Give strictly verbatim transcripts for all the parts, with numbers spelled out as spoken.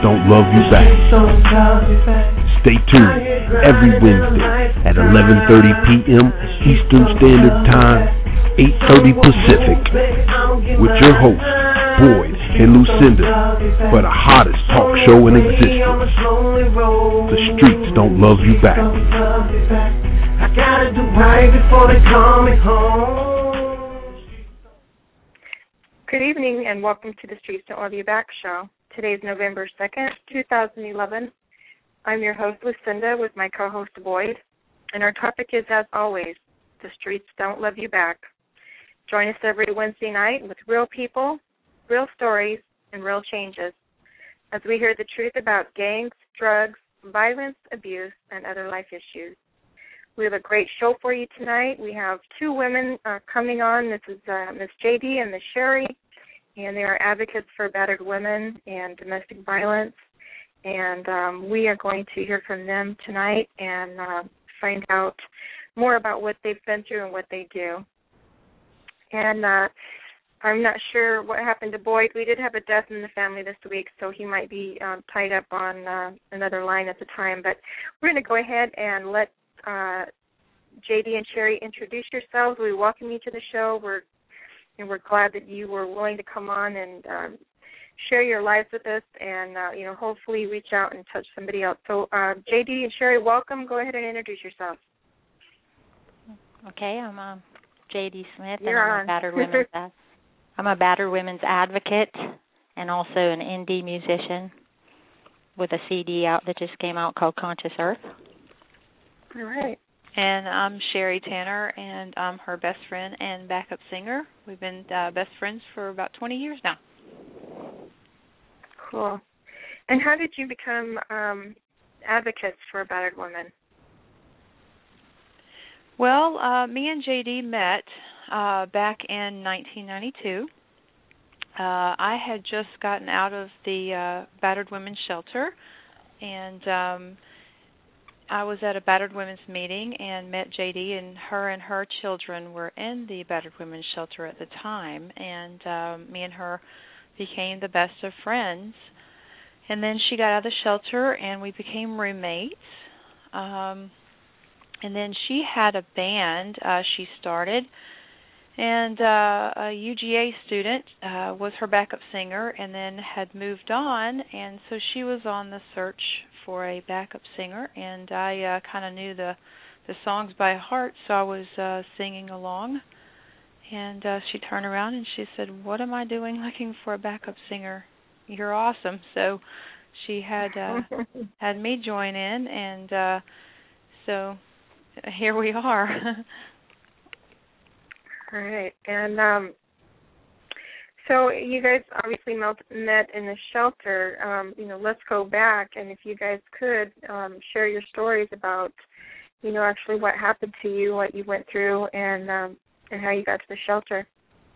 don't love you back. Stay tuned every Wednesday at eleven thirty p.m. Eastern Standard Time, eight thirty Pacific, with your hosts, Boyd and Lucinda, for the hottest talk show in existence. The streets don't love you back. I gotta do right before they call me home. Good evening and welcome to the Streets Don't Love You Back show. Today is November second, two thousand eleven. I'm your host, Lucinda, with my co-host, Boyd. And our topic is, as always, the streets don't love you back. Join us every Wednesday night with real people, real stories, and real changes as we hear the truth about gangs, drugs, violence, abuse, and other life issues. We have a great show for you tonight. We have two women uh, coming on. This is uh, Miss J D and Miss Sherry, and they are advocates for battered women and domestic violence. And um, we are going to hear from them tonight and uh, find out more about what they've been through and what they do. And uh, I'm not sure what happened to Boyd. We did have a death in the family this week, so he might be um, tied up on uh, another line at the time. But we're going to go ahead and let uh, J D and Sherry introduce yourselves. We welcome you to the show. We're and we're glad that you were willing to come on and um, share your lives with us, and uh, you know, hopefully reach out and touch somebody else. So, uh, J D and Sherry, welcome. Go ahead and introduce yourselves. Okay, I'm uh, J D Smith, You're and I'm on. a battered women's ad- I'm a battered women's advocate, and also an indie musician with a C D out that just came out called Conscious Earth. All right. And I'm Sherry Tanner, and I'm her best friend and backup singer. We've been uh, best friends for about twenty years now. Cool. And how did you become um, advocates for battered women? Well, uh, me and J D met uh, back in nineteen ninety-two. Uh, I had just gotten out of the uh, battered women's shelter, and um, I was at a battered women's meeting and met J D, and her and her children were in the battered women's shelter at the time, and um, me and her became the best of friends. And then she got out of the shelter, and we became roommates. Um, and then she had a band uh, she started, and uh, a U G A student uh, was her backup singer, and then had moved on, and so she was on the search for a backup singer, and I uh, kind of knew the the songs by heart, so I was uh, singing along. And uh, she turned around and she said, "What am I doing looking for a backup singer? You're awesome." So she had uh, had me join in, and uh, so here we are. All right. And um, so you guys obviously met in the shelter. Um, you know, let's go back, and if you guys could um, share your stories about, you know, actually what happened to you, what you went through, and um, and how you got to the shelter.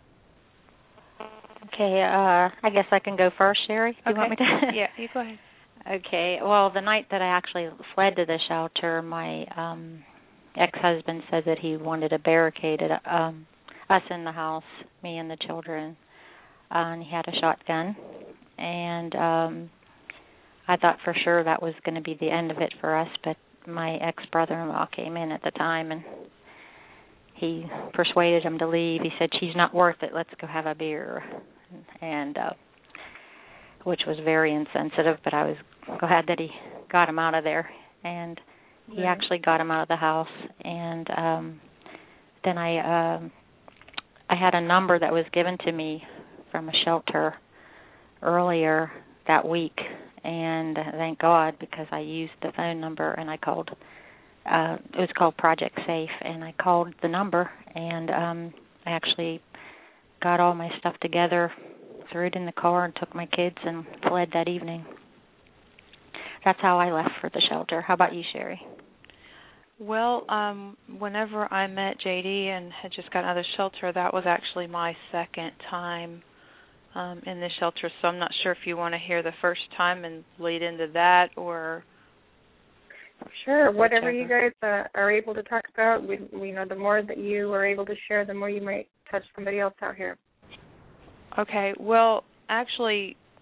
Okay, uh, I guess I can go first, Sherry. Do you Okay. want me to? Yeah, you go ahead. Okay. Well, the night that I actually fled to the shelter, my um, ex-husband said that he wanted to barricade it, um, us in the house, me and the children, uh, and he had a shotgun. And um, I thought for sure that was going to be the end of it for us, but my ex-brother-in-law came in at the time, and he persuaded him to leave. He said, "She's not worth it. Let's go have a beer." And uh, which was very insensitive, but I was glad that he got him out of there. And he right. actually got him out of the house. And um, then I, um, I had a number that was given to me from a shelter earlier that week. And thank God, because I used the phone number and I called. Uh, it was called Project Safe, and I called the number, and um, I actually got all my stuff together, threw it in the car, and took my kids and fled that evening. That's how I left for the shelter. How about you, Sherry? Well, um, whenever I met J D and had just gotten out of the shelter, that was actually my second time um, in the shelter, so I'm not sure if you want to hear the first time and lead into that, or... Sure, whatever you guys uh, are able to talk about. We, we know the more that you are able to share, the more you might touch somebody else out here. Okay, well, actually,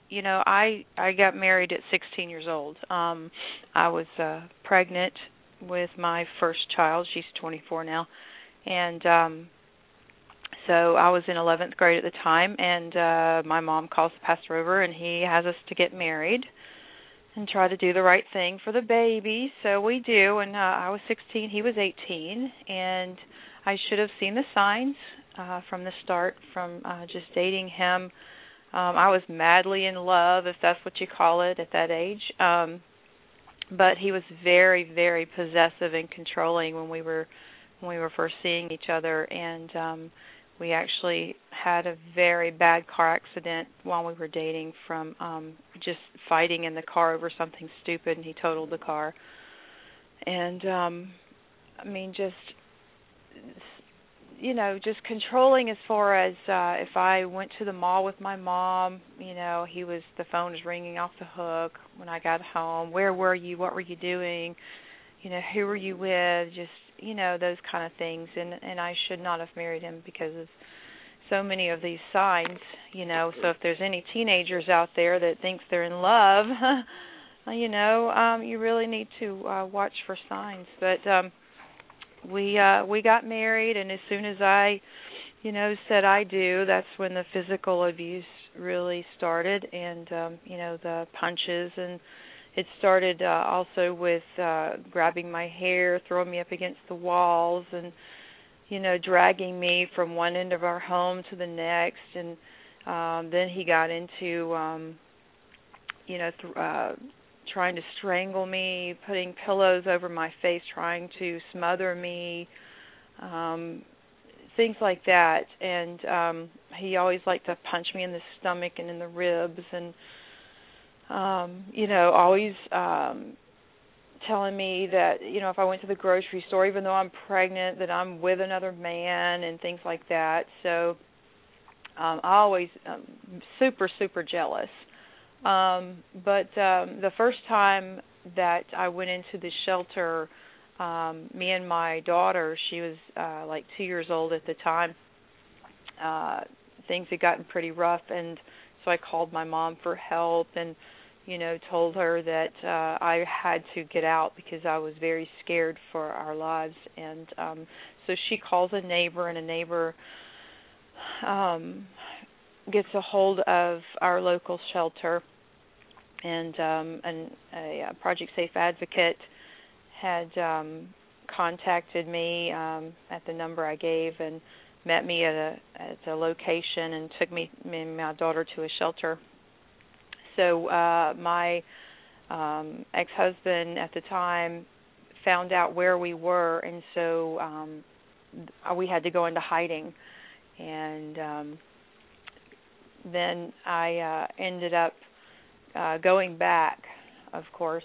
you know, I I got married at sixteen years old. Um, I was uh, pregnant with my first child. She's twenty-four now, and um, so I was in eleventh grade at the time. And uh, my mom calls the pastor over, and he has us to get married and try to do the right thing for the baby. So we do. And uh, I was sixteen, he was eighteen, and I should have seen the signs uh, from the start, from uh, just dating him. Um, I was madly in love, if that's what you call it, at that age. Um, but he was very, very possessive and controlling when we were when we were first seeing each other, and um, we actually had a very bad car accident while we were dating from um, just fighting in the car over something stupid, and he totaled the car. And um, I mean, just you know, just controlling as far as uh, if I went to the mall with my mom, you know, he was, the phone was ringing off the hook when I got home. Where were you? What were you doing? You know, who were you with? Just, you know, those kind of things. And, and I should not have married him because of so many of these signs, you know. So if there's any teenagers out there that thinks they're in love, you know, um, you really need to uh, watch for signs. But, um, We uh we got married, and as soon as I, you know, said I do, that's when the physical abuse really started, and um, you know, the punches, and it started uh, also with uh, grabbing my hair, throwing me up against the walls, and you know, dragging me from one end of our home to the next, and um, then he got into, um, you know, th- uh, trying to strangle me, putting pillows over my face, trying to smother me, um, things like that. And um, he always liked to punch me in the stomach and in the ribs, and, um, you know, always um, telling me that, you know, if I went to the grocery store, even though I'm pregnant, that I'm with another man and things like that. So um, I always um, super, super jealous. Um, but um, the first time that I went into the shelter, um, me and my daughter, she was uh, like two years old at the time, uh, things had gotten pretty rough, and so I called my mom for help and, you know, told her that uh, I had to get out because I was very scared for our lives. And um, so she calls a neighbor, and a neighbor um gets a hold of our local shelter, and um, an, a, a Project Safe advocate had um, contacted me um, at the number I gave and met me at a at a location and took me, me and my daughter to a shelter. So uh, my um, ex-husband at the time found out where we were, and so um, we had to go into hiding. And um, then I uh, ended up uh, going back, of course,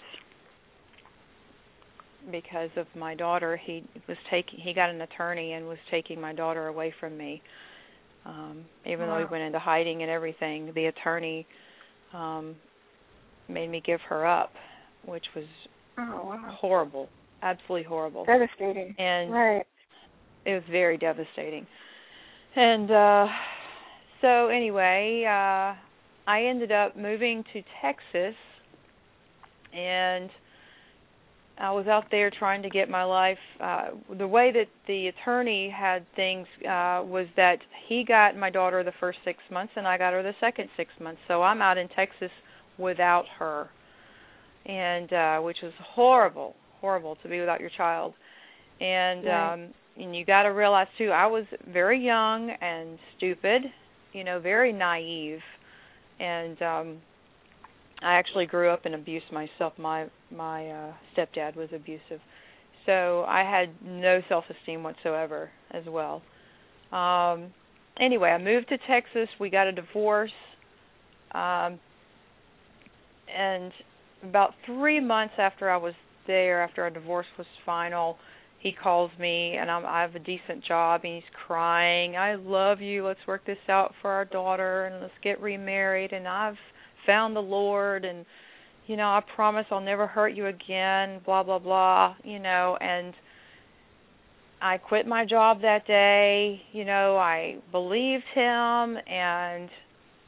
because of my daughter. He was taking, he got an attorney and was taking my daughter away from me. Um, even wow. though we went into hiding and everything, the attorney um, made me give her up, which was oh, wow. horrible, absolutely horrible, devastating. And right. it was very devastating. And uh, so anyway, uh, I ended up moving to Texas, and I was out there trying to get my life. Uh, the way that the attorney had things uh, was that he got my daughter the first six months, and I got her the second six months. So I'm out in Texas without her, and uh, which was horrible, horrible to be without your child. And right. um, and you got to realize too, I was very young and stupid, you know, very naive, and um, I actually grew up in abuse myself. My my uh, stepdad was abusive, so I had no self-esteem whatsoever as well. Um, anyway, I moved to Texas. We got a divorce, um, and about three months after I was there, after our divorce was final, he calls me, and I'm, I have a decent job, and he's crying. I love you. Let's work this out for our daughter, and let's get remarried. And I've found the Lord, and, you know, I promise I'll never hurt you again, blah, blah, blah, you know. And I quit my job that day. You know, I believed him, and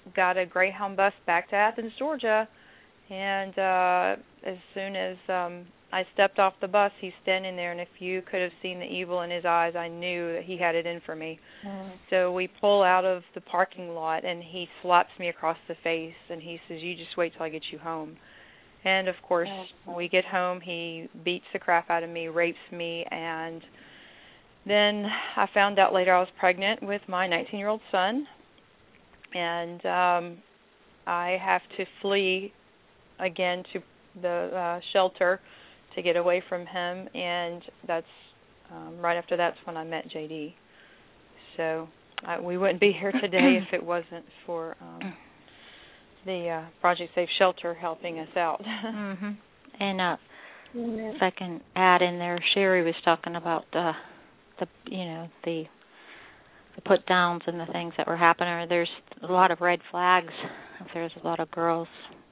got a Greyhound bus back to Athens, Georgia, and uh, as soon as um, I stepped off the bus, he's standing there, and if you could have seen the evil in his eyes, I knew that he had it in for me. Mm. So we pull out of the parking lot, and he slaps me across the face, and he says, "You just wait till I get you home." And, of course, when we get home, he beats the crap out of me, rapes me, and then I found out later I was pregnant with my nineteen-year-old son, and um, I have to flee again to the uh, shelter to get away from him, and that's um, right after that's when I met J D. So I, we wouldn't be here today if it wasn't for um, the uh, Project Safe Shelter helping us out. Mm-hmm. And uh, if I can add in there, Sherry was talking about uh, the, you know, the the put downs and the things that were happening. There's a lot of red flags. If there's a lot of girls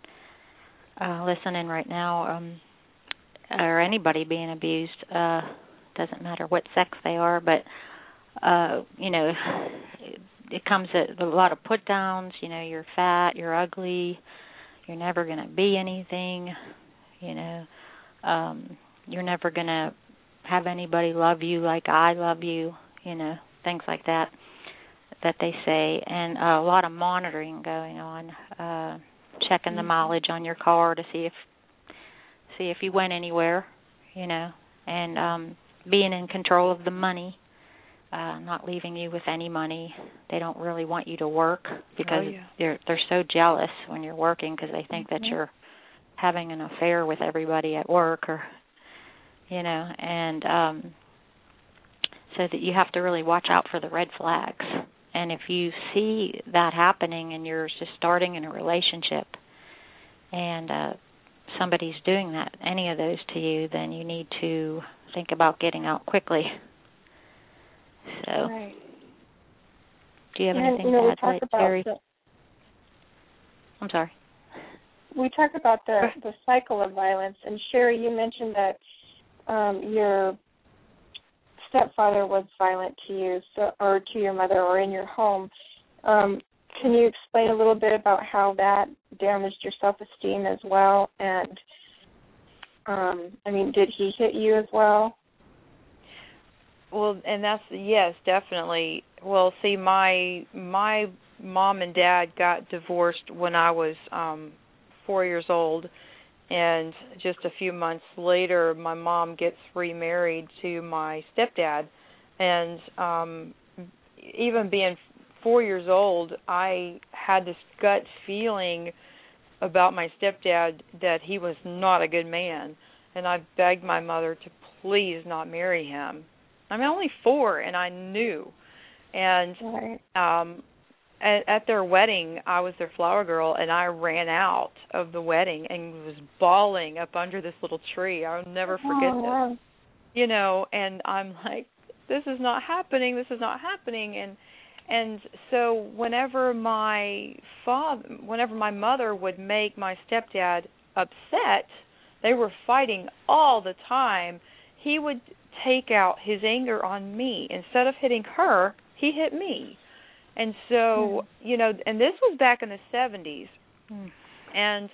uh, listening right now, um, or anybody being abused, uh, doesn't matter what sex they are, but uh, you know, it, it comes at a lot of put downs. You know, you're fat, you're ugly, you're never going to be anything. You know, um, you're never going to have anybody love you like I love you. You know, things like that that they say, and uh, a lot of monitoring going on, uh, checking the mileage on your car to see if see if you went anywhere, you know, and um, being in control of the money, uh, not leaving you with any money. They don't really want you to work because oh, yeah. they're they're so jealous when you're working because they think mm-hmm. that you're having an affair with everybody at work, or you know, and um, so that you have to really watch out for the red flags. And if you see that happening and you're just starting in a relationship and uh, somebody's doing that, any of those to you, then you need to think about getting out quickly. So, right. Do you have and, anything you know, to add to that, Terry? The, I'm sorry. We talked about the, the cycle of violence, and Sherry, you mentioned that um, your stepfather was violent to you, so, or to your mother, or in your home. Um, can you explain a little bit about how that damaged your self-esteem as well? And, um, I mean, did he hit you as well? Well, and that's, yes, definitely. Well, see, my my mom and dad got divorced when I was um, four years old, and just a few months later, my mom gets remarried to my stepdad, and um, even being four years old, I had this gut feeling about my stepdad that he was not a good man, and I begged my mother to please not marry him. I'm only four, and I knew. And um, at, at their wedding, I was their flower girl, and I ran out of the wedding and was bawling up under this little tree. I'll never forget oh, wow. this. You know, and I'm like, this is not happening. This is not happening. And and so whenever my father, whenever my mother would make my stepdad upset, they were fighting all the time. He would take out his anger on me. Instead of hitting her, he hit me. And so, mm. you know, and this was back in the seventies. Mm. And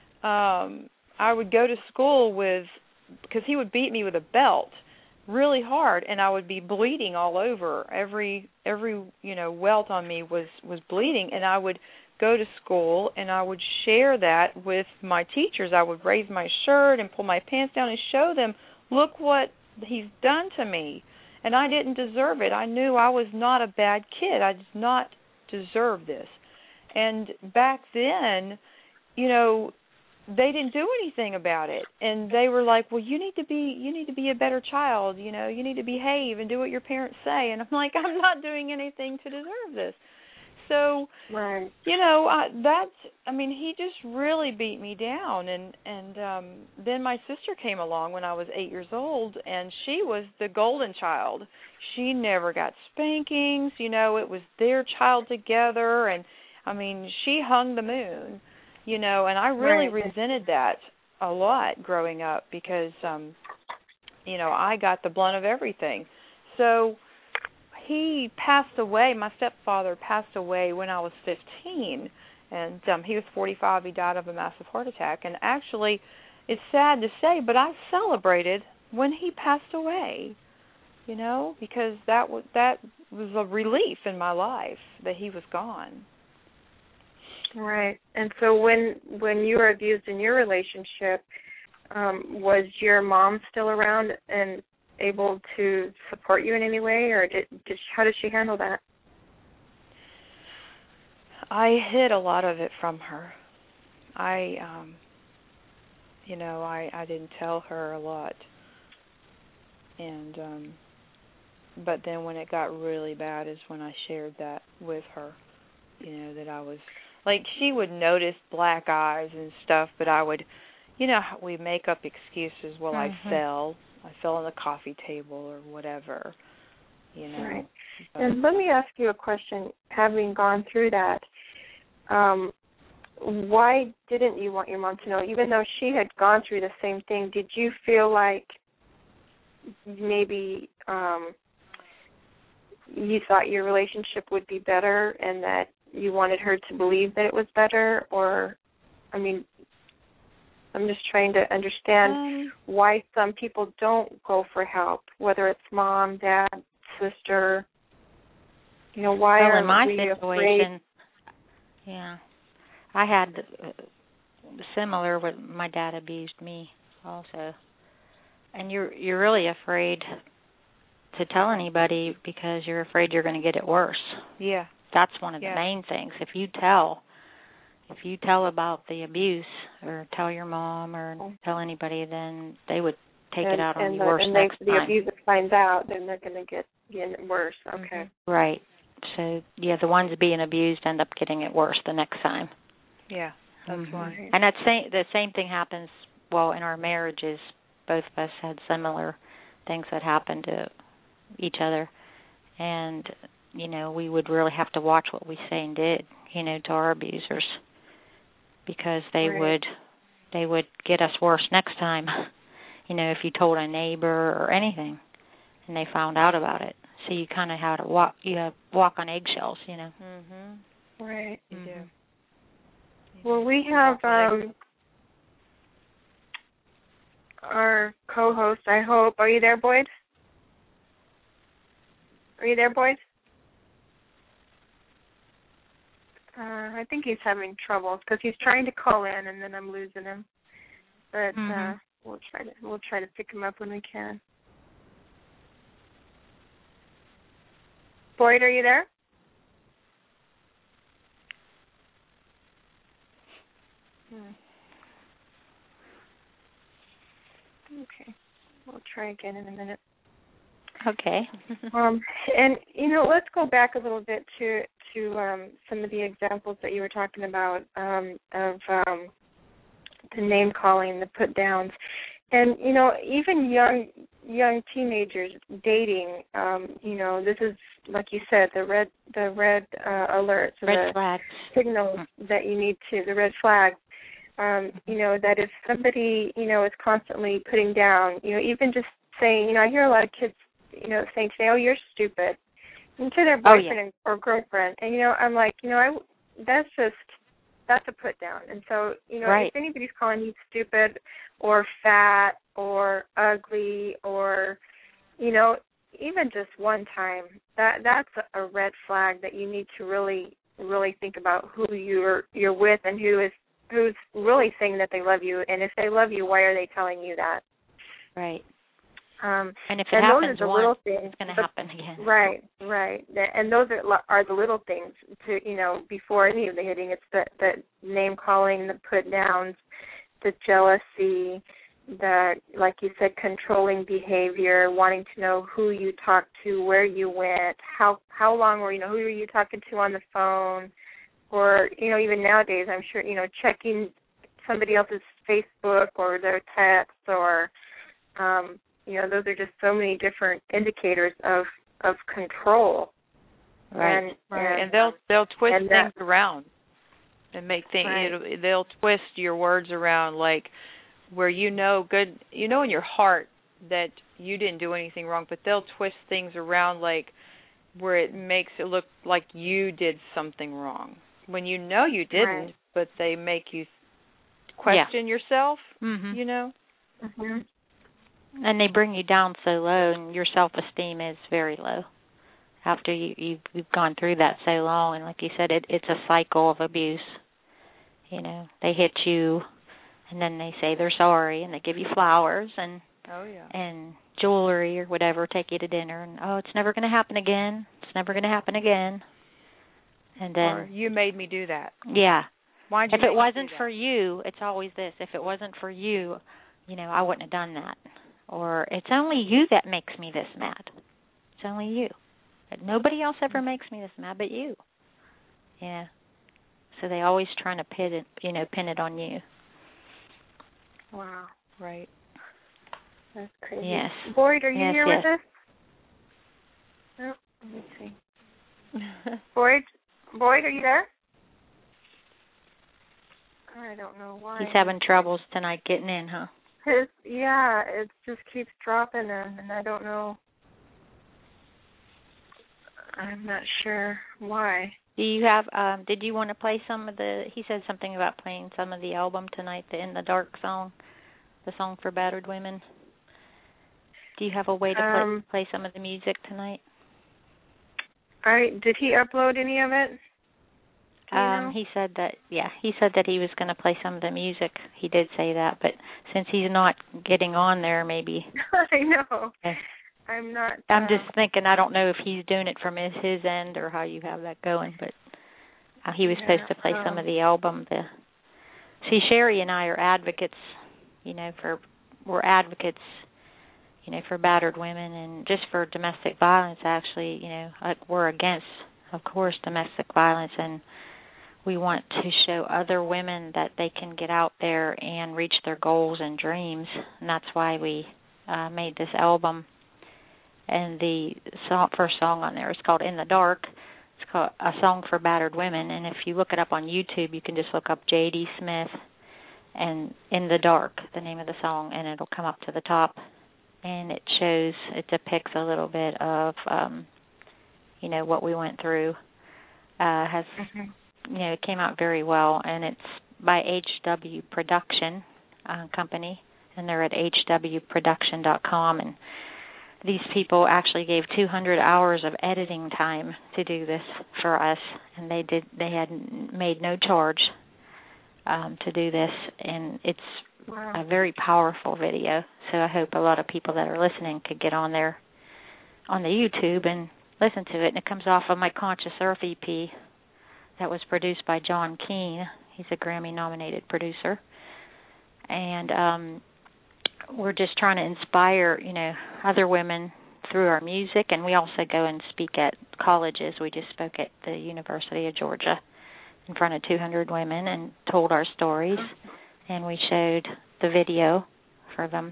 um, I would go to school with, because he would beat me with a belt really hard, and I would be bleeding all over. Every, every you know, welt on me was, was bleeding, and I would go to school, and I would share that with my teachers. I would raise my shirt and pull my pants down and show them, look what he's done to me, and I didn't deserve it. I knew I was not a bad kid. I did not deserve this. And back then, you know, they didn't do anything about it, and they were like, well, you need to be you need to be a better child, you know, you need to behave and do what your parents say. And I'm like, I'm not doing anything to deserve this. So, right. you know, I, that's, I mean, he just really beat me down. And, and um, then my sister came along when I was eight years old, and she was the golden child. She never got spankings. You know, it was their child together. And, I mean, she hung the moon, you know, and I really right. resented that a lot growing up because, um, you know, I got the blunt of everything. So he passed away. My stepfather passed away when I was fifteen, and um, he was forty-five. He died of a massive heart attack. And actually, it's sad to say, but I celebrated when he passed away. You know, because that was that was a relief in my life that he was gone. Right. And so when when you were abused in your relationship, um, was your mom still around and able to support you in any way, or did, did how did she handle that? I hid a lot of it from her. I, um, you know, I, I didn't tell her a lot. And, um, but then when it got really bad is when I shared that with her, you know, that I was, like, she would notice black eyes and stuff, but I would, you know, we make up excuses. Well, mm-hmm. I fell. I fell on the coffee table or whatever, you know. Right. But, and let me ask you a question. Having gone through that, um, why didn't you want your mom to know? Even though she had gone through the same thing, did you feel like maybe um, you thought your relationship would be better and that you wanted her to believe that it was better? Or, I mean, I'm just trying to understand um, why some people don't go for help, whether it's mom, dad, sister. You know, why well, are in my we situation, afraid? Yeah, I had uh, similar. With my dad abused me also, and you're you're really afraid to tell anybody because you're afraid you're going to get it worse. Yeah, that's one of yeah. the main things. If you tell. If you tell about the abuse or tell your mom or tell anybody, then they would take and, it out on you the, worse and next they, time. And the abuser finds out, then they're going to get get worse. Okay. Mm-hmm. Right. So, yeah, the ones being abused end up getting it worse the next time. Yeah, that's mm-hmm. right. And that same, the same thing happens, well, in our marriages. Both of us had similar things that happened to each other. And, you know, we would really have to watch what we say and did, you know, to our abusers. Because they right. would, they would get us worse next time. You know, if you told a neighbor or anything, and they found out about it, so you kind of had to walk, you know, walk on eggshells. You know. Mm-hmm. Right. You do. Well, we have um, our co-host. I hope. Are you there, Boyd? Are you there, Boyd? Uh, I think he's having trouble because he's trying to call in, and then I'm losing him. But mm-hmm. uh, we'll try to we'll try to pick him up when we can. Boyd, are you there? Hmm. Okay, we'll try again in a minute. Okay. um, and you know, let's go back a little bit to to um, some of the examples that you were talking about um, of um, the name calling, the put downs, and you know, even young young teenagers dating. Um, you know, this is like you said, the red the red uh, alerts, red the flags. signals that you need to, the red flag. Um, you know, that if somebody you know is constantly putting down, you know, even just saying, you know, I hear a lot of kids, you know, saying today, "Oh, you're stupid," and to their boyfriend oh, yeah. or girlfriend, and you know, I'm like, you know, I that's just that's a put down. And so, you know, right. if anybody's calling you stupid or fat or ugly or, you know, even just one time, that that's a red flag that you need to really, really think about who you're you're with and who is who's really saying that they love you, and if they love you, why are they telling you that? Right. Um, and if it and happens those are the once, little things, it's going to but, happen again. Right, right. And those are, are the little things to, you know, before any of the hitting. It's the, the name calling, the put downs, the jealousy, the, like you said, controlling behavior, wanting to know who you talked to, where you went, how how long were you know who were you talking to on the phone, or you know even nowadays I'm sure you know checking somebody else's Facebook or their texts or. Um, You know, those are just so many different indicators of of control. Right, and, right. And, and they'll they'll twist and things that, around and make things. Right. It'll, they'll twist your words around, like where you know good, you know in your heart that you didn't do anything wrong, but they'll twist things around like where it makes it look like you did something wrong when you know you didn't, right. but they make you question yeah. yourself, mm-hmm. you know? Mhm. And they bring you down so low, and your self-esteem is very low after you, you've, you've gone through that so long. And like you said, it, it's a cycle of abuse. You know, they hit you, and then they say they're sorry, and they give you flowers and oh yeah, and jewelry or whatever, take you to dinner, and oh, it's never going to happen again. It's never going to happen again. And then or you made me do that. Yeah. Why'd you if make it me wasn't do that? for you, it's always this. If it wasn't for you, you know, I wouldn't have done that. Or it's only you that makes me this mad. It's only you. Nobody else ever makes me this mad but you. Yeah. So they always trying to pin it, you know, pin it on you. Wow. Right. That's crazy. Yes. Boyd, are you yes, here yes. with us? No. Let me see. Boyd, Boyd, are you there? I don't know why. He's having troubles tonight getting in, huh? His, yeah, it just keeps dropping, and, and I don't know. I'm not sure why. Do you have, um, did you want to play some of the, he said something about playing some of the album tonight, the In the Dark song, the song for battered women. Do you have a way to um, play, play some of the music tonight? All right, did he upload any of it? Do you Um, know? he said that, yeah, he said that he was going to play some of the music. He did say that, but since he's not getting on there, maybe. I know. Okay. I'm not. I'm uh, just thinking, I don't know if he's doing it from his, his end or how you have that going, but uh, he was yeah, supposed to play um, some of the album. The See, Sherry and I are advocates, you know, for, we're advocates, you know, for battered women and just for domestic violence, actually, you know, like we're against, of course, domestic violence, and we want to show other women that they can get out there and reach their goals and dreams, and that's why we uh, made this album. And the song, first song on there is called In the Dark. It's called A Song for Battered Women, and if you look it up on YouTube, you can just look up J D Smith and In the Dark, the name of the song, and it'll come up to the top. And it shows, it depicts a little bit of, um, you know, what we went through. Uh, has, mm-hmm. you know, it came out very well, and it's by H W Production uh, Company, and they're at H W production dot com, and these people actually gave two hundred hours of editing time to do this for us, and they did. They had made no charge um, to do this, and it's wow. a very powerful video. So I hope a lot of people that are listening could get on there on the YouTube and listen to it. And it comes off of my Conscious Earth E P that was produced by John Keane. He's a Grammy-nominated producer, and um, we're just trying to inspire, you know, other women through our music, and we also go and speak at colleges. We just spoke at the University of Georgia in front of two hundred women and told our stories, and we showed the video for them.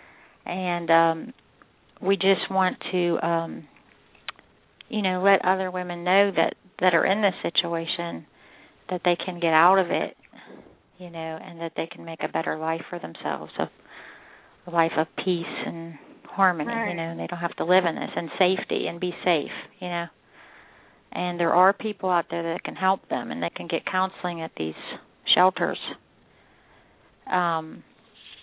And um, we just want to, um, you know, let other women know that, that are in this situation that they can get out of it, you know, and that they can make a better life for themselves. So, a life of peace and harmony, right. you know, and they don't have to live in this, and safety and be safe, you know. And there are people out there that can help them, and they can get counseling at these shelters. Um,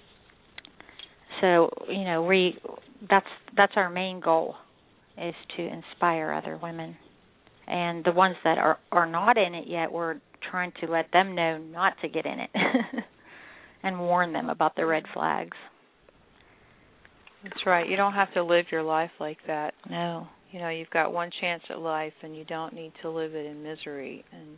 so, you know, we that's that's our main goal, is to inspire other women. And the ones that are, are not in it yet, we're trying to let them know not to get in it and warn them about the red flags. That's right. You don't have to live your life like that. No. You know, you've got one chance at life, and you don't need to live it in misery. And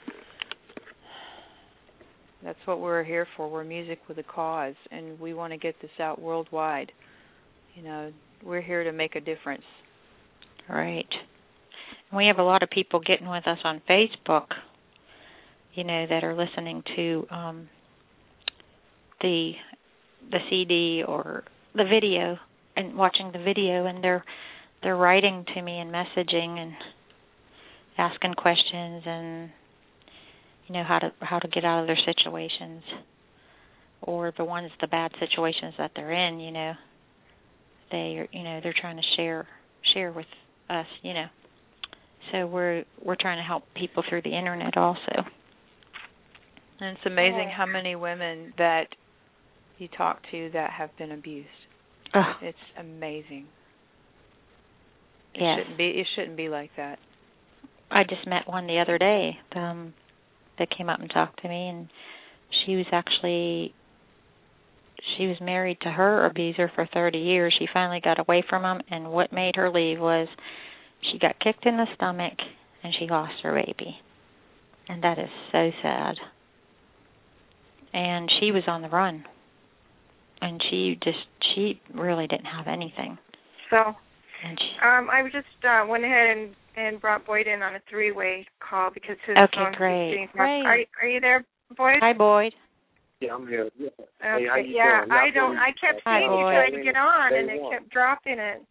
that's what we're here for. We're music with a cause, and we want to get this out worldwide. You know, we're here to make a difference. Right. We have a lot of people getting with us on Facebook, you know, that are listening to um, the the C D or the video and watching the video, and they're they're writing to me and messaging and asking questions, and you know how to how to get out of their situations, or the ones the bad situations that they're in. You know, they are, you know they're trying to share share with us. You know, So we're we're trying to help people through the internet also. And it's amazing how many women that you talk to that have been abused. Oh. It's amazing. It Yes. shouldn't be. It shouldn't be like that. I just met one the other day um, that came up and talked to me, and she was actually she was married to her abuser for thirty years. She finally got away from him, and what made her leave was she got kicked in the stomach and she lost her baby, and that is so sad. And she was on the run, and she just she really didn't have anything. So, and she, um, I just uh, went ahead and, and brought Boyd in on a three-way call because his okay, phone great. keeps getting Great. Are, are you there, Boyd? Hi, Boyd. Yeah, I'm here. Yeah. Okay. Hey, how you yeah, doing? I don't. I kept Hi, seeing you Boyd. trying to get on, and Day it one. kept dropping it.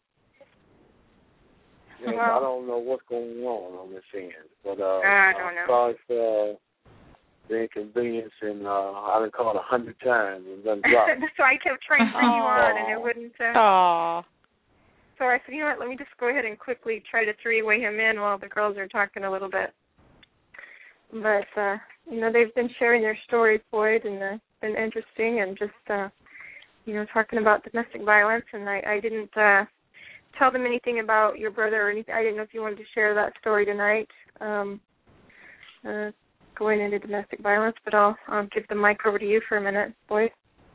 Yeah, Well, I don't know what's going on on this end, but uh, I don't know. I'm sorry for uh, the inconvenience, and uh, I done called a hundred times and done dropped. So I kept trying to bring you on, and it wouldn't. Uh, Aww. So I said, you know what? Let me just go ahead and quickly try to three-way him in while the girls are talking a little bit. But uh, you know, they've been sharing their stories, Boyd, and uh, been interesting, and just uh, you know, talking about domestic violence. And I, I didn't uh, tell them anything about your brother or anything. I didn't know if you wanted to share that story tonight, um, uh, going into domestic violence. But I'll, I'll give the mic over to you for a minute, Boyd.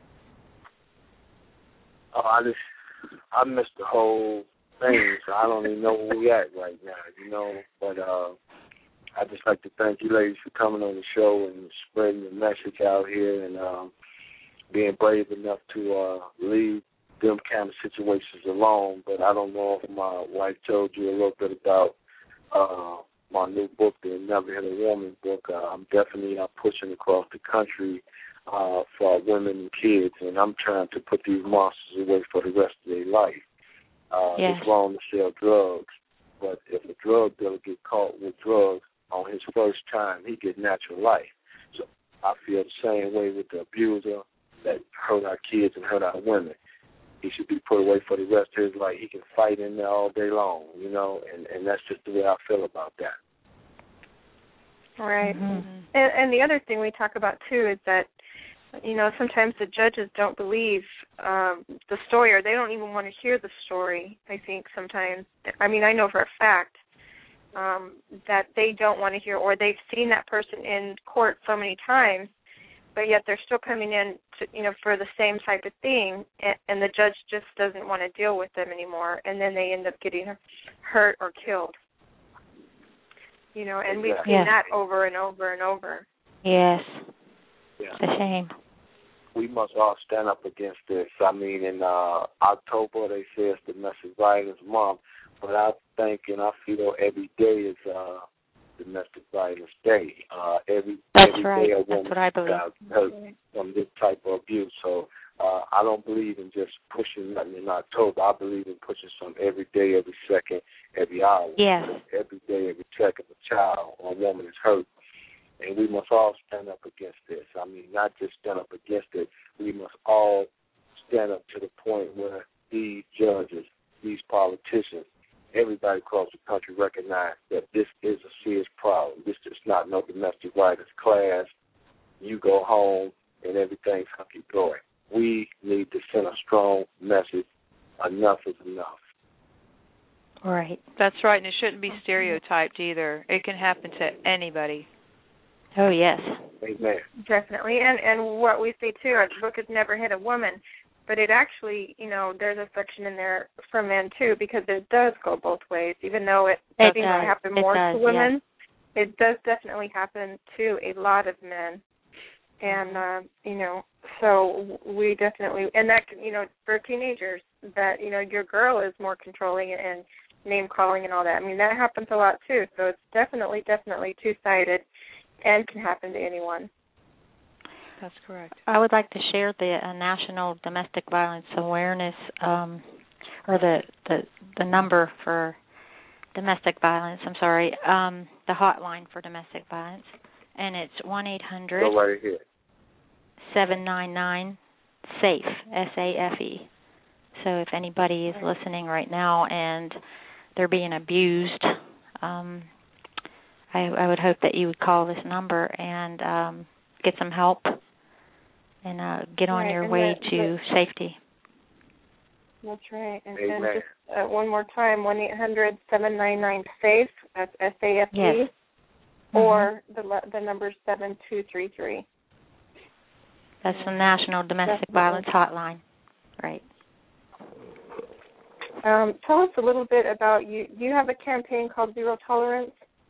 Oh, I just I missed the whole thing, so I don't even know where we at right now, you know. But uh, I just like to thank you ladies for coming on the show and spreading the message out here and um, being brave enough to uh, leave them kind of situations alone. But I don't know if my wife told you a little bit about uh, my new book, the Never Hit a Woman book. Uh, I'm definitely uh, pushing across the country uh, for women and kids, and I'm trying to put these monsters away for the rest of their life. Uh, yes. It's wrong to sell drugs, but if a drug dealer get caught with drugs on his first time, he get natural life. So I feel the same way with the abuser that hurt our kids and hurt our women. He should be put away for the rest of his life. He can fight in there all day long, you know, and, and that's just the way I feel about that. Right. Mm-hmm. And, and the other thing we talk about, too, is that, you know, sometimes the judges don't believe um, the story, or they don't even want to hear the story, I think, sometimes. I mean, I know for a fact um, that they don't want to hear, or they've seen that person in court so many times, but yet they're still coming in, to, you know, for the same type of thing, and, and the judge just doesn't want to deal with them anymore, and then they end up getting hurt or killed. You know, and Exactly. we've seen Yeah. that over and over and over. Yes. Yeah. It's a shame. We must all stand up against this. I mean, in uh, October, they say it's Domestic Violence Month, but I think and I feel every day is uh, Domestic Violence Day. Uh, every That's every right. day a That's woman what I believe. got hurt from this type of abuse. So uh, I don't believe in just pushing nothing in October. I believe in pushing some every day, every second, every hour. Yes. Every day, every second, a child or a woman is hurt. And we must all stand up against this. I mean, not just stand up against it. We must all stand up to the point where these judges, these politicians, everybody across the country recognize that this is a serious problem. This is not no domestic violence class. You go home and everything's hunky-dory. We need to send a strong message. Enough is enough. Right. That's right, and it shouldn't be stereotyped either. It can happen to anybody. Oh, yes. Amen. Definitely. And and what we say, too, our book has never hit a woman, but it actually, you know, there's a section in there for men, too, because it does go both ways. Even though it, It doesn't does. happen It more does, to women, yes. It does definitely happen to a lot of men. And, uh, you know, so we definitely, and that, you know, for teenagers, that, you know, your girl is more controlling and name-calling and all that. I mean, that happens a lot, too. So it's definitely, definitely two-sided and can happen to anyone. That's correct. I would like to share the uh, National Domestic Violence Awareness, um, or the, the the number for domestic violence. I'm sorry, um, the hotline for domestic violence, and it's one eight hundred Go right ahead. seven nine nine SAFE, S A F E. So if anybody is listening right now and they're being abused, um, I, I would hope that you would call this number and um, get some help and uh, get on right, your and way the, to the, safety. That's right. And, Amen. and just uh, one more time, one eight hundred seven nine nine SAFE, that's S A F E, Yes. or mm-hmm. the the number seven two three three. That's the National Domestic Violence Hotline. Right. Um, tell us a little bit about you. You have a campaign called Zero Tolerance?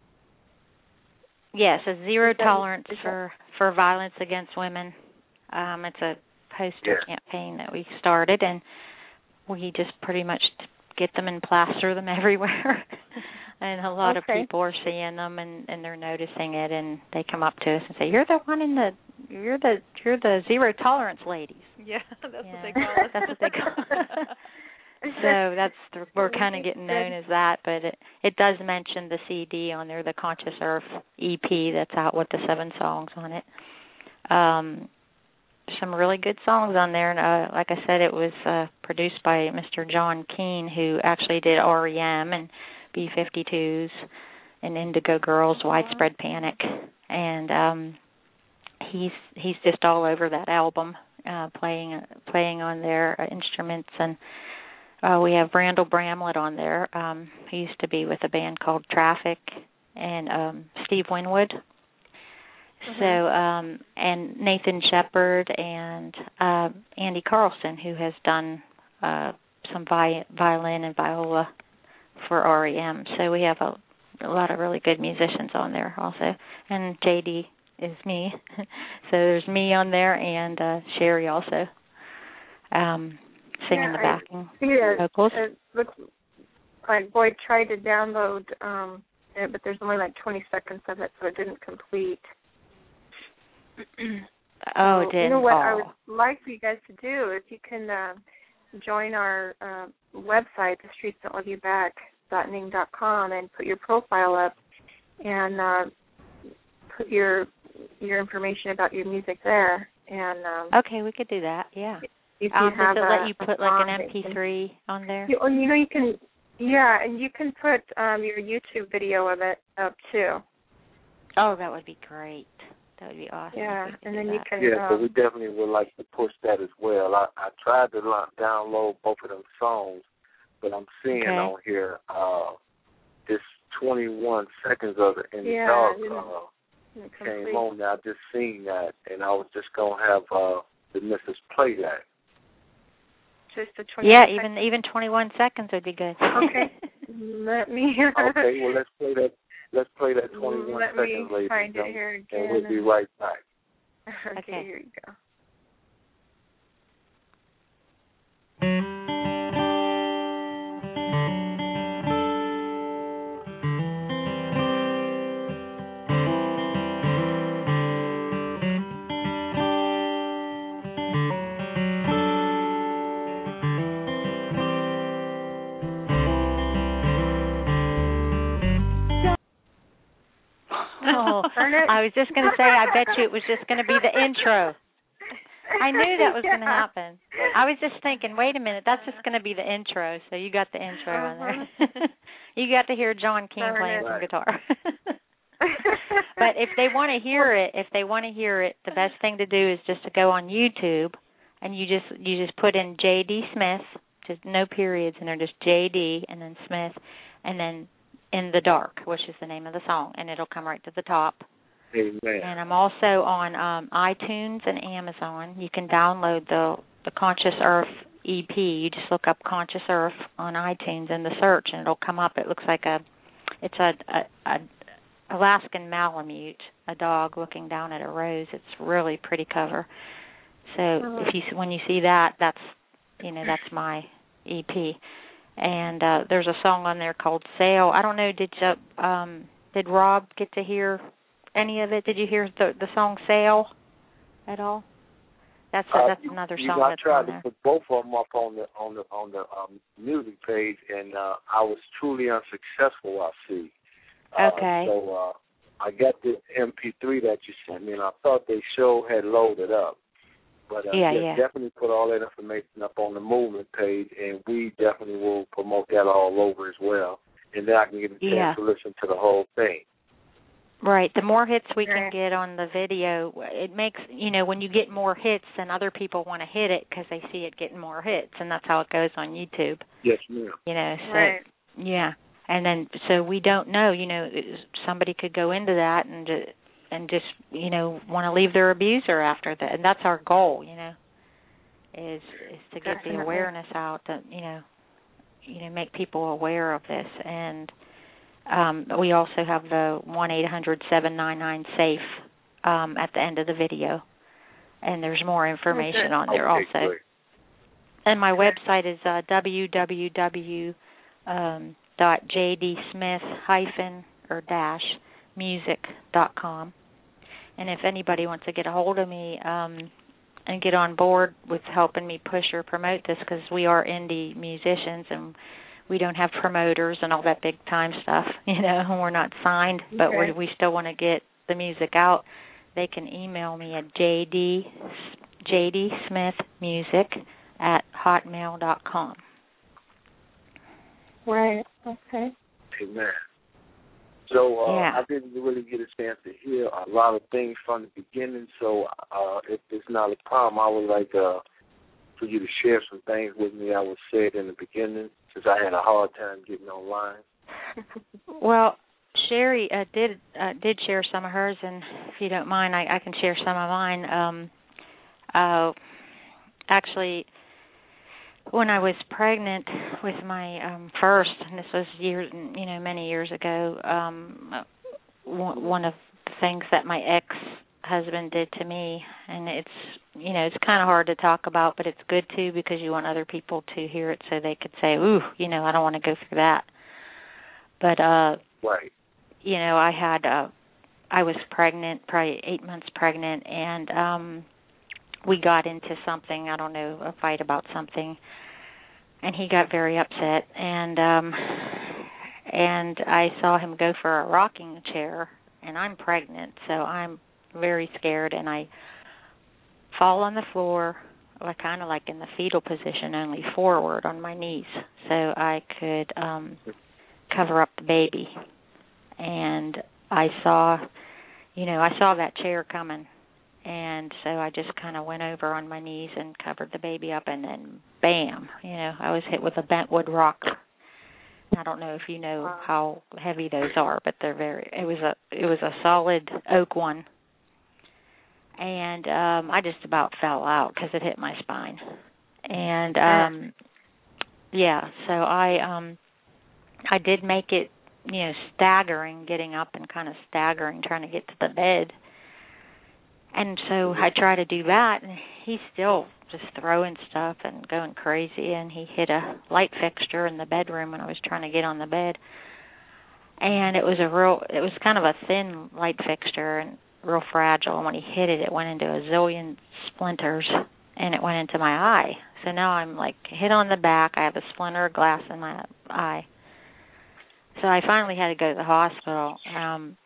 Yes, a Zero that, Tolerance for, for Violence Against Women. Um, it's a poster yes. campaign that we started, and we just pretty much get them and plaster them everywhere. And a lot okay. of people are seeing them, and, and they're noticing it, and they come up to us and say, "You're the one in the, you're the, you're the Zero Tolerance ladies." Yeah, that's yeah. what they call us. That's what they call us. So that's the, we're kind of getting known as that, but it, it does mention the C D on there, the Conscious Earth E P that's out with the seven songs on it. Um, some really good songs on there, and uh, like I said, it was uh, produced by Mister John Keane, who actually did R E M and B fifty-twos and Indigo Girls, Widespread Panic, and um, he's he's just all over that album, uh, playing playing on their uh, instruments. And uh, we have Randall Bramlett on there. Um, he used to be with a band called Traffic, and um, Steve Winwood. Mm-hmm. So um, and Nathan Shepard and uh, Andy Carlson, who has done uh, some vi- violin and viola for R E M. So we have a, a lot of really good musicians on there also. And J D is me. So there's me on there, and uh, Sherry also um, singing yeah, the backing I see it. vocals. It looks like Boyd tried to download um, it, but there's only like twenty seconds of it, so it didn't complete. Oh, so, it didn't. You know what oh. I would like for you guys to do, if you can uh, join our uh, website, the streets don't love you back dot ning dot com, and put your profile up and uh, put your your information about your music there. And um, okay, we could do that. Yeah. If you um, have does it a, let you put like an M P three can, on there? You, you know, you can. Yeah, and you can put um, your YouTube video of it up too. Oh, that would be great. That would be awesome. Yeah, and then that. you can. Yeah, um, so we definitely would like to push that as well. I, I tried to lo- download both of them songs, but I'm seeing okay. on here uh, this twenty-one seconds of it in yeah, the dark uh, came complete. on there. I just seen that, and I was just going to have uh, the missus play that. Just a twenty. Yeah, seconds. even even twenty-one seconds would be good. Okay, let me. Okay, well let's play that. Let's play that twenty-one let seconds, me ladies find and it here again. and we'll be right back. Okay, okay. here you go. Oh, I was just going to say, I bet you it was just going to be the intro. I knew that was yeah. going to happen. I was just thinking, wait a minute, that's just going to be the intro. So you got the intro uh-huh. on there. You got to hear John King Darn playing it. some guitar. But if they want to hear it, if they want to hear it, the best thing to do is just to go on YouTube, and you just you just put in J D Smith, just no periods, and they're just J D and then Smith, and then In the Dark, which is the name of the song, and it'll come right to the top. Amen. And I'm also on um, iTunes and Amazon. You can download the the Conscious Earth E P. You just look up Conscious Earth on iTunes in the search, and it'll come up. It looks like a, it's a, a, a Alaskan Malamute, a dog looking down at a rose. It's really pretty cover. So oh. if you when you see that, that's you know that's my E P. And uh, there's a song on there called Sail. I don't know, did you, um, did Rob get to hear any of it? Did you hear the the song Sail at all? That's a, uh, that's another you song know, that's I tried on there. to put both of them up on the on the on the um, music page, and uh, I was truly unsuccessful. I see. Uh, okay. So uh, I got the M P three that you sent me, and I thought they show had loaded up. But uh, yeah, yeah, yeah, definitely put all that information up on the movement page, and we definitely will promote that all over as well. and then I can get a chance yeah. to listen to the whole thing. Right. The more hits we can get on the video, it makes, you know, when you get more hits, then other people want to hit it because they see it getting more hits, and that's how it goes on YouTube. Yes, ma'am. You know, so, right. yeah. And then, so we don't know, you know, somebody could go into that and just, and just, you know, want to leave their abuser after that. And that's our goal, you know, is is to get Definitely. the awareness out, that, you know, you know, make people aware of this. And um, we also have the one eight hundred seven nine nine SAFE um, at the end of the video. And there's more information on there okay, also. Great. And my website is uh, w w w dot j d smith hyphen or dash music dot com. And if anybody wants to get a hold of me um, and get on board with helping me push or promote this, because we are indie musicians and we don't have promoters and all that big time stuff, you know, and we're not signed, but okay. we we still want to get the music out, they can email me at jd jdsmithmusic at hotmail dot com. Right. Okay. Amen. So uh, Yeah. I didn't really get a chance to hear a lot of things from the beginning, so uh, if it's not a problem, I would like uh, for you to share some things with me I was said in the beginning, since I had a hard time getting online. Well, Sherry uh, did uh, did share some of hers, and if you don't mind, I, I can share some of mine. Um, uh, actually, when I was pregnant with my um, first, and this was years, you know, many years ago, um, one of the things that my ex-husband did to me, and it's, you know, it's kind of hard to talk about, but it's good too, because you want other people to hear it so they could say, ooh, you know, I don't want to go through that. But, uh, right. you know, I had, uh, I was pregnant, probably eight months pregnant, and um, we got into something, I don't know, a fight about something, and he got very upset, and um, and I saw him go for a rocking chair, and I'm pregnant, so I'm very scared, and I fall on the floor, like kind of like in the fetal position, only forward on my knees, so I could um, cover up the baby. And I saw, you know, I saw that chair coming, and so I just kind of went over on my knees and covered the baby up, and then bam, you know, I was hit with a bentwood rocker. I don't know if you know wow. how heavy those are, but they're very. It was a it was a solid oak one, and um, I just about fell out because it hit my spine. And um, yeah, so I um, I did make it, you know, staggering, getting up and kind of staggering, trying to get to the bed. And so I try to do that, and he's still just throwing stuff and going crazy, and he hit a light fixture in the bedroom when I was trying to get on the bed. And it was a real, it was kind of a thin light fixture and real fragile, and when he hit it, it went into a zillion splinters, and it went into my eye. So now I'm, like, hit on the back. I have a splinter of glass in my eye. So I finally had to go to the hospital, um,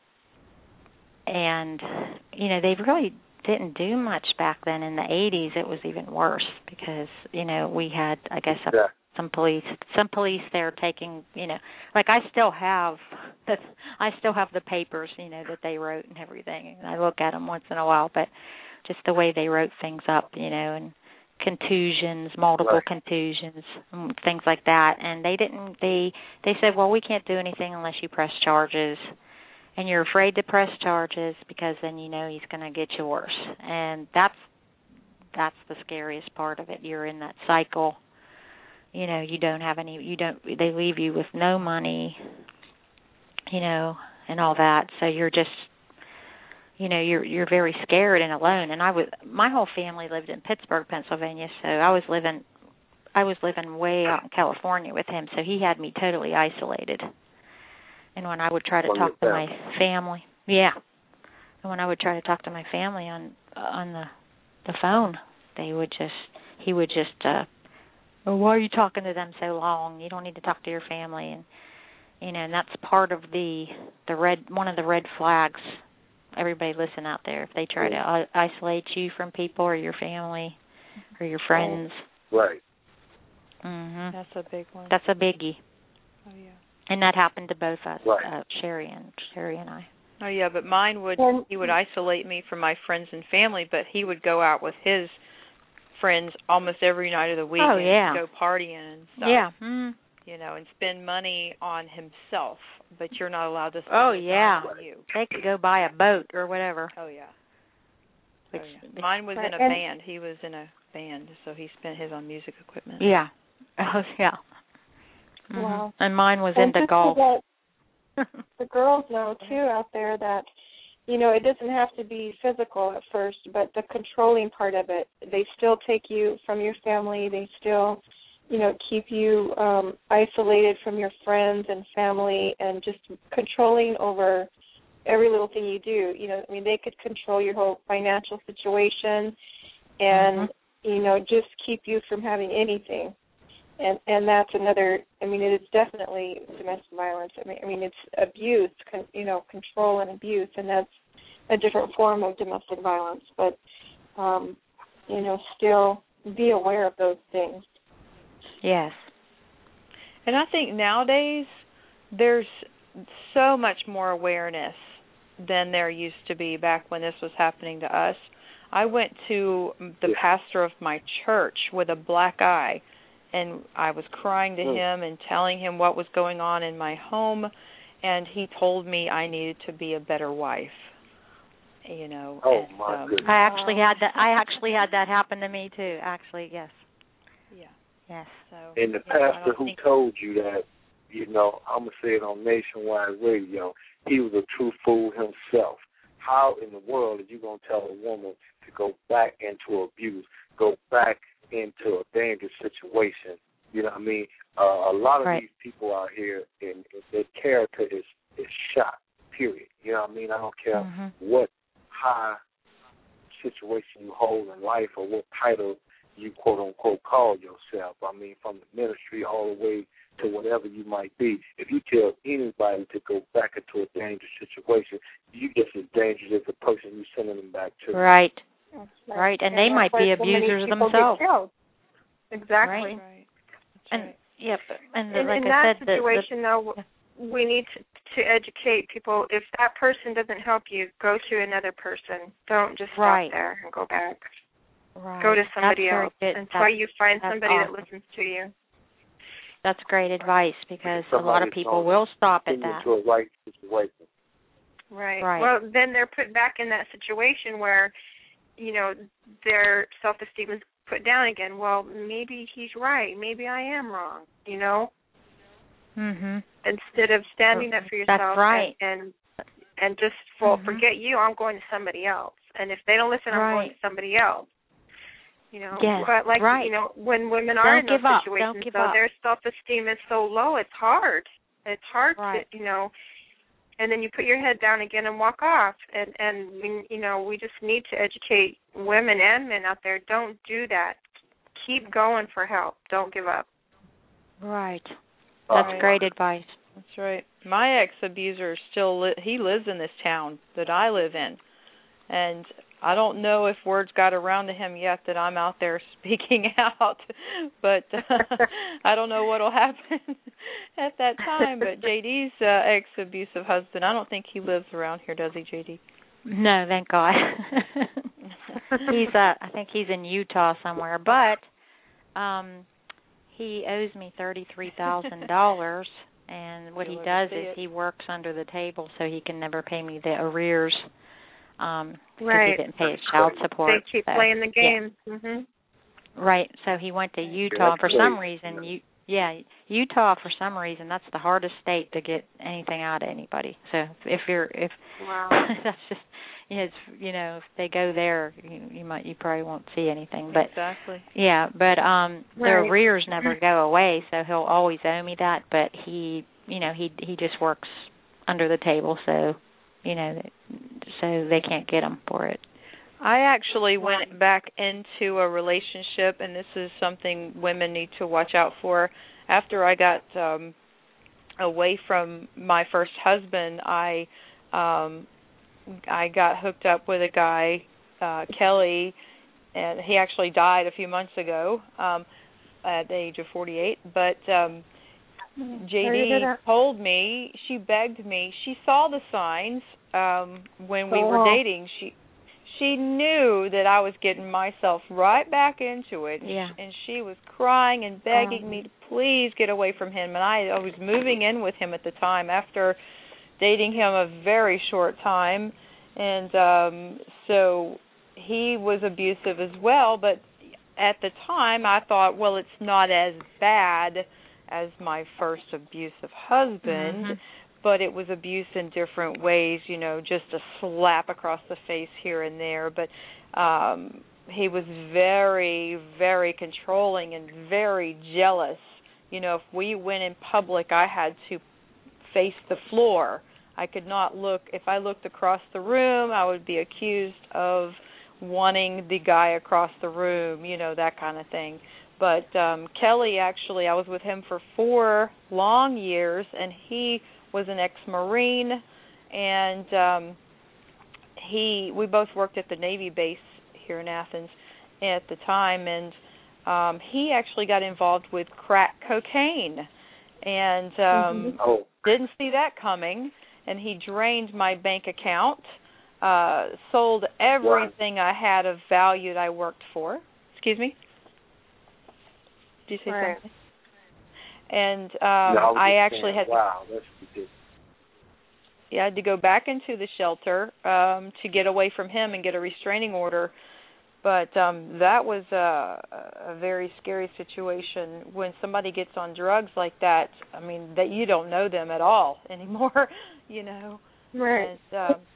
and, you know, they really didn't do much back then. In the eighties, it was even worse because, you know, we had, I guess, some, yeah. some police, some police there taking, you know, like I still have, the, I still have the papers, you know, that they wrote and everything, and I look at them once in a while, but just the way they wrote things up, you know, and contusions, multiple right. contusions, things like that. And they didn't, they, they said, well, we can't do anything unless you press charges. And you're afraid to press charges because then you know he's going to get you worse. And that's, that's the scariest part of it. You're in that cycle. You know, you don't have any, you don't, they leave you with no money, you know, and all that. So you're just, you know, you're you're very scared and alone. And I was, my whole family lived in Pittsburgh, Pennsylvania, so I was living, I was living way out in California with him, so he had me totally isolated. And when I would try to On talk to your my family, yeah, and when I would try to talk to my family on on the the phone, they would just, he would just, uh, well, why are you talking to them so long? You don't need to talk to your family, and you know, and that's part of the the red, one of the red flags. Everybody listen out there. If they try to uh, isolate you from people or your family or your friends. Right. Mm-hmm. That's a big one. That's a biggie. Oh, yeah. And that happened to both us, right. uh, Sherry and Sherry and I. Oh yeah, but mine would And, he would isolate me from my friends and family, but he would go out with his friends almost every night of the week oh, and yeah. go partying and stuff. Yeah. Mm. You know, and spend money on himself, but you're not allowed to spend Oh, it yeah. on you. They could go buy a boat or whatever. Oh yeah. Which, oh, yeah. Mine was in a and, band. He was in a band, so he spent his on music equipment. Yeah. Oh, yeah. Mm-hmm. Wow. And mine was and into just golf. So that the girls know, too, out there that, you know, it doesn't have to be physical at first, but the controlling part of it, they still take you from your family. They still, you know, keep you um, isolated from your friends and family and just controlling over every little thing you do. You know, I mean, they could control your whole financial situation and, mm-hmm. you know, just keep you from having anything. And and that's another, I mean, it is definitely domestic violence. I mean, I mean it's abuse, con, you know, control and abuse, and that's a different form of domestic violence. But, um, you know, still be aware of those things. Yes. And I think nowadays there's so much more awareness than there used to be back when this was happening to us. I went to the yeah. pastor of my church with a black eye, and I was crying to him and telling him what was going on in my home, and he told me I needed to be a better wife. You know. Oh and, my um, goodness! I actually had that. I actually had that happen to me too. Actually, yes. Yeah. Yes. So. And the yeah, pastor who think... told you that, you know, I'm gonna say it on nationwide radio. He was a true fool himself. How in the world are you gonna tell a woman to go back into abuse, go back into a dangerous situation? You know what I mean? Uh, a lot of right. these people out here, and, and their character is is shot. Period. You know what I mean? I don't care mm-hmm. what high situation you hold in life or what title you quote unquote call yourself. I mean, from the ministry all the way to whatever you might be. If you tell anybody to go back into a dangerous situation, you just as dangerous as the person you're sending them back to. Right. Right. Right. And, and they might be so abusers themselves. Exactly. Right. Right. And right. yep. And in, like in I that said, situation, the, the, though, we need to, to educate people. If that person doesn't help you, go to another person. Don't just stop right. there and go back. Right. Go to somebody That's else good. until that's, you find somebody awesome. that listens to you. That's great advice because a Somebody lot of people will stop at that. Into a right situation. Right. Right. Well, then they're put back in that situation where, you know, their self-esteem is put down again. Well, maybe he's right. Maybe I am wrong, you know? Mhm. Instead of standing up for yourself That's right. and, and and just well, mm-hmm. forget you, I'm going to somebody else. And if they don't listen, I'm right. going to somebody else. You know, yes. but like right. you know, when women Don't are in give those up. situations, Don't give so up. their self-esteem is so low, it's hard. It's hard right. to, you know, and then you put your head down again and walk off. And and we, you know, we just need to educate women and men out there. Don't do that. Keep going for help. Don't give up. Right. That's right. great advice. That's right. My ex-abuser still li- he lives in this town that I live in, and I don't know if words got around to him yet that I'm out there speaking out, but uh, I don't know what'll happen at that time. But J D's uh, ex-abusive husband, I don't think he lives around here, does he, J D? No, thank God. he's uh, I think he's in Utah somewhere, but um, he owes me thirty-three thousand dollars. And what he does is he works under the table so he can never pay me the arrears um, because right. he didn't pay his child support. They keep so, playing the game. Yeah. Mm-hmm. Right. So he went to Utah. For some reason, you, yeah, Utah, for some reason, that's the hardest state to get anything out of anybody. So if you're, if wow. that's just, you know, it's, you know, if they go there, you, you might, you probably won't see anything. But exactly. Yeah, but um, right. the arrears never go away, so he'll always owe me that. But he, you know, he he just works under the table, so you know, so they can't get him for it. I actually went back into a relationship, and this is something women need to watch out for. After I got um, away from my first husband, I um, I got hooked up with a guy, uh, Kelly, and he actually died a few months ago um, at the age of forty-eight. But um, J D told me, she begged me, she saw the signs um, when we oh. were dating. She she knew that I was getting myself right back into it, yeah. and she was crying and begging um. me to please get away from him. And I, I was moving in with him at the time after dating him a very short time, and um, so he was abusive as well, but at the time I thought, well, it's not as bad as my first abusive husband, mm-hmm. but it was abuse in different ways, you know, just a slap across the face here and there. But um, he was very, very controlling and very jealous. You know, if we went in public, I had to face the floor. I could not look. If I looked across the room, I would be accused of wanting the guy across the room, you know, that kind of thing. But um, Kelly, actually, I was with him for four long years, and he was an ex-Marine, and um, he we both worked at the Navy base here in Athens at the time, and um, he actually got involved with crack cocaine, and um, oh. didn't see that coming, and he drained my bank account, uh, sold everything wow. I had of value that I worked for. Excuse me? Did you say right. something? And um, no, I, I actually saying, had to, wow, that's ridiculous. Yeah, I had to go back into the shelter um, to get away from him and get a restraining order. But um, that was a, a very scary situation when somebody gets on drugs like that. I mean, that you don't know them at all anymore, you know. Right. And, um,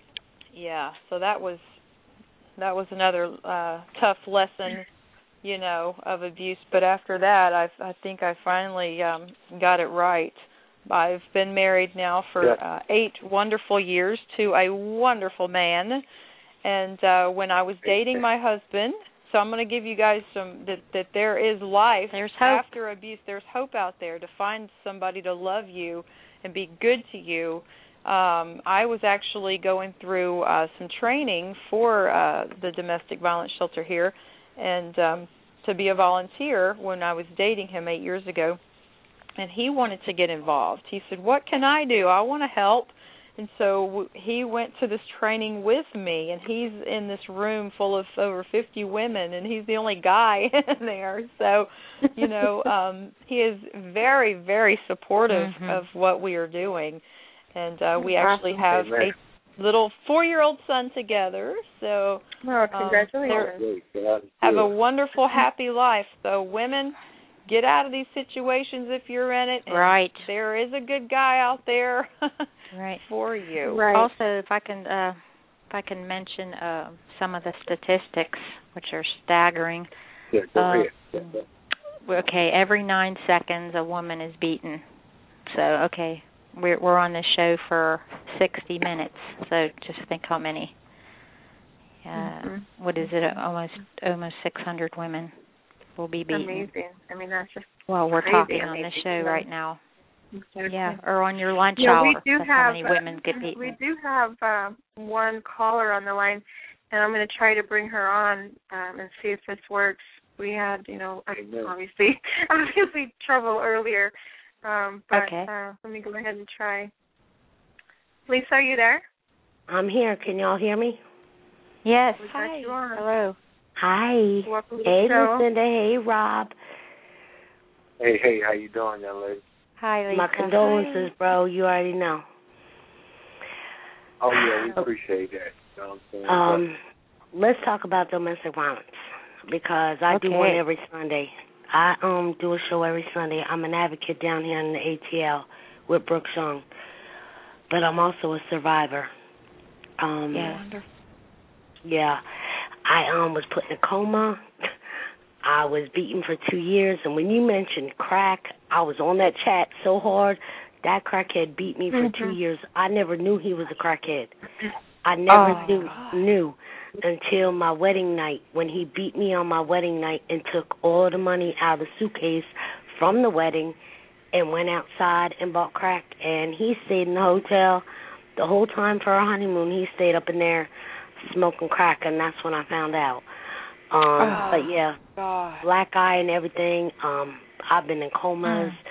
yeah, so that was that was another uh, tough lesson, you know, of abuse. But after that, I I think I finally um, got it right. I've been married now for yeah. uh, eight wonderful years to a wonderful man. And uh, when I was dating my husband, so I'm going to give you guys some, that, that there is life There's hope. after abuse. There's hope out there to find somebody to love you and be good to you. Um, I was actually going through uh, some training for uh, the domestic violence shelter here, and um, to be a volunteer when I was dating him eight years ago. And he wanted to get involved. He said, "What can I do? I want to help." And so he went to this training with me, and he's in this room full of over fifty women, and he's the only guy in there. So, you know, um, he is very, very supportive mm-hmm. of what we are doing. And uh, we actually have a little four-year-old son together. So, well, congratulations. Um, have a wonderful, happy life. So, women, get out of these situations if you're in it. And right. There is a good guy out there right. for you. Right. Also, if I can uh, if I can mention uh, some of the statistics, which are staggering. Yeah, go uh, ahead. Okay, every nine seconds a woman is beaten. So, okay, we're, we're on this show for sixty minutes, so just think how many. Uh, mm-hmm. What is it, almost almost six hundred women will be beaten. Amazing. I mean, that's just Well, we're crazy. talking on the show right now. Exactly. Yeah, or on your lunch yeah, hour. We do That's have, how many women get beaten. We do have uh, one caller on the line, and I'm going to try to bring her on um, and see if this works. We had, you know, obviously, obviously trouble earlier, um, but okay. uh, let me go ahead and try. Lisa, are you there? I'm here. Can y'all hear me? Yes. We Hi. you on. Hello. Hi. Welcome to hey, the show. Lucinda. Hey, Rob. Hey, hey, how you doing, young lady? Hi, Lisa. My condolences, Hi. bro. You already know. Oh, yeah, we appreciate that. You know what I'm saying? Um, let's talk about domestic violence, because I okay. do one every Sunday. I um do a show every Sunday. I'm an advocate down here in the A T L with Brooke Young, but I'm also a survivor. Um, yeah. Wonderful. Yeah. I um was put in a coma. I was beaten for two years, and when you mentioned crack, I was on that chat so hard. That crackhead beat me for mm-hmm. two years. I never knew he was a crackhead. I never oh. knew, knew until my wedding night, when he beat me on my wedding night and took all the money out of the suitcase from the wedding and went outside and bought crack. And he stayed in the hotel the whole time for our honeymoon. He stayed up in there smoking crack, and that's when I found out. Um, oh, but yeah, God. black eye and everything. Um, I've been in comas, mm.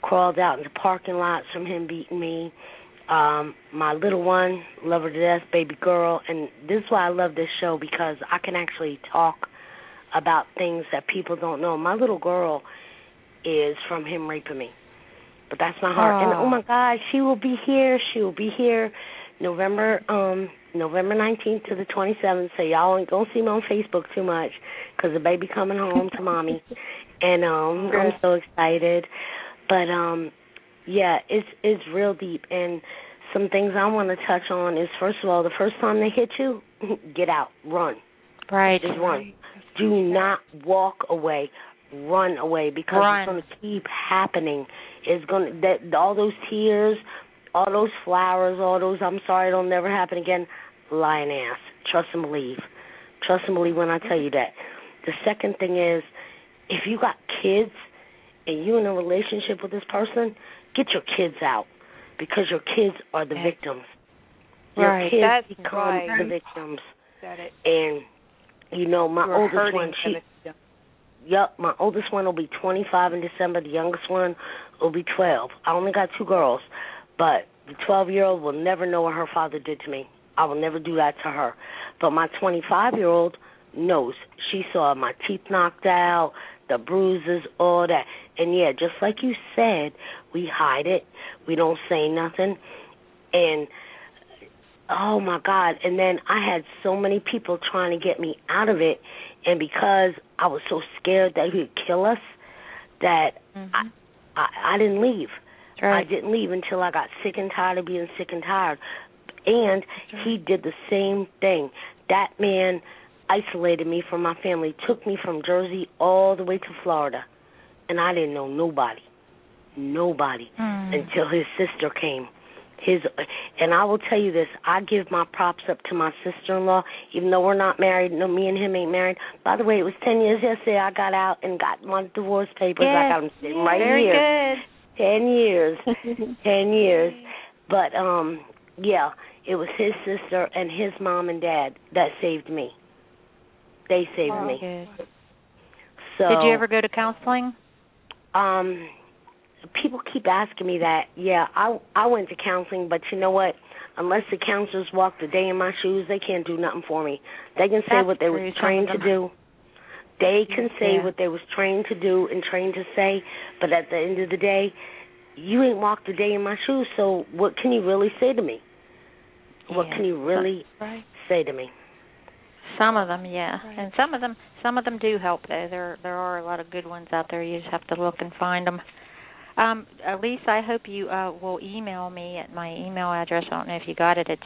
crawled out in the parking lots from him beating me. Um, my little one, love her to death, baby girl. And this is why I love this show, because I can actually talk about things that people don't know. My little girl is from him raping me. But that's my heart. Oh. And, oh, my God, she will be here. She will be here November um, November nineteenth to the twenty-seventh. So y'all ain't going to see me on Facebook too much because the baby coming home to mommy. And um, I'm so excited. But, um, yeah, it's it's real deep. And some things I want to touch on is, first of all, the first time they hit you, get out, run. Right. Just run. Do not walk away. Run away, because run. It's going to keep happening. It's going to, that, all those tears, all those flowers, all those, I'm sorry, it'll never happen again, lying ass. Trust and believe. Trust and believe when I tell you that. The second thing is, if you got kids and you're in a relationship with this person, get your kids out, because your kids are the okay. victims. Your right. kids That's become right. the victims. Got it. And, you know, my You're oldest one, she... Yep, my oldest one will be twenty-five in December. The youngest one will be twelve. I only got two girls, but the twelve-year-old will never know what her father did to me. I will never do that to her. But my twenty-five-year-old knows. She saw my teeth knocked out, the bruises, all that. And, yeah, just like you said, we hide it. We don't say nothing. And, oh, my God. And then I had so many people trying to get me out of it. And because I was so scared that he would kill us, that mm-hmm. I, I I didn't leave. Right. I didn't leave until I got sick and tired of being sick and tired. And right. he did the same thing. That man isolated me from my family, took me from Jersey all the way to Florida. And I didn't know nobody, nobody, mm. until his sister came. His, and I will tell you this, I give my props up to my sister-in-law, even though we're not married. No, me and him ain't married. By the way, it was ten years yesterday I got out and got my divorce papers. Yes. I got them sitting right Very here. good. Ten years. ten years. But, um, yeah, it was his sister and his mom and dad that saved me. They saved oh, me. Good. So, did you ever go to counseling? Um... People keep asking me that. Yeah, I I went to counseling, but you know what? Unless the counselors walk the day in my shoes, they can't do nothing for me. They can say That's what they true. was trained to do. They can say yeah. what they was trained to do and trained to say, but at the end of the day, you ain't walked the day in my shoes, so what can you really say to me? Yeah. What can you really right. say to me? Some of them, yeah. Right. And some of them some of them do help, though. There, there are a lot of good ones out there. You just have to look and find them. Um, Elise, I hope you uh, will email me at my email address. I don't know if you got it. It's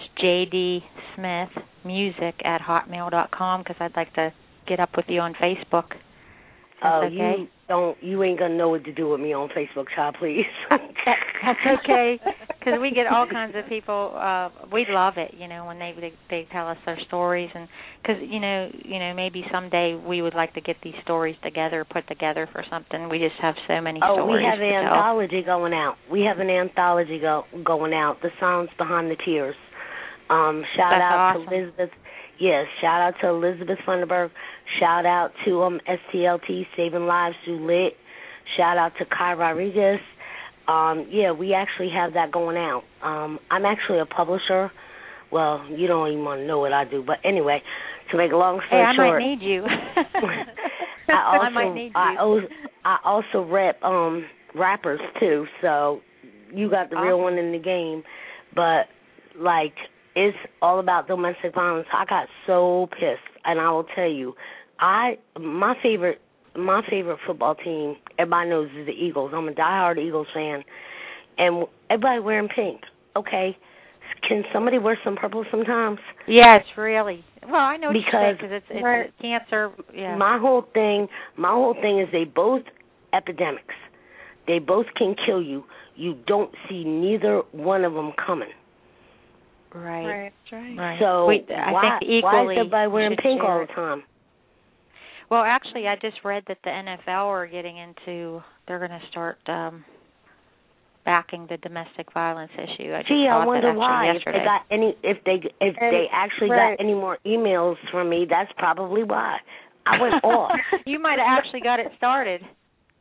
jdsmithmusic at hotmail dot com, because I'd like to get up with you on Facebook. Oh, okay? you don't. You ain't gonna know what to do with me on Facebook, child. Please. that, that's okay, because we get all kinds of people. Uh, we love it, you know, when they, they they tell us their stories, and because you know, you know, maybe someday we would like to get these stories together, put together for something. We just have so many oh, stories. Oh, we have an tell. anthology going out. We have an anthology go, going out. The Sounds Behind the Tears. Um, shout that's out awesome. to Elizabeth. Yes, shout out to Elizabeth Funderburg. Shout out to um, S T L T, Saving Lives Through Lit. Shout out to Kai Rodriguez. Um, yeah, we actually have that going out. Um, I'm actually a publisher. Well, you don't even want to know what I do. But anyway, to make a long story hey, I short. might need you. I, also, I might need you. I also, I also rep um, rappers, too. So you got the awesome. real one in the game. But, like, it's all about domestic violence. I got so pissed. And I will tell you, I my favorite my favorite football team, everybody knows, is the Eagles. I'm a diehard Eagles fan. And everybody wearing pink. Okay. Can somebody wear some purple sometimes? Yes, really. Well, I know what because you say, because it's, it's cancer. Yeah. My whole thing, my whole thing is they both epidemics. They both can kill you. You don't see neither one of them coming. Right. Right. Right. right. So we, I why, think equally why is everybody wearing pink share. all the time? Well, actually, I just read that the N F L are getting into. They're going to start um, backing the domestic violence issue. I just Gee, I wonder why. Yesterday. If they got any, if they if and, they actually right. got any more emails from me, that's probably why. I went off. You might have actually got it started.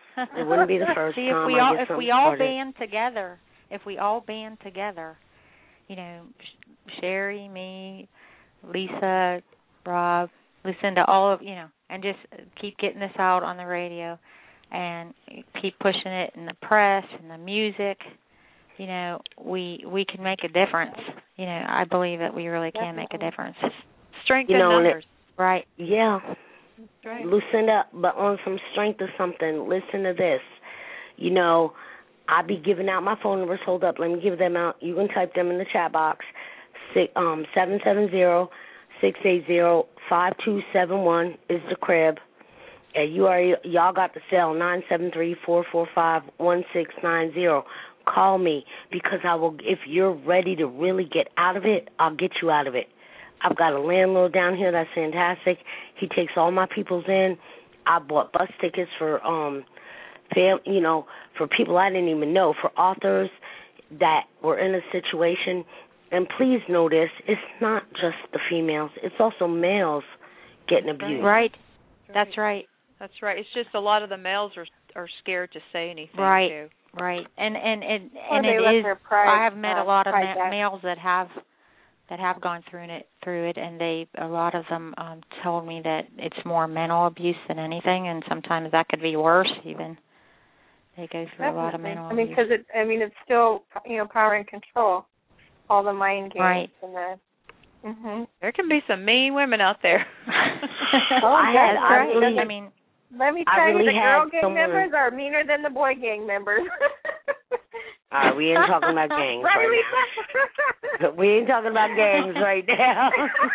It wouldn't be the first See, time if we I all get if something we all started. band together, if we all band together, you know, Sherry, me, Lisa, Rob, Lucinda, all of you know, and just keep getting this out on the radio, and keep pushing it in the press and the music. You know, we we can make a difference. You know, I believe that we really can make a difference. Strength You in know, numbers. It, right. Yeah. Right. Lucinda, but on some strength or something, listen to this. You know, I be giving out my phone numbers. Hold up, let me give them out. You can type them in the chat box. Six, um, seven seven zero, six eight zero, five two seven one is the crib. And you are, y'all got the cell, nine seven three, four four five, one six nine zero. Call me, because I will. If you're ready to really get out of it, I'll get you out of it. I've got a landlord down here that's fantastic. He takes all my peoples in. I bought bus tickets for, um, fam, you know, for people I didn't even know, for authors that were in a situation. And please know this, it's not just the females. It's also males getting abused. Right. That's right. That's right. It's just a lot of the males are are scared to say anything. Right. Too. Right. And and and, Or and they it let is. their pride, I have met uh, a lot of pride ma- back. males that have that have gone through it through it, and they a lot of them um, told me that it's more mental abuse than anything, and sometimes that could be worse even. They go through Definitely. a lot of mental I mean, abuse. because it. I mean, it's still, you know, power and control. All the mind games Right. and the. Mhm. There can be some mean women out there. Oh, I yes, had, I right. really, I mean, Let me I tell really you, the girl had gang someone- members are meaner than the boy gang members. All right, we ain't talking about gangs right, right now. We ain't talking about gangs right now.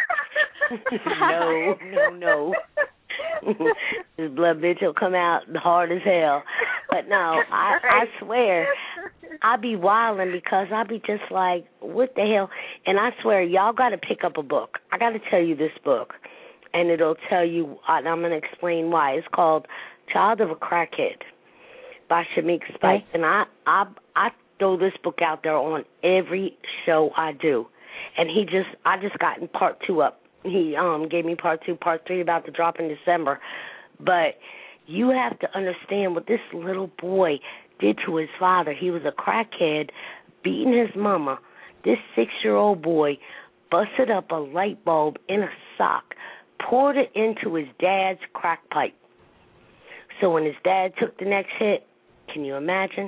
no, no, no. This blood bitch will come out hard as hell. But no, I, I swear, I be wilding because I be just like, what the hell? And I swear, y'all got to pick up a book. I got to tell you this book, and it'll tell you, and I'm going to explain why. It's called Child of a Crackhead by Shamique Spike. Okay. And I, I, I throw this book out there on every show I do. And he just, I just got in part two up. He um gave me part two, part three about to drop in December. But you have to understand what this little boy did to his father. He was a crackhead, beating his mama. This six-year-old boy busted up a light bulb in a sock, poured it into his dad's crack pipe. So when his dad took the next hit, can you imagine?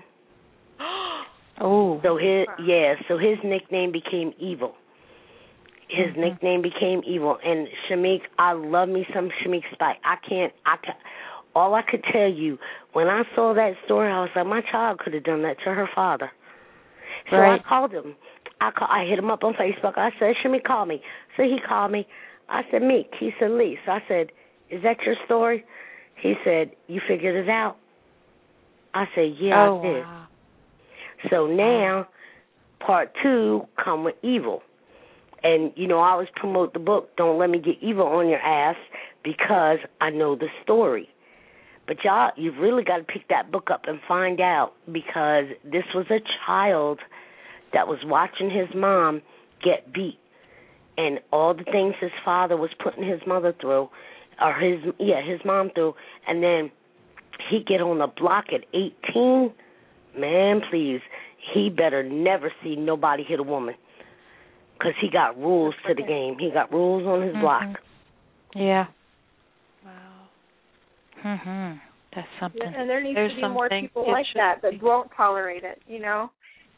oh. So his yeah, so his nickname became Evil. His mm-hmm. nickname became Evil. And Shamique, I love me some Shamique Spike. I can't, I can't, all I could tell you, when I saw that story, I was like, my child could have done that to her father. So right. I called him. I call, I hit him up on Facebook. I said, Shamique, call me. So he called me. I said, Meek. He said, Lee. So I said, is that your story? He said, you figured it out? I said, yeah, oh, I did. Wow. So now, part two come with Evil. And, you know, I always promote the book, Don't Let Me Get Evil on Your Ass, because I know the story. But y'all, you've really got to pick that book up and find out, because this was a child that was watching his mom get beat. And all the things his father was putting his mother through, or his, yeah, his mom through, and then he get on the block at eighteen, man, please, he better never see nobody hit a woman. Because he got rules to the game. He got rules on his mm-hmm. block. Yeah. Wow. Mhm. That's something. Yeah, and there needs There's to be more something people it like should that that be. won't tolerate it, you know?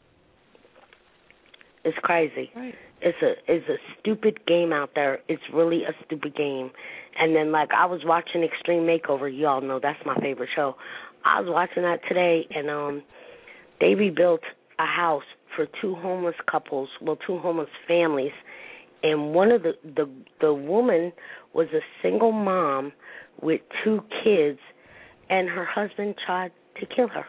It's crazy. Right. It's a it's a stupid game out there. It's really a stupid game. And then, like, I was watching Extreme Makeover. You all know that's my favorite show. I was watching that today, and um, they rebuilt a house for two homeless couples, well, two homeless families, and one of the, the the woman was a single mom with two kids, and her husband tried to kill her.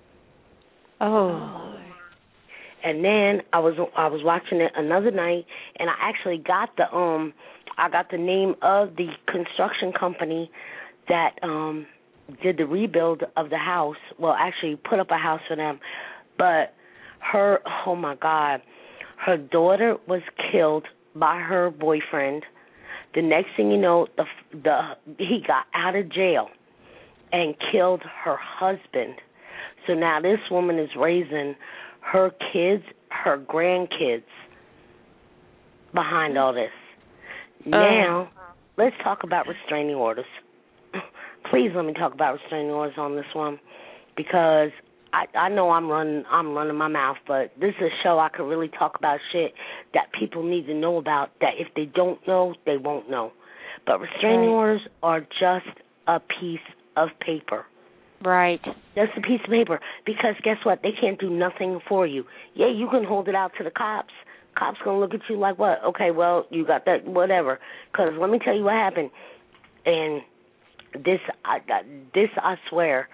Oh. And then I was I was watching it another night, and I actually got the um I got the name of the construction company that um did the rebuild of the house. Well, actually put up a house for them, but her, oh my God, her daughter was killed by her boyfriend. The next thing you know, the the he got out of jail, and killed her husband. So now this woman is raising her kids, her grandkids behind all this. Uh, now, let's talk about restraining orders. Please let me talk about restraining orders on this one, because I, I know I'm running I'm running my mouth, but this is a show I could really talk about shit that people need to know about, that if they don't know, they won't know. But restraining right. orders are just a piece of paper. Right. Just a piece of paper. Because guess what? They can't do nothing for you. Yeah, you can hold it out to the cops. Cops going to look at you like, what? Okay, well, you got that, whatever. Because let me tell you what happened. And this, I, this I swear,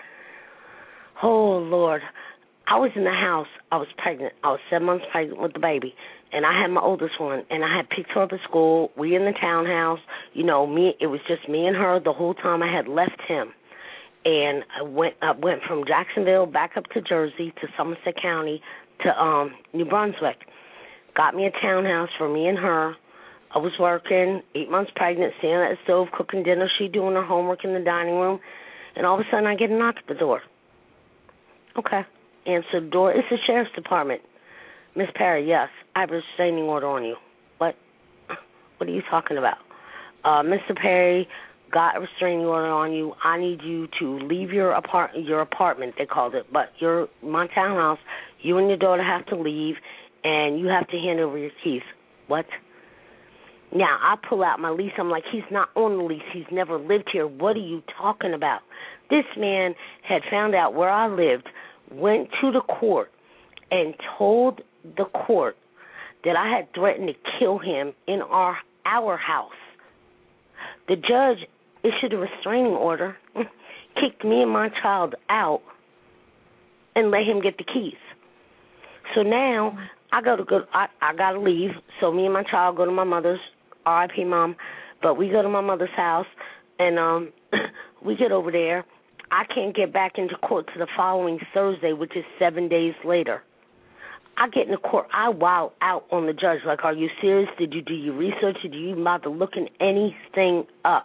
oh, Lord. I was in the house. I was pregnant. I was seven months pregnant with the baby. And I had my oldest one. And I had picked her up at school. We in the townhouse. You know, me. It was just me and her the whole time I had left him. And I went I went from Jacksonville back up to Jersey, to Somerset County, to um New Brunswick. Got me a townhouse for me and her. I was working, eight months pregnant, standing at the stove, cooking dinner. She doing her homework in the dining room. And all of a sudden I get a knock at the door. Okay. Answer the door. It's the sheriff's department. Miss Perry, yes, I have a restraining order on you. What? What are you talking about? Uh, Mister Perry got a restraining order on you. I need you to leave your apart your apartment, they called it, but your my townhouse. You and your daughter have to leave, and you have to hand over your keys. What? Now, I pull out my lease. I'm like, he's not on the lease. He's never lived here. What are you talking about? This man had found out where I lived, went to the court, and told the court that I had threatened to kill him in our our house. The judge issued a restraining order, kicked me and my child out, and let him get the keys. So now I go to go. I, I gotta leave. So me and my child go to my mother's, R I P Mom, but we go to my mother's house, and um, we get over there. I can't get back into court to the following Thursday, which is seven days later. I get in the court. I wow out on the judge. Like, are you serious? Did you do your research? Did you even bother looking anything up?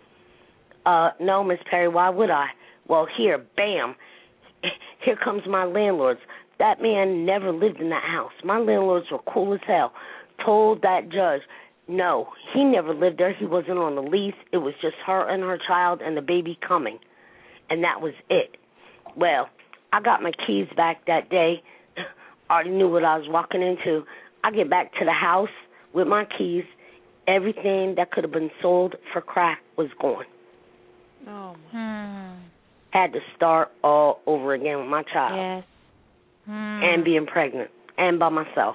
Uh, no, Miss Perry, why would I? Well, here, bam, here comes my landlords. That man never lived in that house. My landlords were cool as hell. Told that judge, no, he never lived there. He wasn't on the lease. It was just her and her child and the baby coming. And that was it. Well, I got my keys back that day. I already knew what I was walking into. I get back to the house with my keys. Everything that could have been sold for crack was gone. Oh, hmm. Had to start all over again with my child. Yes. Hmm. And being pregnant. And by myself.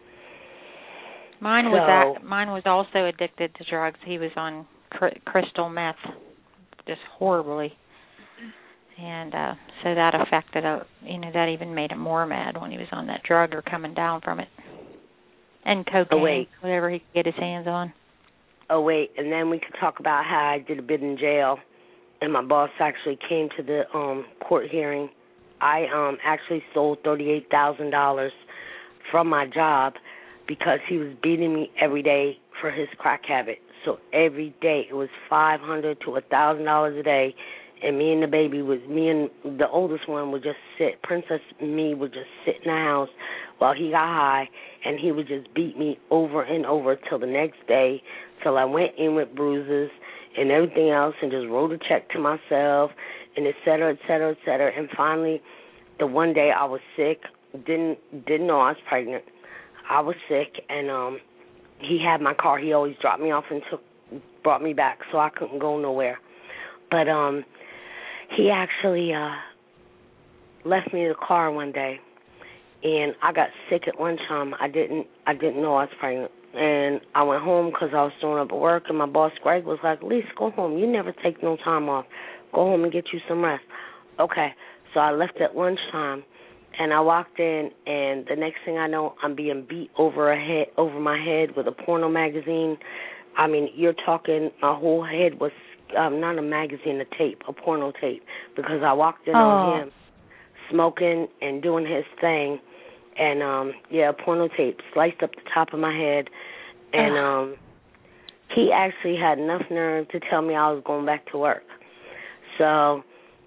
Mine so, was that, mine was also addicted to drugs. He was on cr- crystal meth, just horribly. And uh, so that affected, uh, you know, that even made him more mad when he was on that drug or coming down from it. And cocaine, oh, wait. whatever he could get his hands on. Oh, wait, and then we could talk about how I did a bit in jail, and my boss actually came to the um, court hearing. I um, actually stole thirty-eight thousand dollars from my job because he was beating me every day for his crack habit. So every day it was five hundred dollars to one thousand dollars a day. And me and the baby was, me and the oldest one would just sit, Princess and me would just sit in the house while he got high, and he would just beat me over and over till the next day, till I went in with bruises and everything else and just wrote a check to myself and et cetera, et cetera, et cetera. And finally, the one day I was sick, didn't didn't know I was pregnant. I was sick, and um, he had my car. He always dropped me off and took brought me back, so I couldn't go nowhere. But um. He actually uh, left me in the car one day, and I got sick at lunchtime. I didn't I didn't know I was pregnant, and I went home because I was throwing up at work, and my boss, Greg, was like, Lisa, go home. You never take no time off. Go home and get you some rest. Okay, so I left at lunchtime, and I walked in, and the next thing I know, I'm being beat over a head, over my head with a porno magazine. I mean, you're talking, my whole head was Um, not a magazine, a tape, a porno tape, because I walked in oh. on him smoking and doing his thing, and, um, yeah, a porno tape sliced up the top of my head, and oh. um, he actually had enough nerve to tell me I was going back to work. So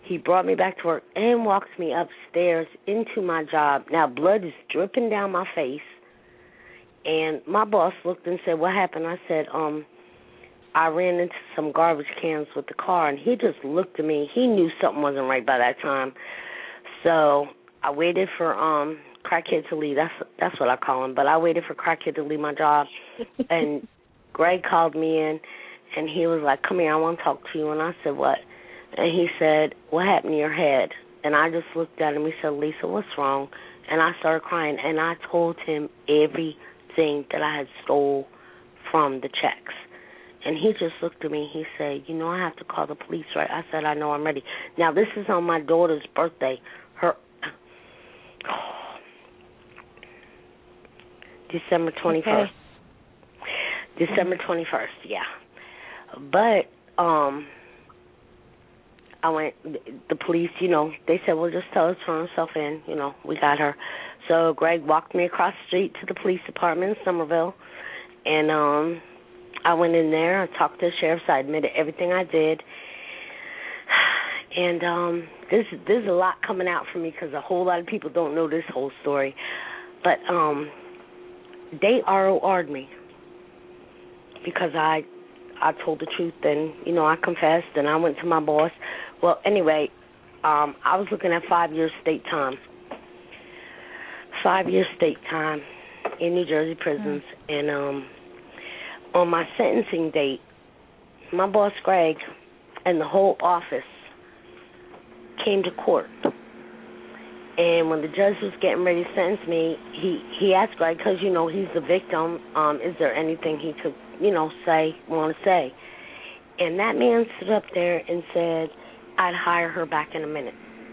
He brought me back to work and walked me upstairs into my job. Now, blood is dripping down my face. And my boss looked and said, what happened? I said, um, I ran into some garbage cans with the car. And he just looked at me. He knew something wasn't right by that time. So I waited for um, Crackhead to leave. That's that's what I call him. But I waited for Crackhead to leave my job. And Greg called me in, and he was like, come here, I want to talk to you. And I said, what? And he said, what happened to your head? And I just looked at him. He said, Lisa, what's wrong? And I started crying. And I told him everything that I had stole from the checks. And he just looked at me. He said, you know, I have to call the police, right? I said, I know, I'm ready. Now, this is on my daughter's birthday. Her oh, December twenty-first. Okay. December twenty-first, yeah. But um, I went, the police, you know, they said, well, just tell her to turn herself in. You know, we got her. So Greg walked me across the street to the police department in Somerville. And um, I went in there. I talked to the sheriff. I admitted everything I did. And um, there's, there's a lot coming out for me because a whole lot of people don't know this whole story. But um, they R O R'd me because I I told the truth and, you know, I confessed and I went to my boss. Well, anyway, um, I was looking at five years state time. Five years state time in New Jersey prisons. Mm. And um, on my sentencing date, my boss, Greg, and the whole office came to court. And when the judge was getting ready to sentence me, he, he asked Greg, because, you know, he's the victim, um, is there anything he could, you know, say, want to say? And that man stood up there and said, I'd hire her back in a minute.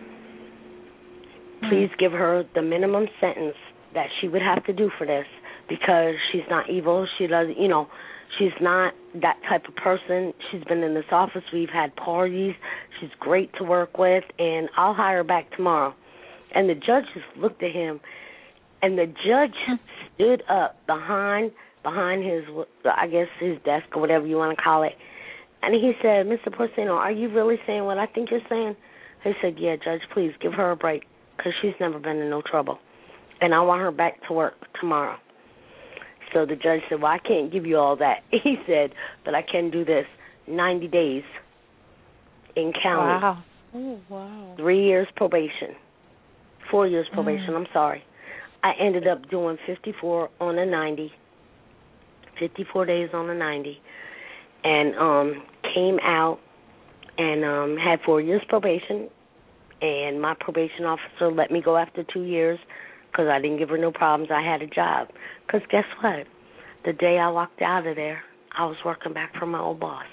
Please give her the minimum sentence that she would have to do for this because she's not evil. She doesn't, you know, she's not that type of person. She's been in this office. We've had parties. She's great to work with, and I'll hire her back tomorrow. And the judge just looked at him, and the judge stood up behind behind his, I guess, his desk or whatever you want to call it, and he said, Mister Porcino, are you really saying what I think you're saying? He said, yeah, Judge, please give her a break because she's never been in no trouble, and I want her back to work tomorrow. So the judge said, well, I can't give you all that. He said, but I can do this, ninety days in county. Wow. Oh, wow. Three years probation. Four years probation, mm. I'm sorry. I ended up doing fifty-four on a ninety, fifty-four days on a ninety, and um, came out and um, had four years probation, and my probation officer let me go after two years because I didn't give her no problems. I had a job. Because guess what? The day I walked out of there, I was working back for my old boss.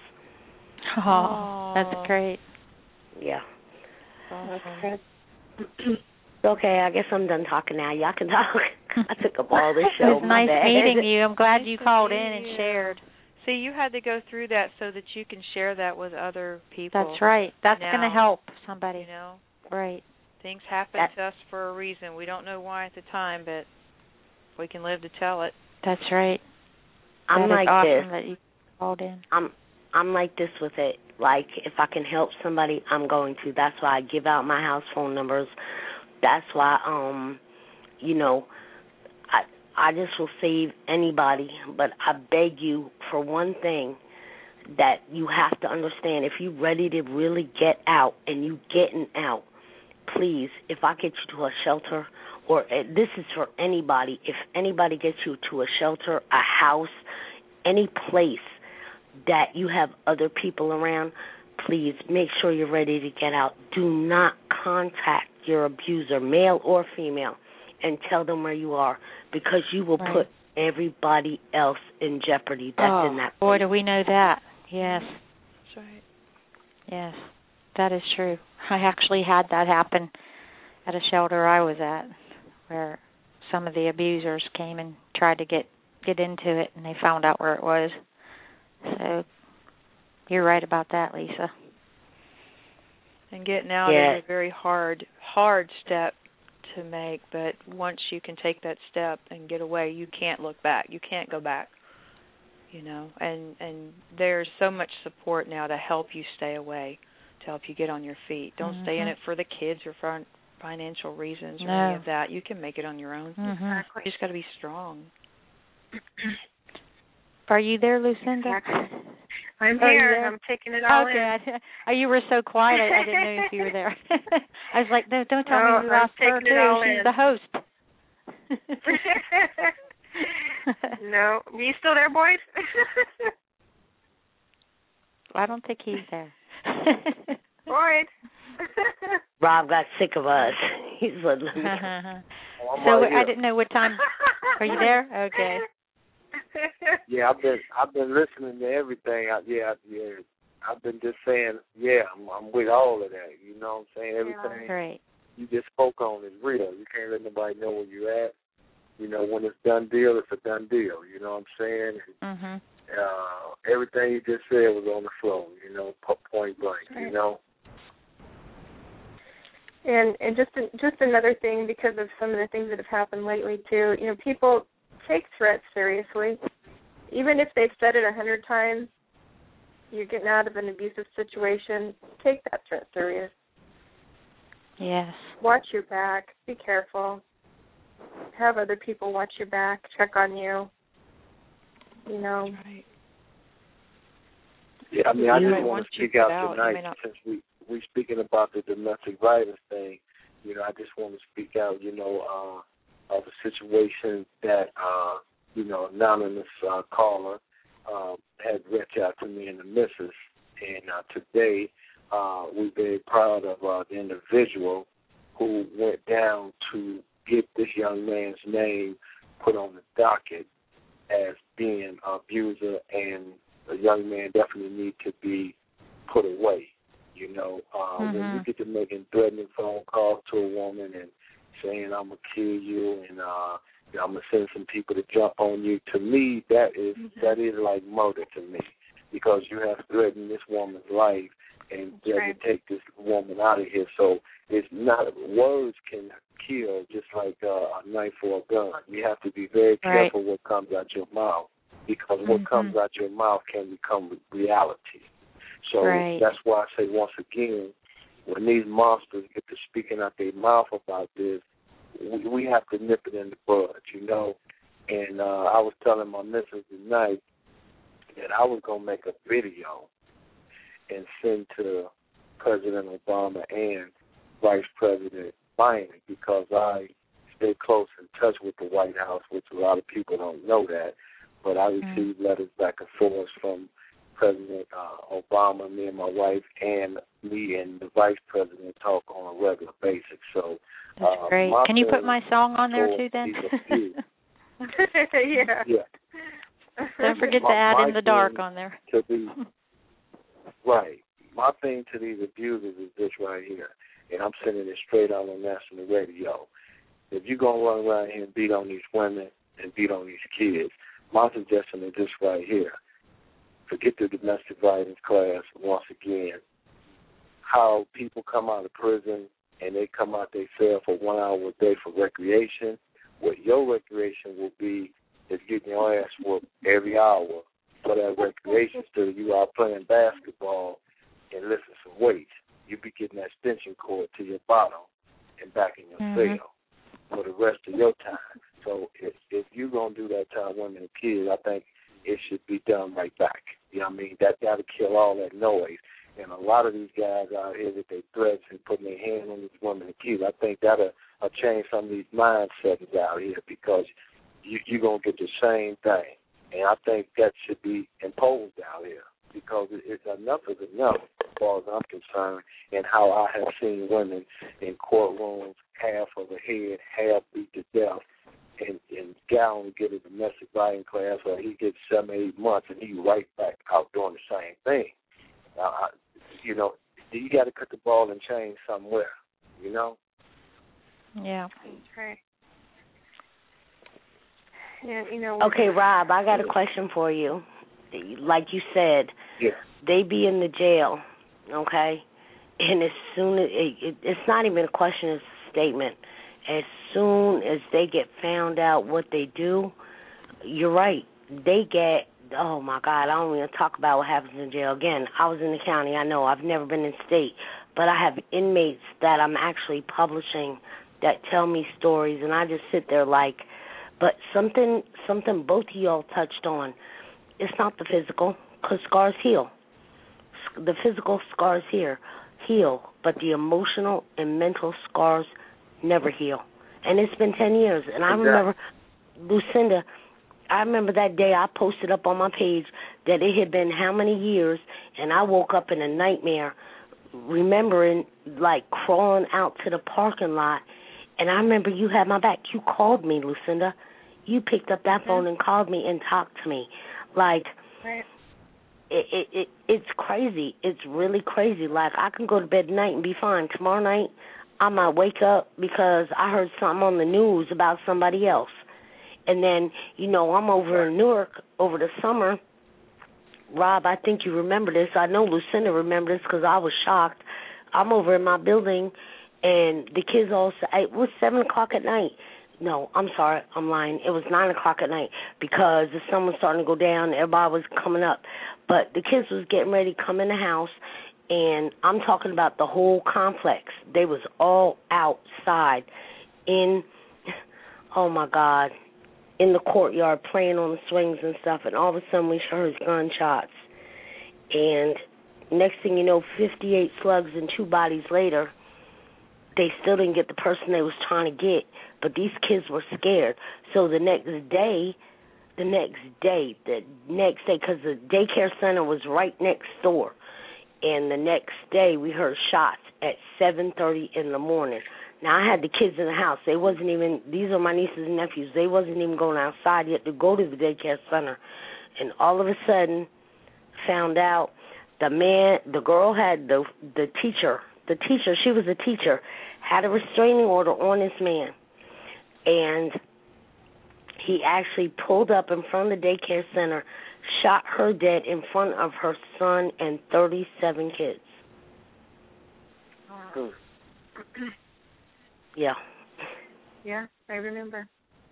Oh, that's great. Yeah. Oh, that's great. Okay, I guess I'm done talking now. Y'all can talk. I took up all this show. It was nice bad. meeting you. I'm glad nice you called in you. and shared. See, you had to go through that so that you can share that with other people. That's right. That's going to help somebody. You know? Right. Things happen that, to us for a reason. We don't know why at the time, but we can live to tell it. That's right. I'm that like awesome this. That you called in. I'm I'm like this with it. Like, if I can help somebody, I'm going to. That's why I give out my house phone numbers. That's why, um, you know, I I just will save anybody. But I beg you for one thing that you have to understand. If you're ready to really get out and you getting out, please, if I get you to a shelter, or uh, this is for anybody, if anybody gets you to a shelter, a house, any place that you have other people around, please make sure you're ready to get out. Do not contact your abuser, male or female, and tell them where you are, because you will right. put everybody else in jeopardy that's oh, in that place. Boy, do we know that. Yes. That's right. Yes, that is true. I actually had that happen at a shelter I was at, where some of the abusers came and tried to get, get into it, and they found out where it was. So you're right about that, Lisa. And getting out yeah. is a very hard, hard step to make, but once you can take that step and get away, you can't look back. You can't go back, you know. And and there's so much support now to help you stay away. to help you get on your feet. Don't mm-hmm. stay in it for the kids or for financial reasons or no. any of that. You can make it on your own. Mm-hmm. Exactly. You just got to be strong. Are you there, Lucinda? Exactly. I'm here. I'm taking it all okay. in. Okay. You were so quiet. I, I didn't know if you were there. I was like, no, don't tell no, me you lost her too. She's in. the host. No. Are you still there, boys? I don't think he's there. Boyd. Rob got sick of us. He's like, oh, so right I didn't know what time. Are you there? Okay. Yeah, I've been I've been listening to everything. I, yeah, yeah. I've been just saying, yeah, I'm, I'm with all of that. You know what I'm saying? Everything yeah. Right. you just spoke on is real. You can't let nobody know where you're at. You know, when it's done deal, it's a done deal. You know what I'm saying? Mm-hmm. Uh, everything you just said was on the floor. You know, point blank. Right. You know. And and just just another thing, because of some of the things that have happened lately too. You know, people take threats seriously, even if they've said it a hundred times. You're getting out of an abusive situation. Take that threat serious. Yes. Watch your back. Be careful. Have other people watch your back. Check on you. You know. Right. Yeah, I mean, I just want to speak out, out tonight since we we speaking about the domestic violence thing. You know, I just want to speak out. You know, uh, of a situation that uh, you know, anonymous uh, caller uh, had reached out to me and the missus, and uh, today uh, we're very proud of uh, the individual who went down to get this young man's name put on the docket as being an abuser, and the young man definitely need to be put away. You know, uh, mm-hmm. when you get to making threatening phone calls to a woman and saying, I'm going to kill you and uh, I'm going to send some people to jump on you, to me, that is mm-hmm. that is like murder to me, because you have threatened this woman's life and you have to take this woman out of here. So it's not, words can kill just like uh, a knife or a gun. You have to be very careful right. what comes out your mouth, because mm-hmm. what comes out your mouth can become reality. So right. that's why I say once again, when these monsters get to speaking out their mouth about this, we, we have to nip it in the bud, you know. And uh, I was telling my missus tonight that I was going to make a video and send to President Obama and Vice President Biden, because I stay close in touch with the White House, which a lot of people don't know that. But I received mm-hmm. letters back and forth from President uh, Obama, me and my wife, and me and the Vice President talk on a regular basis. So that's uh, great. Can you put my song on there too, then? yeah. Yeah. Don't forget my, to add my In the Dark on there. To be, right. My thing to these abusers is this right here, and I'm sending it straight out on national radio. If you're going to run around here and beat on these women and beat on these kids, my suggestion is this right here. Forget the domestic violence class once again. How people come out of prison and they come out their cell for one hour a day for recreation. What your recreation will be is getting your ass whooped every hour for that recreation. So you are playing basketball and lifting some weights. You be getting that extension cord to your bottom and back in your mm-hmm. cell for the rest of your time. So if, if you're going to do that to women and kids, I think it should be done right back. You know what I mean? That got to kill all that noise. And a lot of these guys out here with their threats and putting their hand on these women and kids, I think that'll uh, change some of these mindsets out here, because you, you're going to get the same thing. And I think that should be imposed out here, because it, it's enough is enough as far as I'm concerned, and how I have seen women in courtrooms, half of a head, half beat to death, and, and Gowan get a domestic violence class where he gets seven, eight months, and he right back out doing the same thing. Uh, you know, you got to cut the ball and change somewhere, you know? Yeah. Right. Yeah, you know. Okay, Rob, I got a question for you. Like you said, yeah. they be in the jail, okay? And as soon as, it, it, it's not even a question, it's a statement. As soon as they get found out what they do, you're right. They get oh, my God, I don't even talk about what happens in jail. Again, I was in the county. I know. I've never been in state. But I have inmates that I'm actually publishing that tell me stories, and I just sit there like, but something something both of y'all touched on, it's not the physical, because scars heal. The physical scars here heal, but the emotional and mental scars never heal. And it's been ten years, and I remember, Lucinda, I remember that day I posted up on my page that it had been how many years, and I woke up in a nightmare remembering, like, crawling out to the parking lot. And I remember you had my back. You called me, Lucinda. You picked up that phone and called me and talked to me. Like, right. it, it, it it's crazy. It's really crazy. Like, I can go to bed tonight and be fine. Tomorrow night, I might wake up because I heard something on the news about somebody else. And then, you know, I'm over in Newark over the summer. Rob, I think you remember this. I know Lucinda remembers this because I was shocked. I'm over in my building, and the kids all say, it was seven o'clock at night. No, I'm sorry, I'm lying. It was nine o'clock at night because the sun was starting to go down. Everybody was coming up. But the kids was getting ready to come in the house, and I'm talking about the whole complex. They was all outside in, oh, my God, in the courtyard playing on the swings and stuff, and all of a sudden we heard gunshots. And next thing you know, fifty-eight slugs and two bodies later, they still didn't get the person they was trying to get, but these kids were scared. So the next day, the next day, the next day, because the daycare center was right next door, and the next day we heard shots at seven thirty in the morning. Now, I had the kids in the house. They wasn't even, these are my nieces and nephews. They wasn't even going outside yet to go to the daycare center. And all of a sudden, found out the man, the girl had the the teacher, the teacher, she was a teacher, had a restraining order on this man. And he actually pulled up in front of the daycare center, shot her dead in front of her son and thirty-seven kids. Wow. Yeah. Yeah, I remember.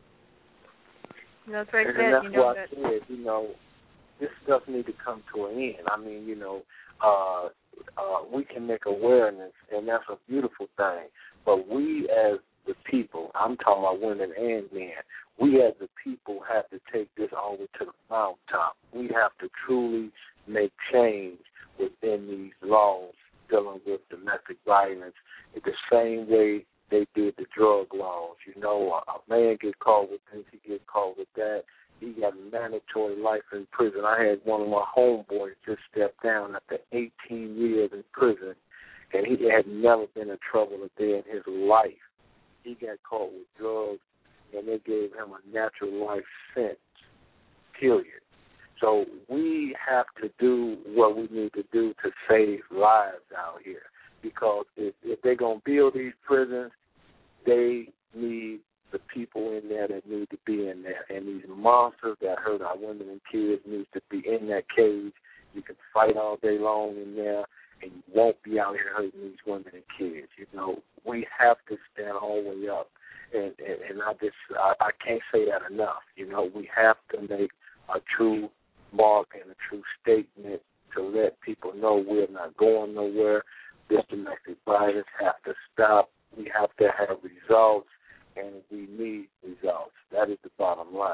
That's right. And Said, that's you know, why that... I said, you know, this stuff needs to come to an end. I mean, you know, uh, uh, we can make awareness, and that's a beautiful thing. But we as the people, I'm talking about women and men, we as the people have to take this all the way to the mountaintop. We have to truly make change within these laws dealing with domestic violence in the same way they did the drug laws. You know, a, a man gets caught with this, he gets caught with that. He got mandatory life in prison. I had one of my homeboys just step down after eighteen years in prison, and he had never been in trouble a day in his life. He got caught with drugs, and they gave him a natural life sentence, period. So we have to do what we need to do to save lives out here, because if, if they're going to build these prisons, they need the people in there that need to be in there. And these monsters that hurt our women and kids need to be in that cage. You can fight all day long in there, and you won't be out here hurting these women and kids. You know, we have to stand all the way up. And, and, and I just, I, I can't say that enough. You know, we have to make a true mark and a true statement to let people know we're not going nowhere. This domestic violence has to stop. We have to have results, and we need results. That is the bottom line.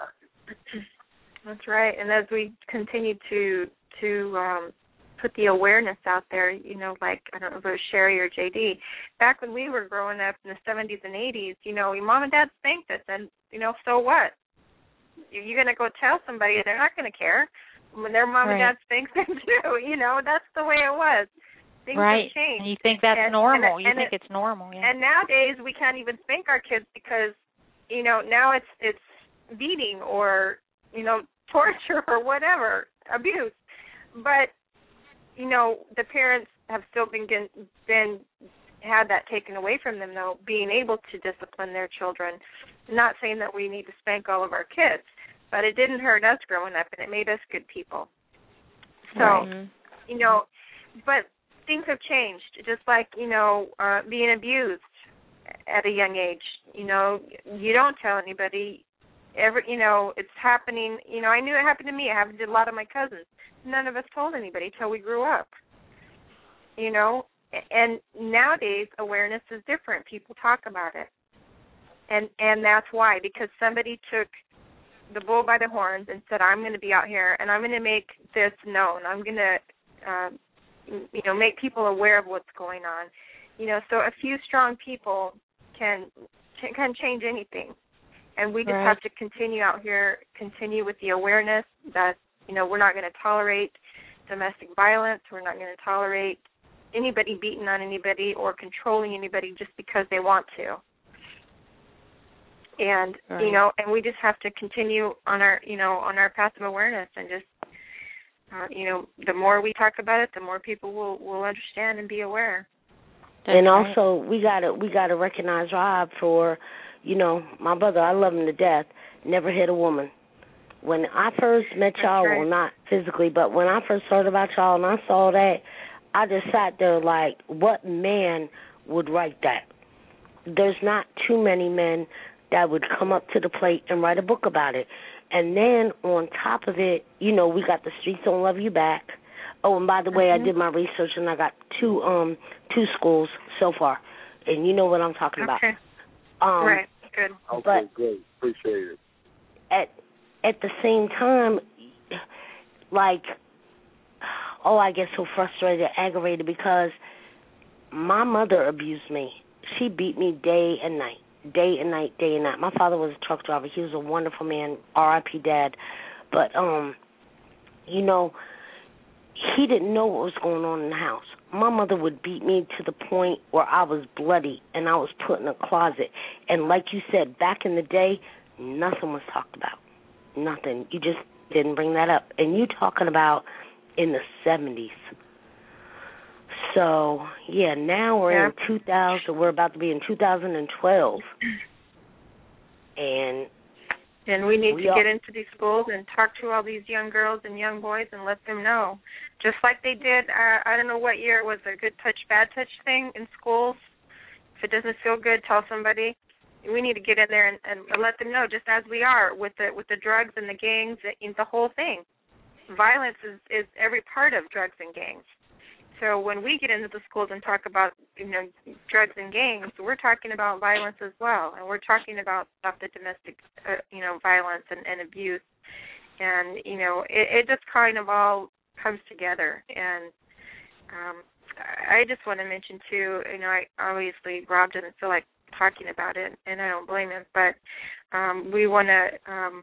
That's right. And as we continue to to um, put the awareness out there, you know, like, I don't know if it was Sherry or J D, back when we were growing up in the seventies and eighties, you know, your mom and dad spanked us, and, you know, so what? You're going to go tell somebody, they're not going to care. When their mom right. and dad spanks them too, you know, that's the way it was. Things right. have changed. And you think that's and, normal. And, you and think it, it's normal, yeah. And nowadays we can't even spank our kids because, you know, now it's it's beating or, you know, torture or whatever, abuse. But, you know, the parents have still been been had that taken away from them, though, being able to discipline their children. Not saying that we need to spank all of our kids, but it didn't hurt us growing up, and it made us good people. So, right. you know, but things have changed, just like, you know, uh, being abused at a young age. You know, you don't tell anybody, every, you know, it's happening. You know, I knew it happened to me. It happened to a lot of my cousins. None of us told anybody till we grew up. You know, and nowadays awareness is different. People talk about it, and and that's why, because somebody took the bull by the horns and said, I'm going to be out here and I'm going to make this known. I'm going to, uh, you know, make people aware of what's going on. You know, so a few strong people can can change anything. And we just right. have to continue out here, continue with the awareness that, you know, we're not going to tolerate domestic violence. We're not going to tolerate anybody beating on anybody or controlling anybody just because they want to. And, right. you know, and we just have to continue on our, you know, on our path of awareness and just, uh, you know, the more we talk about it, the more people will, will understand and be aware. That's and right. also, we gotta we gotta recognize Rob for, you know, my brother. I love him to death. Never hit a woman. When I first met That's y'all, right. well, not physically, but when I first heard about y'all and I saw that, I just sat there like, what man would write that? There's not too many men that would come up to the plate and write a book about it. And then on top of it, you know, we got The Streets Don't Love You Back. Oh, and by the way, mm-hmm. I did my research and I got two um two schools so far, and you know what I'm talking okay. about. Um, right, good. Okay, but great. Appreciate it. At at the same time, like, oh, I get so frustrated, aggravated because my mother abused me. She beat me day and night. Day and night, day and night. My father was a truck driver. He was a wonderful man, R I P Dad. But, um, you know, he didn't know what was going on in the house. My mother would beat me to the point where I was bloody and I was put in a closet. And like you said, back in the day, nothing was talked about. Nothing. You just didn't bring that up. And you talking about in the seventies. So, yeah, now we're yeah. in two thousand. We're about to be in two thousand twelve. And and we need we to are, get into these schools and talk to all these young girls and young boys and let them know. Just like they did, uh, I don't know what year it was, a good touch, bad touch thing in schools. If it doesn't feel good, tell somebody. We need to get in there and, and let them know, just as we are with the with the drugs and the gangs, the whole thing. Violence is, is every part of drugs and gangs. So when we get into the schools and talk about, you know, drugs and gangs, we're talking about violence as well, and we're talking about stuff that domestic, uh, you know, violence and, and abuse, and you know, it, it just kind of all comes together. And um, I just want to mention too, you know, I obviously Rob doesn't feel like talking about it, and I don't blame him, but um, we want to um,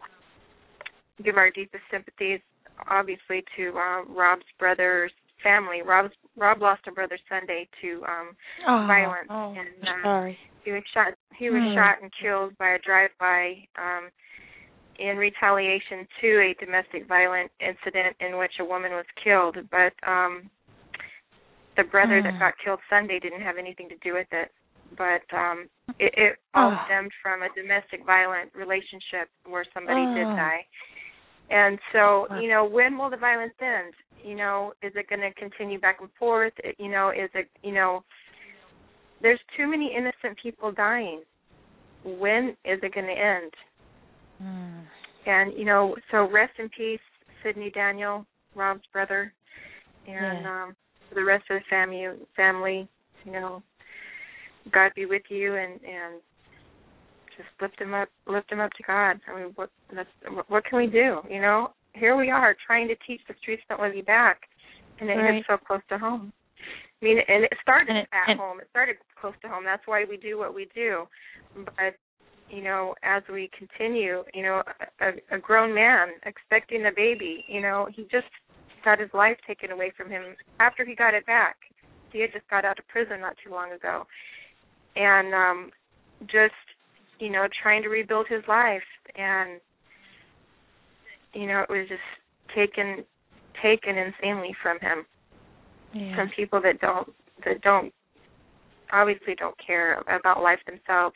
give our deepest sympathies, obviously, to uh, Rob's brother's family. Rob's, Rob lost a brother Sunday to um, oh, violence, oh, and uh, sorry. he was shot. He was hmm. shot and killed by a drive-by um, in retaliation to a domestic violent incident in which a woman was killed. But um, the brother hmm. that got killed Sunday didn't have anything to do with it. But um, it, it all oh. stemmed from a domestic violent relationship where somebody oh. did die. And so, you know, when will the violence end? You know, is it going to continue back and forth? It, you know, is it, you know, there's too many innocent people dying. When is it going to end? Mm. And, you know, so rest in peace, Sidney Daniel, Rob's brother, and yeah. um, for the rest of the family, family, you know, God be with you, and, and just lift him up, lift him up to God. I mean, what that's, what can we do? You know, here we are trying to teach The Streets Don't Love You Back, and it right. hits so close to home. I mean, and it started and it, at and, home. It started close to home. That's why we do what we do. But you know, as we continue, you know, a, a grown man expecting a baby, you know, he just got his life taken away from him after he got it back. He had just got out of prison not too long ago, and um, just. you know, trying to rebuild his life, and, you know, it was just taken taken insanely from him, yeah. from people that don't, that don't, obviously don't care about life themselves.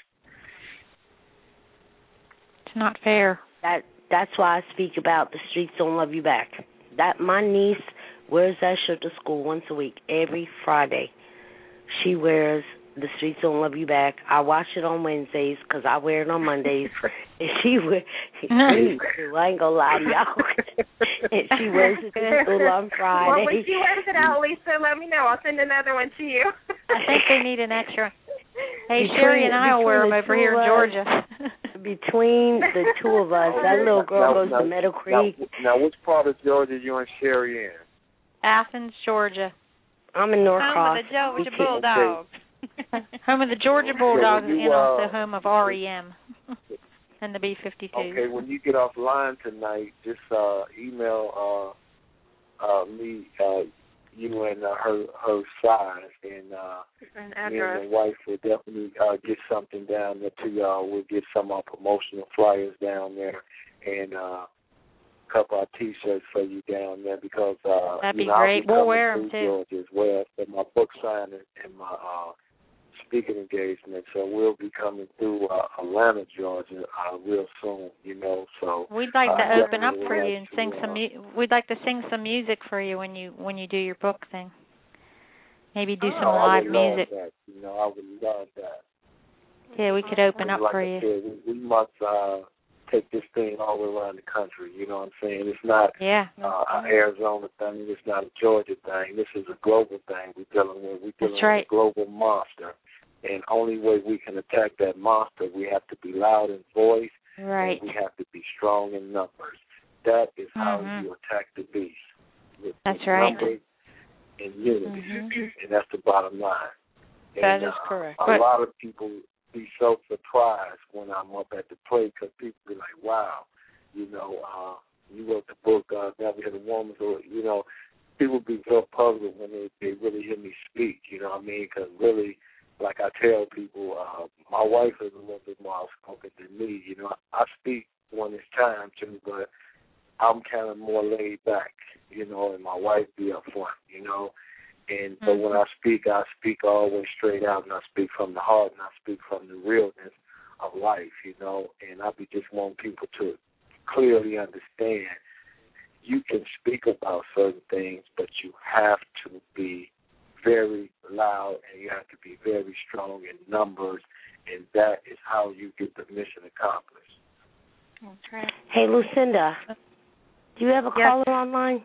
It's not fair. That That's why I speak about The Streets Don't Love You Back. That my niece wears that shirt to school once a week, every Friday. She wears The Streets Don't Love You Back. I watch it on Wednesdays because I wear it on Mondays. And she wears it too. I ain't going to lie to y'all. And she wears it to school on Friday. Well, when she wears it out, Lisa, let me know. I'll send another one to you. I think they need an extra. Hey, between, Sherry and I will wear them over here in Georgia. Between the two of us, that little girl now, goes now, to Meadow Creek. Now, now, which part of Georgia you and Sherry in? Athens, Georgia. I'm in Norcross. Home of the Georgia Bulldogs. Home of the Georgia Bulldogs yeah, you, and also uh, home of R E M and the B fifty-two. Okay, when you get offline tonight, just uh, email uh, uh, me, uh, you and uh, her her size, and uh, me and my wife will definitely uh, get something down there to y'all. We'll get some of our promotional flyers down there, and uh, a couple of T-shirts for you down there because uh, that'd be you know, great. I'll be we'll wear them too. Georgia as well, for my book signing and my uh, speaking engagement. So we'll be coming through uh, Atlanta, Georgia, uh, real soon. You know, so we'd like uh, to open up for you and to, sing uh, some. Mu- we'd like to sing some music for you when you when you do your book thing. Maybe do some oh, live I would music. Love that. You know, I would love that. Yeah, we could open up like for I you. Said, we, we must uh, take this thing all the way around the country. You know what I'm saying? It's not yeah. uh, an Arizona thing. It's not a Georgia thing. This is a global thing we're dealing with. We're dealing That's right. with a global monster. And only way we can attack that monster, we have to be loud in voice. Right. And we have to be strong in numbers. That is how mm-hmm. you attack the beast. With, that's with right. Numbers and unity. Mm-hmm. And that's the bottom line. That and, is uh, correct. A but, lot of people be so surprised when I'm up at the plate because people be like, wow, you know, uh, you wrote the book, uh, Never Hit a Woman. So, you know, people be so puzzled when they, they really hear me speak, you know what I mean? Because really, like I tell people, uh, my wife is a little bit more outspoken than me. You know, I speak when it's time to, but I'm kind of more laid back, you know, and my wife be up front, you know. And but mm-hmm. when I speak, I speak all the way straight out, and I speak from the heart, and I speak from the realness of life, you know. And I be just want people to clearly understand you can speak about certain things, but you have to be very loud, and you have to be very strong in numbers, and that is how you get the mission accomplished. That's right. Hey, Lucinda, do you have a yes. caller online?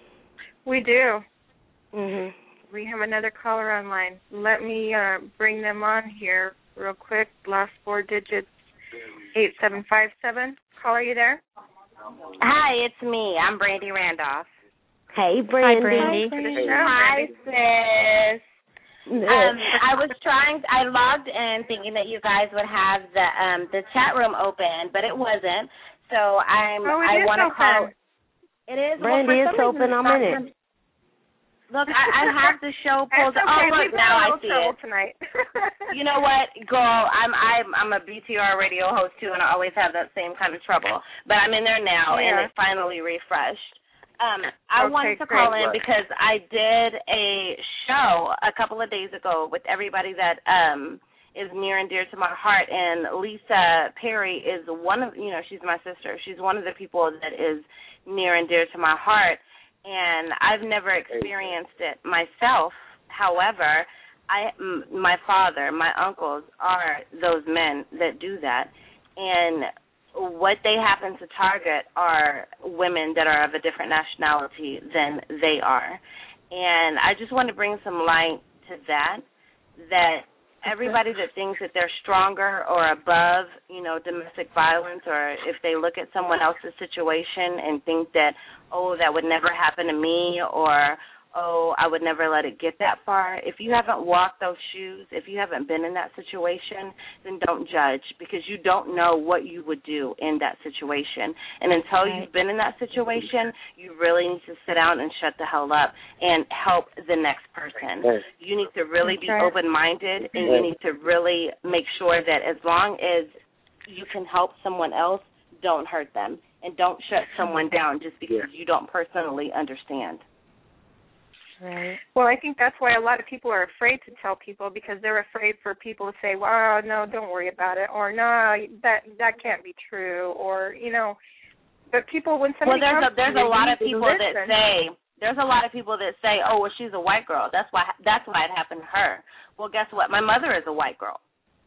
We do. Mhm. We have another caller online. Let me uh, bring them on here real quick. Last four digits, eight seven five seven. Caller, are you there? Hi, it's me. I'm Brandy Randolph. Hey, Brandy. Hi, Brandy. Hey, Hi, sis. um, I was trying. I logged in thinking that you guys would have the um, the chat room open, but it wasn't. So I'm. Oh, it I is want to open. call. It is. Brandy, well, it's open. I'm in it. Look, I, I have the show pulled. Okay. Oh, look, We've now I had a see trouble it. Tonight. You know what, girl? I'm I'm I'm a B T R radio host too, and I always have that same kind of trouble. But I'm in there now, yeah. and it finally refreshed. Um, I okay, wanted to great. call in because I did a show a couple of days ago with everybody that um is near and dear to my heart, and Lisa Perry is one of, you know, she's my sister. She's one of the people that is near and dear to my heart. And I've never experienced it myself. However, I, m- my father, my uncles are those men that do that. And what they happen to target are women that are of a different nationality than they are. And I just want to bring some light to that, that everybody that thinks that they're stronger or above, you know, domestic violence, or if they look at someone else's situation and think that, oh, that would never happen to me, or, oh, I would never let it get that far. If you haven't walked those shoes, if you haven't been in that situation, then don't judge, because you don't know what you would do in that situation. And until right. you've been in that situation, you really need to sit down and shut the hell up and help the next person. You need to really be right. open-minded, and you need to really make sure that as long as you can help someone else, don't hurt them. And don't shut someone down just because yeah. you don't personally understand. Right. Well, I think that's why a lot of people are afraid to tell people, because they're afraid for people to say, well, no, don't worry about it, or no, that that can't be true, or, you know, but people, when somebody well, there's comes a, there's to you, a lot you of people listen. that say, There's a lot of people that say, oh, well, she's a white girl. That's why that's why it happened to her. Well, guess what? My mother is a white girl.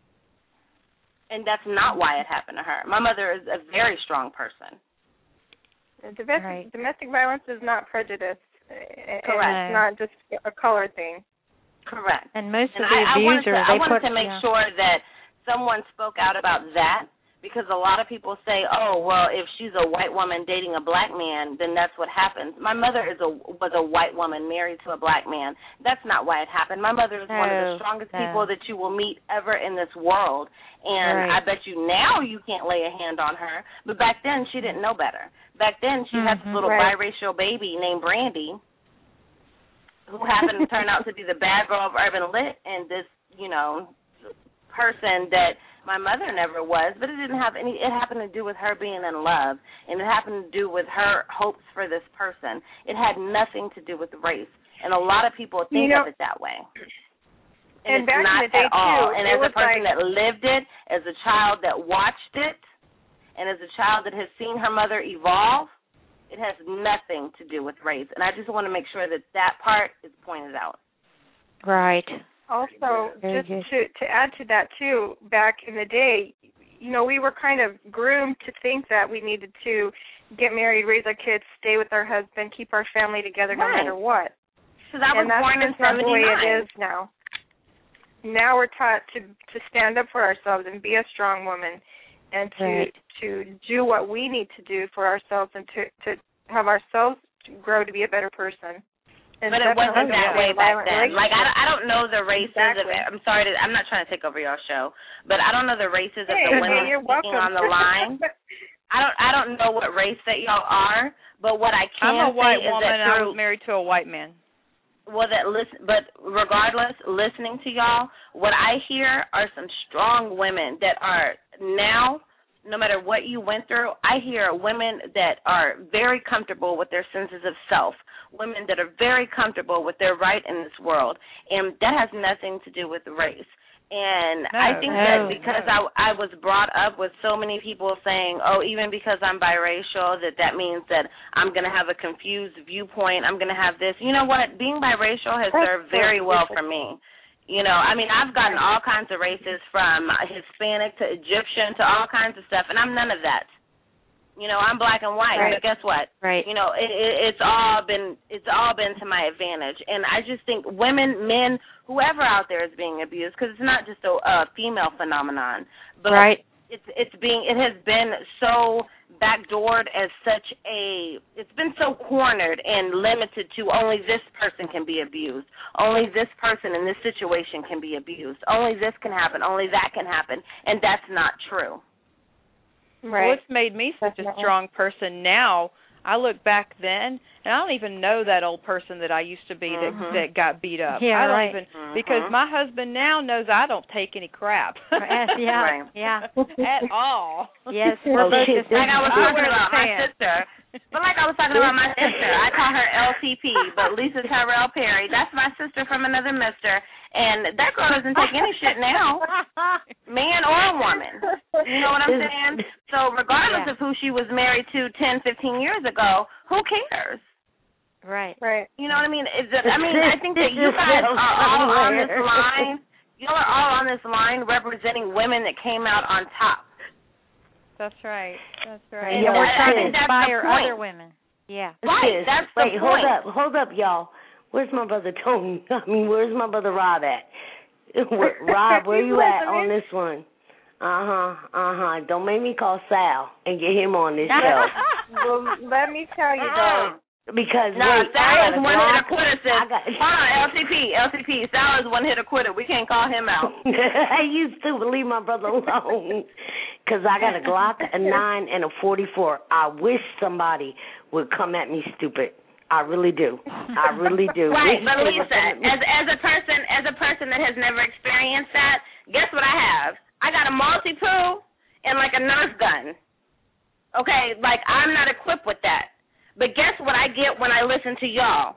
And that's not why it happened to her. My mother is a very strong person. Domestic, right. domestic violence is not prejudice. Correct. It's not just a color thing. Correct. And most and of the I, abusers, I wanted to, they I wanted put, to make yeah. sure that someone spoke out about that, because a lot of people say, oh, well, if she's a white woman dating a black man, then that's what happens. My mother is a was a white woman married to a black man. That's not why it happened. My mother is no, one of the strongest no. people that you will meet ever in this world, and right. I bet you now you can't lay a hand on her, but back then she didn't know better. Back then she mm-hmm. had this little right. biracial baby named Brandy, who happened to turn out to be the bad girl of Urban Lit, and this, you know, person that my mother never was, but it didn't have any, it happened to do with her being in love, and it happened to do with her hopes for this person. It had nothing to do with race, and a lot of people think you know, of it that way. And And, it's back not in the day at all. too, And it as a was person like, that lived it, as a child that watched it, and as a child that has seen her mother evolve, it has nothing to do with race. And I just want to make sure that that part is pointed out. Right. Also, just to, to add to that, too, back in the day, you know, we were kind of groomed to think that we needed to get married, raise our kids, stay with our husband, keep our family together no right. matter what. Because I was and that's born in just not the way seventy-nine. it is now. Now we're taught to, to stand up for ourselves and be a strong woman and to right. to do what we need to do for ourselves and to, to have ourselves grow to be a better person. And but it wasn't that way back then. Like, I, I don't know the races exactly. of it. I'm sorry, to, I'm not trying to take over y'all show, but I don't know the races hey, of the women hey, speaking on the line. I don't I don't know what race that y'all are, but what I can I'm a white say woman is that and I through, was married to a white man. Well, that listen, but regardless, listening to y'all, what I hear are some strong women that are now, no matter what you went through, I hear women that are very comfortable with their senses of self, women that are very comfortable with their right in this world, and that has nothing to do with race. And no, I think no, that because no. I I was brought up with so many people saying, oh, even because I'm biracial, that that means that I'm going to have a confused viewpoint, I'm going to have this. You know what? Being biracial has That's served very well for me. You know, I mean, I've gotten all kinds of races, from Hispanic to Egyptian to all kinds of stuff, and I'm none of that. You know, I'm black and white, right. but guess what? Right. You know, it, it, it's all been it's all been to my advantage, and I just think women, men, whoever out there is being abused, because it's not just a, a female phenomenon, but right. it's it's being it has been so backdoored as such a it's been so cornered and limited to only this person can be abused, only this person in this situation can be abused, only this can happen, only that can happen, and that's not true. Right. Well, it's made me such a strong person now. I look back then, and I don't even know that old person that I used to be mm-hmm. that that got beat up. Yeah, I don't right. even mm-hmm. because my husband now knows I don't take any crap. yeah, right. yeah. At all. Yes, we're well, both shit, the Like I was I talking wear about my pants. sister, but like I was talking about my sister, I call her L T P, but Lisa Tyrell Perry, that's my sister from another mister, and that girl doesn't take any shit now, man or woman. You know what I'm saying? So regardless yeah. of who she was married to ten, fifteen years ago, who cares? Right. Right. You know what I mean? It's just, I mean, I think that you guys are all on this line. Y'all are all on this line representing women that came out on top. That's right. That's Right. right. And we're trying to I think that's inspire the point. other women. Yeah. Right, that's the Wait, hold point. up, hold up, y'all. Where's my brother Tony? I mean, where's my brother Rob at? Where, Rob, where you at on this one? Uh-huh, uh-huh. Don't make me call Sal and get him on this show. Well, let me tell you, though. Because, no, wait, Sal is one hit block. quitter, sis. got... Hold on, L T P, L T P. Sal is one hit quitter. We can't call him out. I used to leave my brother alone because I got a Glock, a nine, and a forty-four. I wish somebody would come at me stupid. I really do. I really do. Right, wish but they Lisa, would come at me. as as a person, as a person that has never experienced that, guess what I have? I got a multi-poo and like a Nerf gun. Okay, like I'm not equipped with that. But guess what I get when I listen to y'all?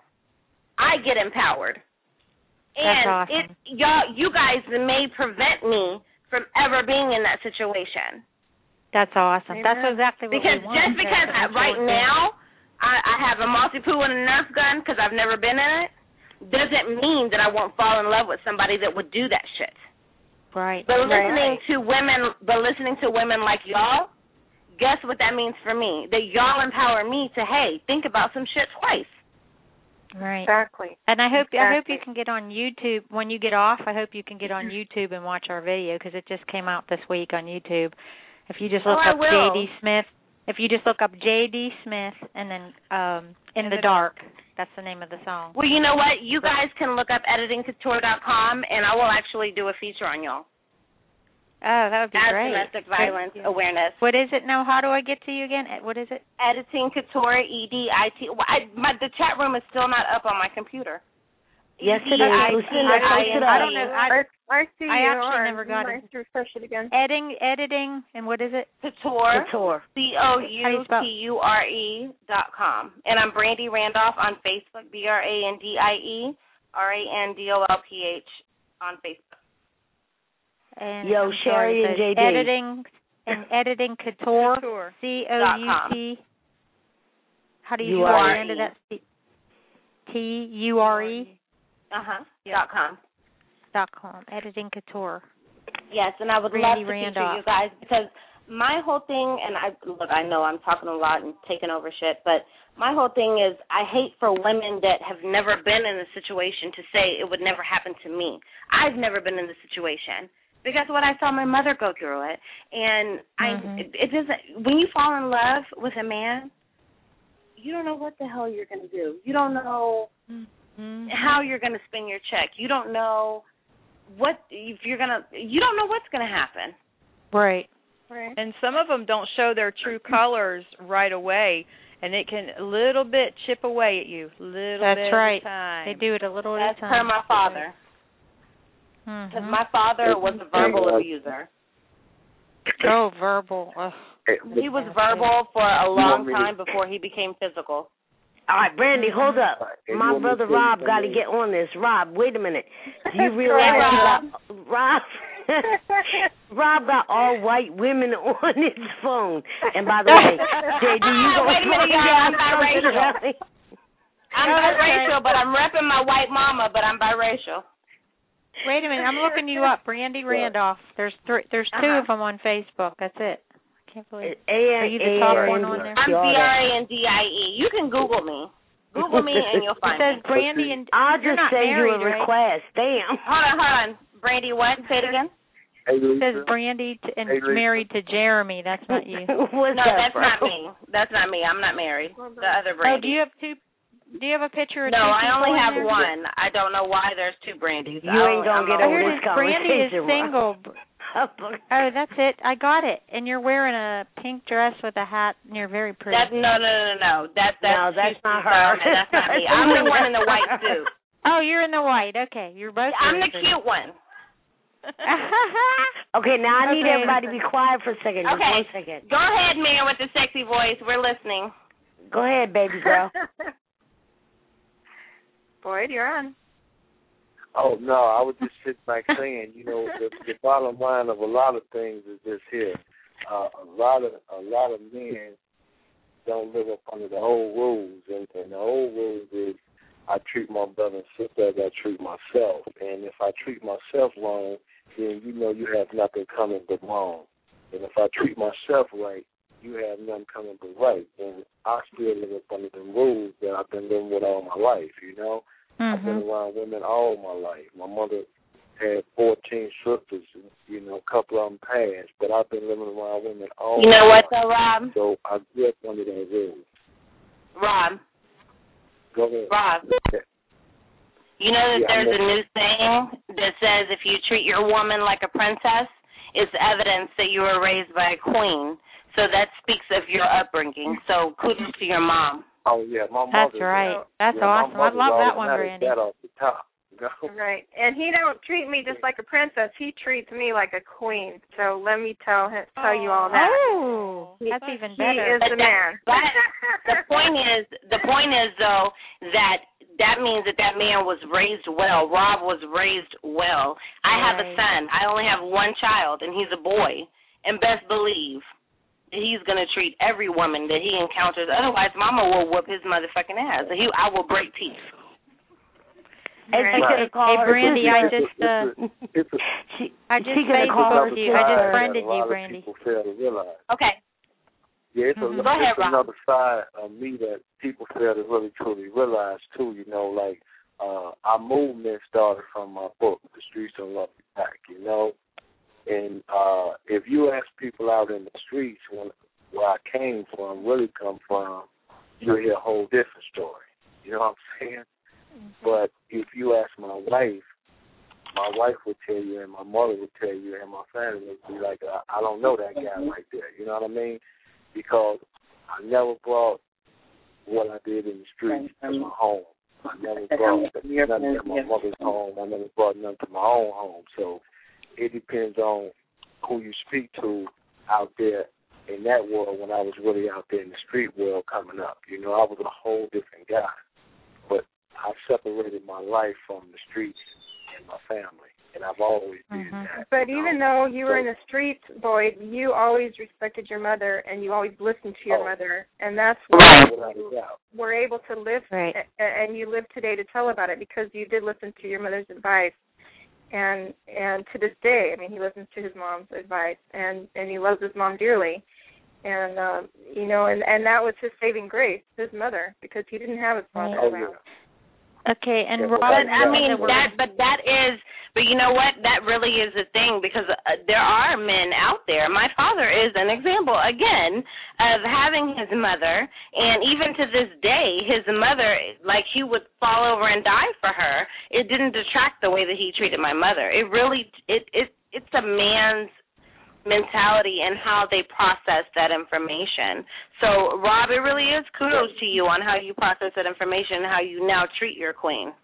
I get empowered. And That's awesome. it y'all you guys may prevent me from ever being in that situation. That's awesome. That's exactly what because we want. just because I, right now I, I have a multi-poo and a Nerf gun because I've never been in it, doesn't mean that I won't fall in love with somebody that would do that shit. Right. But listening right. to women, but listening to women like y'all, guess what that means for me? That y'all empower me to, hey, think about some shit twice. Right. Exactly. And I hope exactly. I hope you can get on YouTube when you get off. I hope you can get on YouTube and watch our video because it just came out this week on YouTube. If you just look oh, up J D Smith, if you just look up J D Smith and then um, In, In the, the dark, dark, that's the name of the song. Well, you know what? You guys can look up editing couture dot com, and I will actually do a feature on y'all. Oh, that would be As great. Domestic violence yeah. awareness. What is it now? How do I get to you again? What is it? Editing Couture, E D I T. Well, I, my, the chat room is still not up on my computer. Yes, it is. I, I, I don't know. I, I see I you actually are. never got it. Refresh it again. Editing, editing, and what is it? Couture. Couture. C O U T U R E dot com. And I'm Brandy Randolph on Facebook, B R A N D I E R A N D O L P H on Facebook. And Yo, I'm Sherry sorry, and J D. Editing and editing couture. C O U T. How do you spell the end of that? T U R E. Uh huh. Dot com. Dot com. Editing couture. Yes, and I would Randy love to Randolph. feature you guys because my whole thing, and I look, I know I'm talking a lot and taking over shit, but my whole thing is I hate for women that have never been in a situation to say it would never happen to me. I've never been in the situation. Because what I saw my mother go through it, and mm-hmm. I, it, it doesn't. When you fall in love with a man, you don't know what the hell you're going to do. You don't know mm-hmm. how you're going to spend your check. You don't know what if you're going to. You don't know what's going to happen. Right. Right. And some of them don't show their true colors right away, and it can a little bit chip away at you, little That's bit right. at a time. They do it a little That's at a time. That's per my father. Because mm-hmm. my father was a verbal abuser. Oh, verbal. Ugh. He was verbal for a long time before he became physical. All right, Brandy, hold up. My brother Rob got to get on this. Rob, wait a minute. Do you realize Rob? Rob, Rob got all white women on his phone. And by the way, J D, you go wait a minute, y'all. I'm biracial. I'm biracial, but I'm repping my white mama, but I'm biracial. Wait a minute, I'm looking you up, Brandy Randolph. There's three. There's two uh-huh. of them on Facebook. That's it. I can't believe. A- A- Are you the top A- one on there? I'm B R A N D I E. You can Google me. Google me and you'll find it says me. Brandy and I'll you're just not send married, you a right? request. Damn. Hold on, hold on. Brandy, what? Say it again. Hey, It says Brandy to, and Hey, married to Jeremy. That's not you. What's no, that, that's bro? not me. That's not me. I'm not married. The other Oh, Brandy. do you have two? Do you have a picture of no, two I people only in have there? one. I don't know why there's two Brandys. You ain't gonna get Oh, over here this it is. Brandy is conversation, single. Rob. Oh, that's it. I got it. And you're wearing a pink dress with a hat, and you're very pretty. That, no, no, no, no. That, that's No, that's Houston not her. Solomon. That's not me. I'm the one in the white suit. Oh, you're in the white. Okay, you're both. I'm very the pretty. cute one. Okay, now I need Okay. everybody to be quiet for a second. Just Okay. one second. Go ahead, man, with the sexy voice. We're listening. Go ahead, baby girl. Boyd, you're on. Oh, no, I was just sitting back saying, you know, the, the bottom line of a lot of things is this here. Uh, a lot of a lot of men don't live up under the old rules, and, and the old rules is I treat my brother and sister as I treat myself. And if I treat myself wrong, then you know you have nothing coming but wrong. And if I treat myself right, you have nothing coming but right. And I still live up under the rules that I've been living with all my life, you know. Mm-hmm. I've been around women all my life. My mother had fourteen sisters, and, you know, a couple of them passed, but I've been living around women all You know my what, life. though, Rob? So I grew up under that rules. Rob. Go ahead. Rob. You know that Yeah, there's I'm a new saying that says if you treat your woman like a princess, it's evidence that you were raised by a queen. So that speaks of your upbringing. So kudos to your mom. Oh, yeah, my mother. That's right. Uh, That's yeah, awesome. I love that one, Brandy. That off the top. Right. And he don't treat me just like a princess. He treats me like a queen. So let me tell him, tell you all that. Oh, that's he, even he better. is the man. But the point is, the point is though that that means that that man was raised well. Rob was raised well. I have a Right. son. I only have one child, and he's a boy. And best believe he's going to treat every woman that he encounters. Otherwise, Mama will whoop his motherfucking ass. He, I will break teeth. Right. Hey, hey, Brandy, I just uh, it's a, she, I just she gonna call her Facebooked you. I just sister. friended a lot you, of Brandy. people fail to realize. Okay. Yeah, it's, Mm-hmm. a, Go ahead, it's Rob. another side of me that people fail to really truly realize too. You know, like uh, our movement started from my book, The Streets Don't Love You Back. You know, and uh, if you ask people out in the streets when, where I came from, really come from, you'll hear a whole different story. You know what I'm saying? Mm-hmm. But if you ask my wife, my wife would tell you, and my mother would tell you, and my family would be like, I, I don't know that guy right there. You know what I mean? Because I never brought what I did in the streets to my home. I never brought nothing to my mother's home. I never brought nothing to my own home. So it depends on who you speak to out there in that world when I was really out there in the street world coming up. You know, I was a whole different guy. But I separated my life from the streets and my family, and I've always did Mm-hmm. that. But you even know? though you were in the streets, Boyd, you always respected your mother, and you always listened to your Oh. mother, and that's why Without a you doubt. were able to live, Right. a- and you live today to tell about it because you did listen to your mother's advice. And and to this day, I mean, he listens to his mom's advice, and, and he loves his mom dearly. And, um, you know, and, and that was his saving grace, his mother, because he didn't have his father Oh, around. yeah. Okay, and Yeah, Robin, But I mean we're- that, but that is, but you know what? That really is the thing because uh, there are men out there. My father is an example again of having his mother, and even to this day, his mother, like he would fall over and die for her. It didn't detract the way that he treated my mother. It really, it it it's a man's mentality and how they process that information. So, Rob, it really is kudos to you on how you process that information and how you now treat your queen.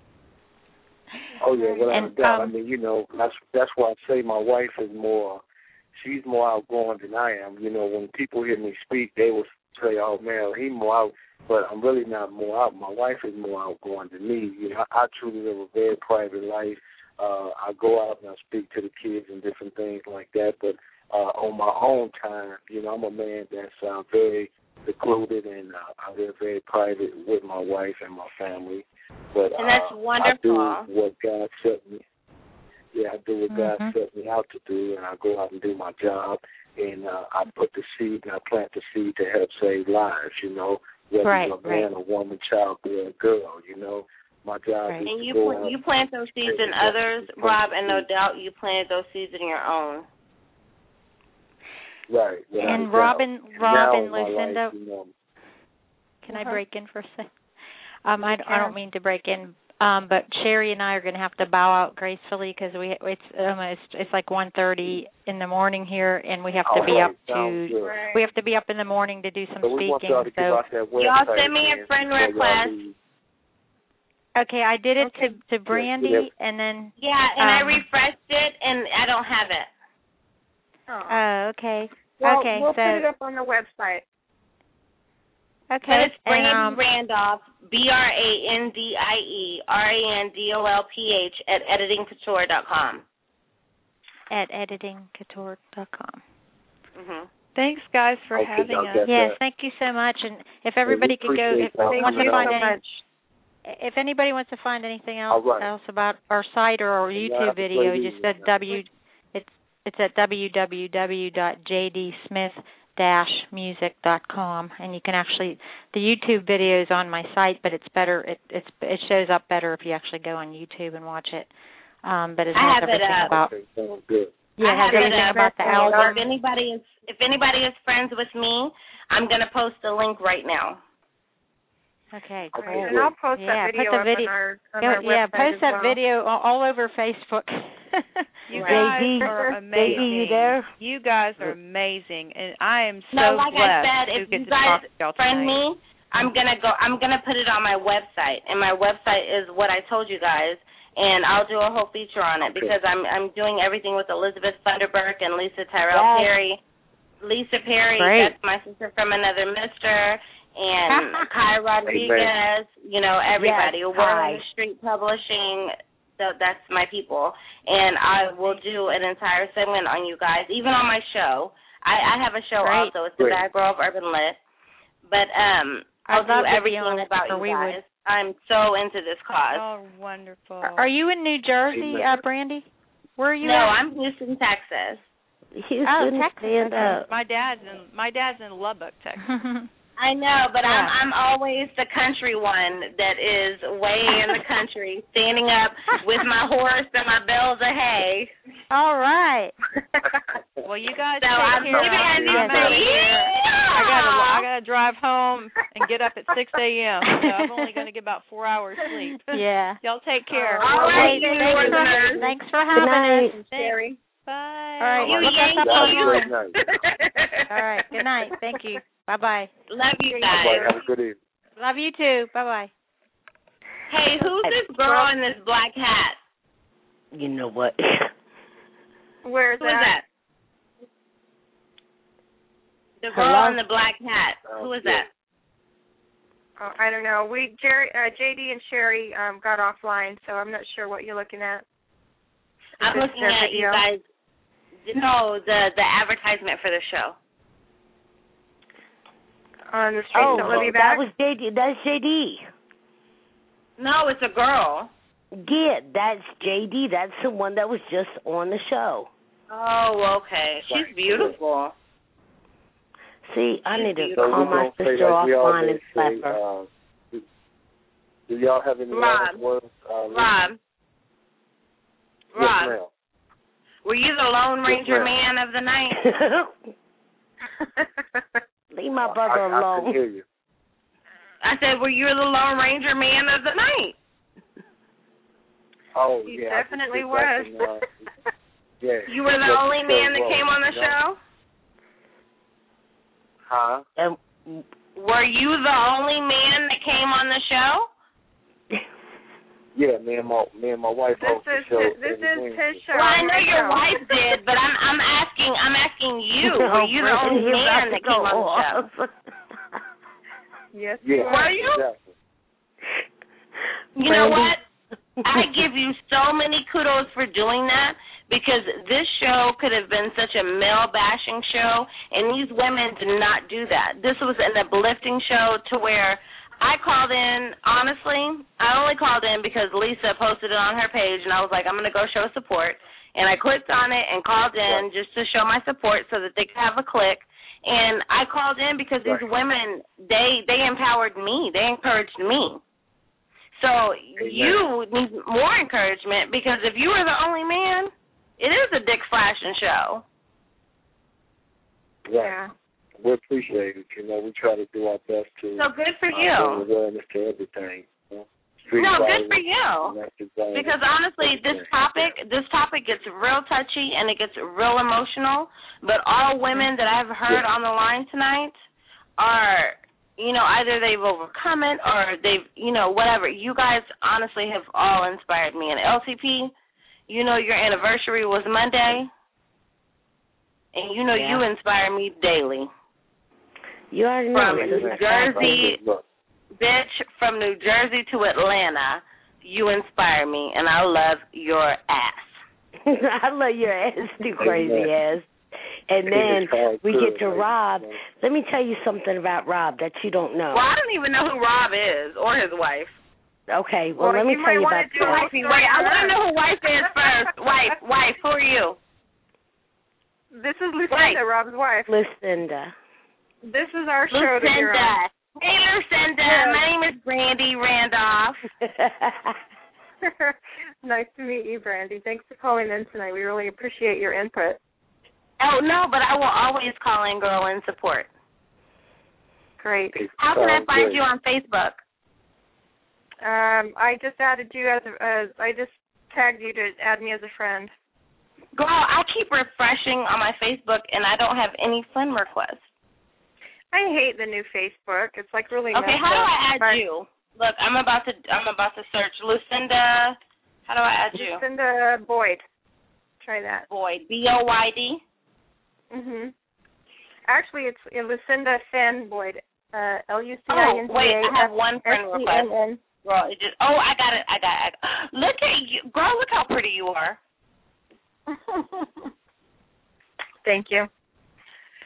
Oh yeah, without And, a doubt. um, I mean, you know, that's that's why I say my wife is more. She's more outgoing than I am. You know, when people hear me speak, they will say, "Oh man, he more out." But I'm really not more out. My wife is more outgoing than me. You know, I, I truly live a very private life. Uh, I go out and I speak to the kids and different things like that. But uh, on my own time, you know, I'm a man that's uh, very secluded and uh, I live very private with my wife and my family. But And that's uh, wonderful. I do what God set me. Yeah, I do what Mm-hmm. God set me out to do, and I go out and do my job, and uh, I put the seed and I plant the seed to help save lives. You know, whether Right, it's a man, right. a woman, child, boy, or girl. You know, my job Right. is And to you go pl- out. you plant those seeds in others, Rob, and no doubt you planted those seeds in your own. Right. without a And doubt. Robin, And Robin, now in my Lucinda, life, you know, can I Uh-huh. break in for a second? Um, I, I don't mean to break in, um, but Sherry and I are going to have to bow out gracefully because we it's almost it's like one thirty in the morning here, and we have to all be right, up sounds to good. Right. we have to be up in the morning to do some So we want speaking. y'all to give So out that website. Y'all send me a again friend before y'all request. leave. okay, I did it Okay. to to Brandy, yeah. and then Yeah, and I Um, refreshed it, and I don't have it. Oh. oh, okay, well, okay, we'll so put it up on the website. okay, But it's and Brandy um, Randolph, B R A N D I E R A N D O L P H at editing couture dot com. at editing couture dot com. Mm-hmm. Thanks, guys, for Okay, having y'all us. got Yes, that. thank you so much. And if everybody could go, appreciate if y'all wants Thank to you find so any, much. if anybody wants to find anything else All right. else about our site or our And y'all YouTube have a video, great just evening. at w it's it's at w w w dot j d smith dash music dot com, and you can actually the YouTube video is on my site, but it's better it it's it shows up better if you actually go on YouTube and watch it. Um, but it I has have it everything up. about Okay, sounds good. yeah, it I has have it everything up. about the So album. If anybody is if anybody is friends with me, I'm gonna post a link right now. Okay, Okay, cool. And I'll post Yeah, that put video the up video- on our, on Yeah, our yeah, website post as that well. video all, all over Facebook. You J guys D, are J D, amazing. you there? You guys are amazing, and I am so No, like I blessed said, to if get you to guys talk to y'all friend tonight. me, I'm gonna go. I'm gonna put it on my website, and my website is what I told you guys, and I'll do a whole feature on it Okay. because I'm I'm doing everything with Elizabeth Thunderberg and Lisa Tyrell Yes. Perry. Lisa Perry, Great. that's my sister from another mister, and Kai Rodriguez. You know, everybody. Yes, We're Kai. in the Street Publishing. So that's my people, and I will do an entire segment on you guys, even on my show. I, I have a show Great. also. It's the Great. Bad Girl of Urban Lit. But um, I'll I'd do love to be everything on it, about or you we would. guys. I'm so into this cause. Oh, wonderful. Are you in New Jersey, uh, Brandy? Where are you no, at? I'm Houston, Texas. Houston, Oh, Texas. stand up. My dad's in my dad's in Lubbock, Texas. I know, but Yeah. I'm I'm always the country one that is way in the country, standing up with my horse and my bales of hay. All right. Well, you guys So take I'm care. leaving I'm at Yeah. out of here. I gotta I yeah. gotta drive home and get up at six a.m. So I'm only gonna get about four hours sleep. Yeah. Y'all take care. All right, Hey, you thanks, for, listeners. thanks for Good having us. night. Sherry. Bye. All right. You Look us up Have a online. great night. All right. Good night. Thank you. Bye-bye. Love you Bye-bye. guys. Have a good evening. Love you too. Bye-bye. Hey, who's this girl in this black hat? You know what? Where's Who is that? that? The girl Hello? in the black hat. Oh, Who is yeah. that? Oh, I don't know. We Jerry, uh, J D, and Sherry um, got offline, so I'm not sure what you're looking at. I'm Is this looking their at you video? guys. No, the the advertisement for the show. On the streets Oh, that love you that back. was J D. That's J D. No, it's a girl. Yeah, that's J D. That's the one that was just on the show. Oh, okay. She's beautiful. See, I need to So call we're my gonna say sister like we offline always and slap say, her. uh, do, do y'all have any last Rob. words? Uh, Lisa? Rob. Yes, Rob. ma'am. Were you the Lone Ranger ma'am. man of the night? Leave my brother I, I alone. can hear you. I said, were you the Lone Ranger man of the night? Oh, He yeah. I can definitely sit back was. and, uh, yeah. You were the let only show man that roll, came on the you know? show? Huh? Um, Were you the only man that came on the show? Yeah, me and my me and my wife This host the is show. his, this every is Wednesday. his show. Well, I know His your show. wife did, but I'm I'm asking I'm asking you. Oh, Were you the Brandon, only you're about man to that came go on the show? off. Yes. Yeah, Were you? exactly. You know Brandy. what? I give you so many kudos for doing that because this show could have been such a male bashing show, and these women did not do that. This was an uplifting show to where I called in, honestly, I only called in because Lisa posted it on her page, and I was like, I'm going to go show support. And I clicked on it and called in Right. just to show my support so that they could have a click. And I called in because these Right. women, they, they empowered me. They encouraged me. So Amen. you need more encouragement because if you were the only man, it is a dick flashing show. Right. Yeah. We appreciate it. You know, we try to do our best to So good for uh, bring you. awareness to everything. You know? Street No, violence, good for you. domestic violence, Because honestly, this everything. topic, this topic gets real touchy and it gets real emotional. But all women that I've heard Yeah. on the line tonight are, you know, either they've overcome it or they've, you know, whatever. You guys honestly have all inspired me. And L C P, you know, your anniversary was Monday, and you know Yeah. you inspire me daily. You already know. From this New is Jersey, Look, bitch, from New Jersey to Atlanta, you inspire me, and I love your ass. I love your ass too, crazy Amen. ass. And It then is all we good, get to ladies. Rob. Let me tell you something about Rob that you don't know. Well, I don't even know who Rob is or his wife. Okay, well, Well, let me you tell might you wanna about do that. like- Wifey, wait, I want to know who wife is first. Wife, wife, who are you? This is Lucinda, Right. Rob's wife. Lucinda. This is our show that you're on. Lucinda. Hey, Lucinda. Yes. My name is Brandy Randolph. Nice to meet you, Brandy. Thanks for calling in tonight. We really appreciate your input. Oh, no, but I will always call in girl in support. Great. it How can I sounds find good. you on Facebook? Um, I just added you as a, as I just tagged you to add me as a friend. Girl, I keep refreshing on my Facebook, and I don't have any friend requests. I hate the new Facebook. It's like really Okay, messed how do up. I add But you? Look, I'm about to I'm about to search Lucinda. How do I add you? Lucinda Boyd. Try that. Boyd, B O Y D. Mhm. Actually, it's uh, Lucinda Fenn Boyd. Uh, L U C I Oh, N D A. wait, I have one friend S E N request. N. Girl, it just oh, I got it, I got it. Look at you, girl. Look how pretty you are. Thank you.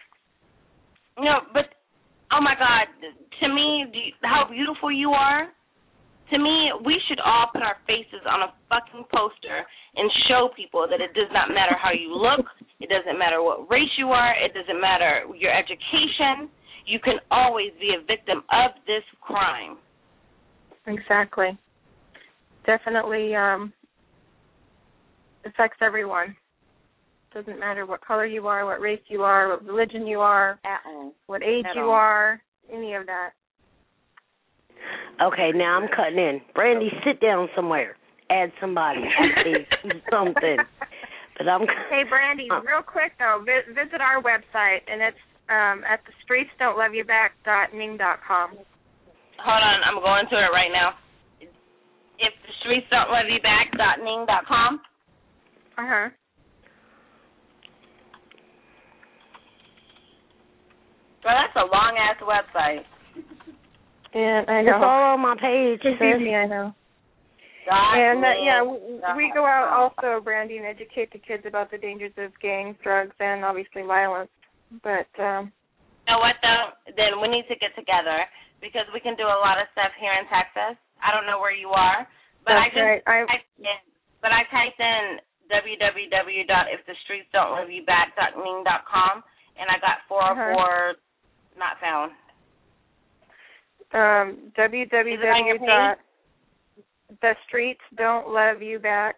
No, but oh my God, to me, do you, how beautiful you are. To me, we should all put our faces on a fucking poster and show people that it does not matter how you look, it doesn't matter what race you are, it doesn't matter your education. You can always be a victim of this crime. Exactly. Definitely um, affects everyone. Doesn't matter what color you are, what race you are, what religion you are, what age At you all. are, any of that. Okay, now I'm cutting in. Brandy, sit down somewhere. Add somebody. Do something. But I'm. Hey, Brandy, uh, real quick though, vi- visit our website, and it's um, at the streets don't love you back dot ning dot com. Hold on, I'm going to it right now. If the streets don't love you back dot ning dot com. Uh huh. Well, that's a long ass website. And I know. It's all on my page. Excuse me, I know. Dot and uh, yeah, dot we go out also, Brandy, and educate the kids about the dangers of gangs, drugs, and obviously violence. But um, you know what though? Then we need to get together because we can do a lot of stuff here in Texas. I don't know where you are, but I that's just right. I, typed in, but I typed in w w w dot if the streets don't love you back dot ning dot com and I got four oh four uh-huh. not found. Um, w w w dot the streets don't love you back.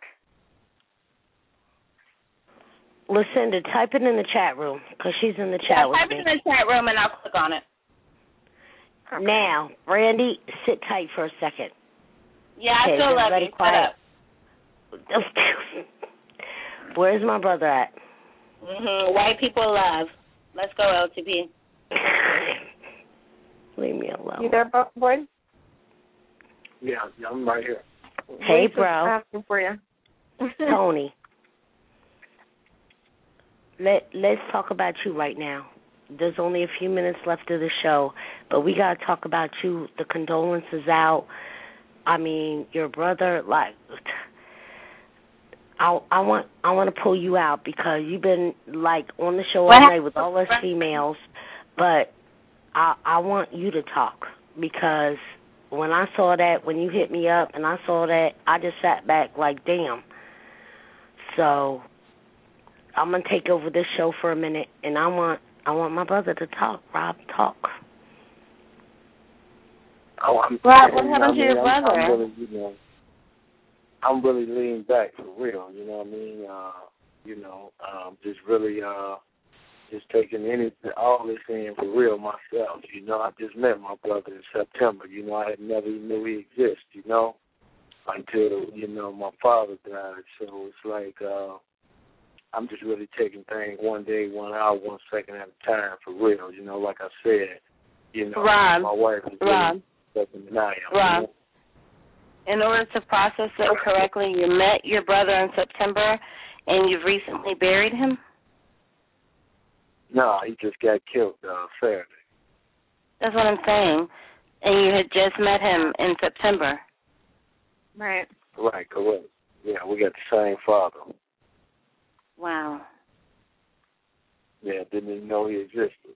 Lucinda, type it in the chat room because she's in the chat yeah, with type me. Type it in the chat room and I'll click on it. Okay. Now, Brandy, sit tight for a second. Yeah, I okay, still love you. Quiet. Where's my brother at? Mm-hmm. White people love. Let's go, L T P. Leave me alone. You there, boy? Yeah, yeah, I'm right here. Hey, Lisa's bro. asking for you. Tony. Let, let's talk about you right now. There's only a few minutes left of the show, but we got to talk about you. The condolences out. I mean, your brother, like, I, I want I want to pull you out because you've been, like, on the show all day with all us females, but I, I want you to talk because when I saw that, when you hit me up and I saw that, I just sat back like, damn. So I'm going to take over this show for a minute, and I want I want my brother to talk. Rob, talk. Oh, I'm, Rob, what happened I to mean, your I'm, brother? I'm really, you know, I'm really leaning back for real, you know what I mean? Uh, you know, um, just really uh, just taking any all this in for real myself. You know, I just met my brother in September. You know, I had never even knew he existed, you know, until, you know, my father died. So it's like uh, I'm just really taking things one day, one hour, one second at a time for real. You know, like I said, you know, Rob, my wife is Rob, really than I am. Rob. You know? In order to process it correctly, you met your brother in September, and you've recently buried him? No, he just got killed uh, Saturday. That's what I'm saying. And you had just met him in September. Right. Right, correct. Yeah, we got the same father. Wow. Yeah, didn't even know he existed.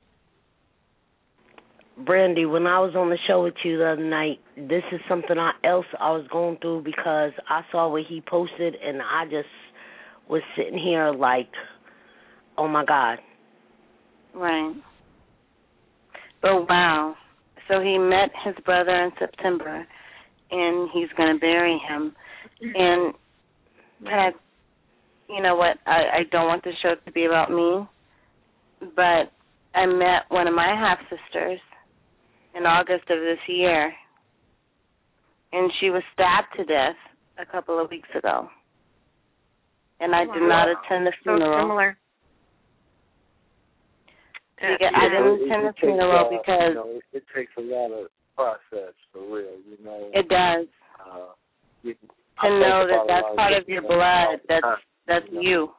Brandy, when I was on the show with you the other night, this is something I, else I was going through because I saw what he posted, and I just was sitting here like, oh, my God. Right. Oh, wow. So he met his brother in September, and he's going to bury him. And I, you know what, I, I don't want the show to be about me, but I met one of my half-sisters in August of this year, and she was stabbed to death a couple of weeks ago. And I wow. did not attend the funeral. So similar. Because I didn't attend the funeral uh, because you know, it, it takes a lot of process for real. You know, it does. Uh, you, to know that that's part of your blood. That's that's you. Know? you.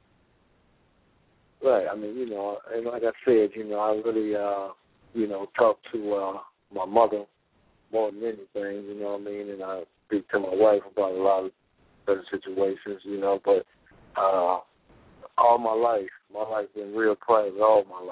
Right. I mean, you know, and like I said, you know, I really, uh, you know, talk to uh, my mother more than anything. You know what I mean? And I speak to my wife about a lot of certain situations. You know, but uh, all my life, my life been real private all my life.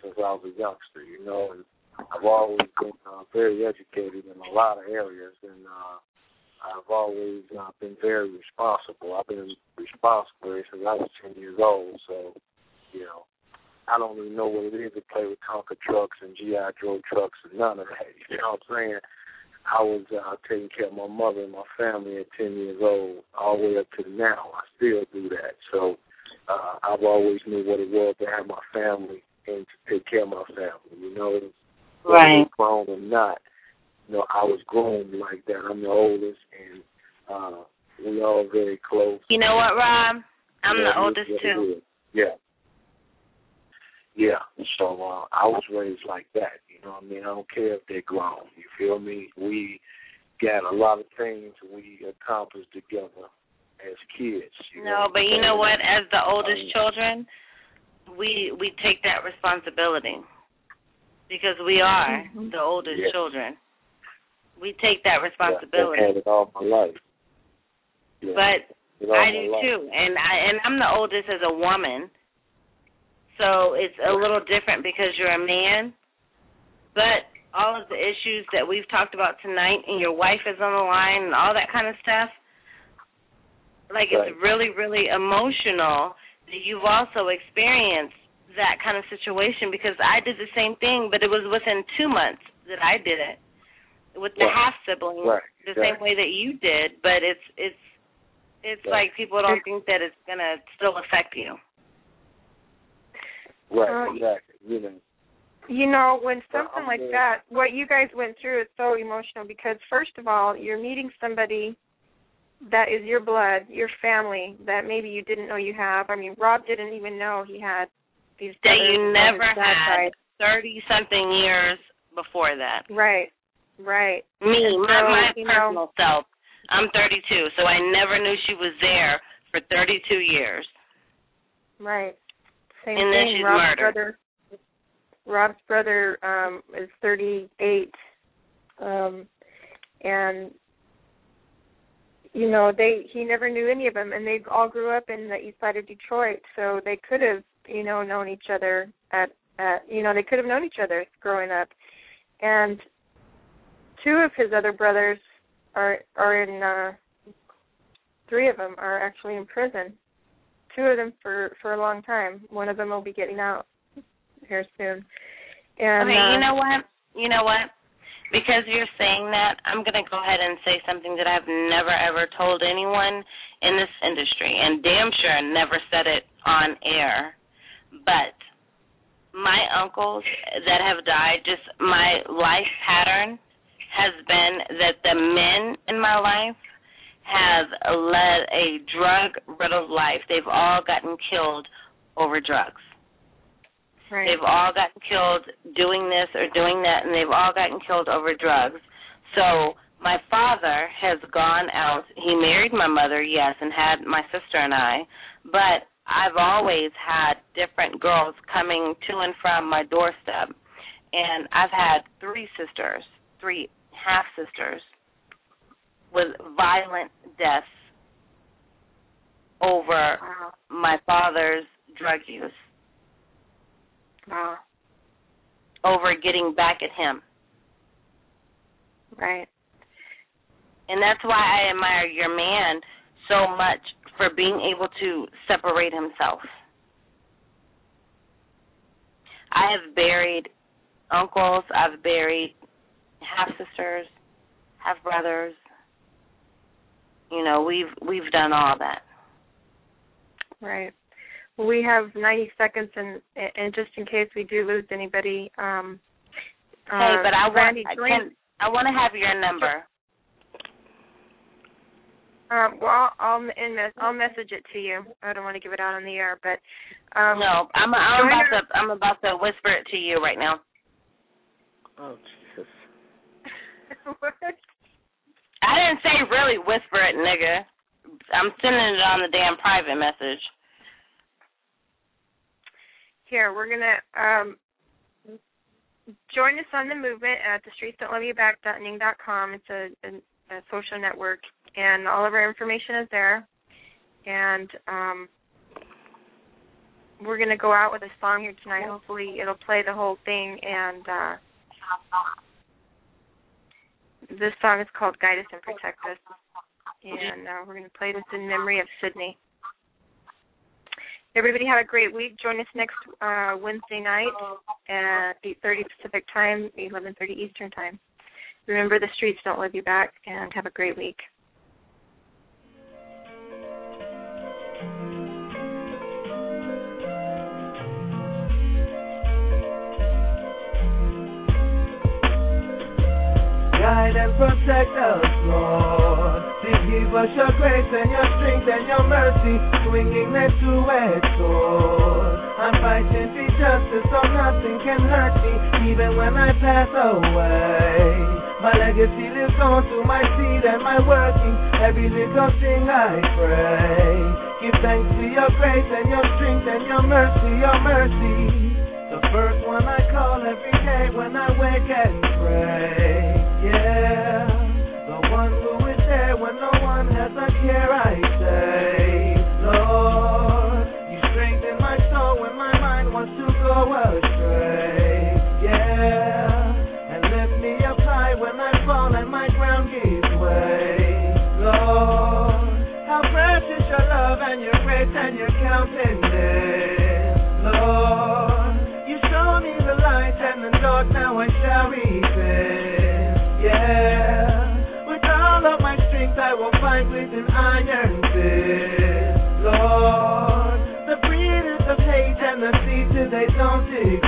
since I was a youngster, you know, and I've always been uh, very educated in a lot of areas, and uh, I've always uh, been very responsible. I've been responsible since I was ten years old, so, you know, I don't even know what it is to play with Tonka trucks and G I. Joe trucks and none of that, you know what I'm saying? I was uh, taking care of my mother and my family at ten years old all the way up to now. I still do that, so uh, I've always knew what it was to have my family and to take care of my family, you know, whether Right. they're grown or not. You know, I was grown like that. I'm the oldest, and uh, we all very close. You know what, Rob? I'm Yeah, the oldest, what it too. is. Yeah. Yeah, so uh, I was raised like that, you know what I mean? I don't care if they're grown, you feel me? We got a lot of things we accomplished together as kids. You No, know but you know what? As the oldest Um, children, we we take that responsibility because we are Mm-hmm. the oldest Yes. children. We take that yeah, responsibility. I've had it all my life. Yeah, But it all I my do life. too, and I and I'm the oldest as a woman, so it's a little different because you're a man. But all of the issues that we've talked about tonight, and your wife is on the line, and all that kind of stuff, like Right. it's really, really emotional that you've also experienced that kind of situation because I did the same thing, but it was within two months that I did it with the Right. half sibling, Right. the Right. same way that you did. But it's it's it's Right. like people don't think that it's gonna still affect you. Right, Uh, exactly. You know, You know, when Well, something I'm like good. that, what you guys went through is so emotional because, first of all, you're meeting somebody that is your blood, your family, that maybe you didn't know you have. I mean, Rob didn't even know he had these That brothers you on never his dad's had side. thirty-something years before that. Right, right. Me, And my, so, my you personal know, self, I'm thirty-two, so I never knew she was there for thirty-two years. Right. Same And then thing. she's Rob's murdered. brother, Rob's brother um, is thirty-eight, um, and you know they he never knew any of them, and they all grew up in the east side of Detroit, so they could have you know known each other at, at you know they could have known each other growing up, and two of his other brothers are are in uh, three of them are actually in prison. Two of them for, for a long time. One of them will be getting out here soon. And okay, uh, you know what? You know what? Because you're saying that, I'm going to go ahead and say something that I've never, ever told anyone in this industry, and damn sure never said it on air. But my uncles that have died, just my life pattern has been that the men in my life have led a drug-riddled life. They've all gotten killed over drugs. right. They've all gotten killed doing this or doing that, and they've all gotten killed over drugs. So my father has gone out. He married my mother, yes, and had my sister and I, but I've always had different girls coming to and from my doorstep, and I've had three sisters, three half-sisters, with violent deaths over Wow. my father's drug use, Wow. over getting back at him. Right. And that's why I admire your man so much for being able to separate himself. I have buried uncles, I've buried half-sisters, half-brothers. You know, we've we've done all that. Right. Well, we have ninety seconds, and and just in case we do lose anybody, um, Hey, uh, but I want Randy, I, join- can, I want to have your number. Um, well, I'll I'll, in mes- I'll message it to you. I don't want to give it out on the air, but um, No, I'm I'm join about our- to I'm about to whisper it to you right now. Oh, Jesus. I didn't say really whisper it, nigga. I'm sending it on the damn private message. Here, we're gonna um, join us on the movement at the streets don't love you back dot ning dot com. It's a, a, a social network, and all of our information is there. And um, we're going to go out with a song here tonight. Hopefully it'll play the whole thing. And uh, this song is called Guide Us and Protect Us. And uh, we're going to play this in memory of Sydney. Everybody have a great week. Join us next uh, Wednesday night at eight thirty Pacific Time, eleven thirty Eastern Time. Remember, the streets don't love you back, and have a great week. Guide and protect us, Lord. To give us your grace and your strength and your mercy, swinging that two-edged sword. I'm fighting for justice so nothing can hurt me, even when I pass away. My legacy lives on through my seed and my working. Every little thing I pray. Give thanks to your grace and your strength and your mercy, your mercy. The first one I call every day when I wake and pray. Yeah, the one who is there when no one has a care, I say, Lord, you strengthen my soul when my mind wants to go astray. Yeah, and lift me up high when I fall and my ground gives way. Lord, how precious your love and your grace and your countenance. Lord, you show me the light and the dark, now I shall repent. Yeah, with all of my strength I will fight with an iron fist. Lord, the breeders of hate and the seeds they don't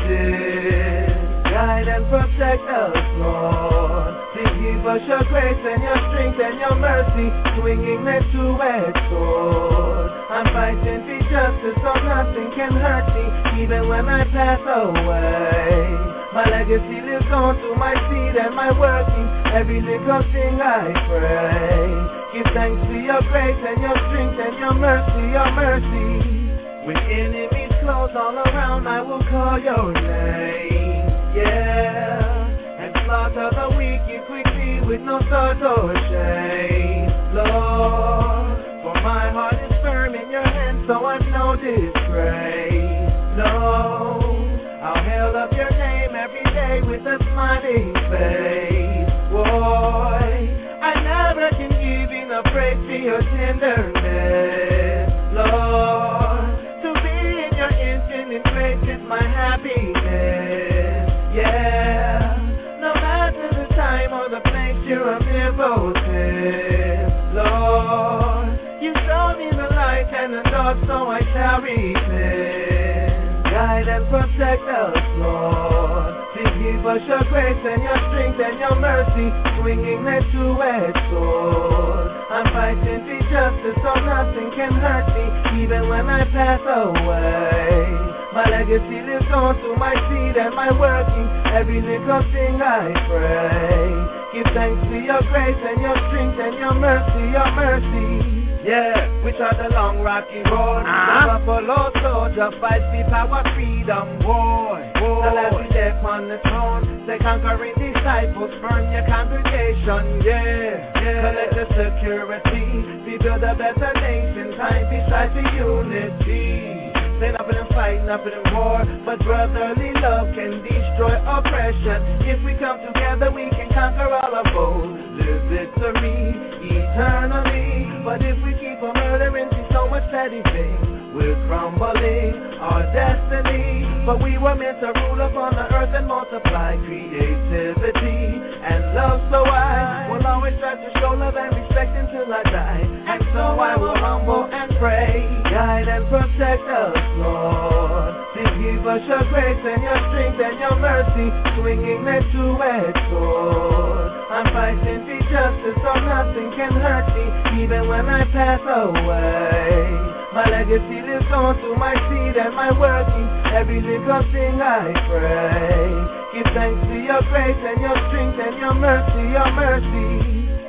exist. Guide and protect us, Lord. To give us your grace and your strength and your mercy, swinging that two-edged sword. I'm fighting for justice so nothing can hurt me, even when I pass away. My legacy lives on through my seed and my working. Every little thing I pray. Give thanks to your grace and your strength and your mercy, your mercy. With enemies close all around, I will call your name. Yeah, and slaughter the wicked quickly with no thought or shame. Lord, for my heart is firm in your hands, so I've no disgrace. No, I'll hail up your name every day with a smiling face. Boy, I never can give enough praise to your tenderness. Lord, to be in your infinite grace is my happiness. Yeah, no matter the time or the place, you're omnipotent. Lord, you show me the light and the dark, so I shall repent. Guide and protect us, Lord. To give us your grace and your strength and your mercy, swinging that two-edged sword. I'm fighting for justice so nothing can hurt me, even when I pass away. My legacy lives on through my seed and my working. Every little thing I pray. Give thanks to your grace and your strength and your mercy, your mercy. Yeah, which are the long rocky road. Uh-huh. The buffalo soldier fights the power, freedom, war. war. The last is death on the throne. The conquering disciples burn your congregation. Yeah, yeah. Collect the security. We build a better nation. Time beside the unity. Say nothing in fight, nothing in war, but brotherly love can destroy oppression. If we come together, we can conquer all our foes. Live victory eternally. But if we keep on murdering, see so much petty things, we're crumbling our destiny. But we were meant to rule upon the earth and multiply creativity and love. So I will always try to show love and respect until I die. And so I will humble and pray. Guide and protect us, Lord. To give us your grace and your strength and your mercy, swinging that two-edged sword. I'm fighting for justice so nothing can hurt me, even when I pass away. My legacy lives on through my seed and my working. Every little thing I pray. Give thanks to your grace and your strength and your mercy, your mercy.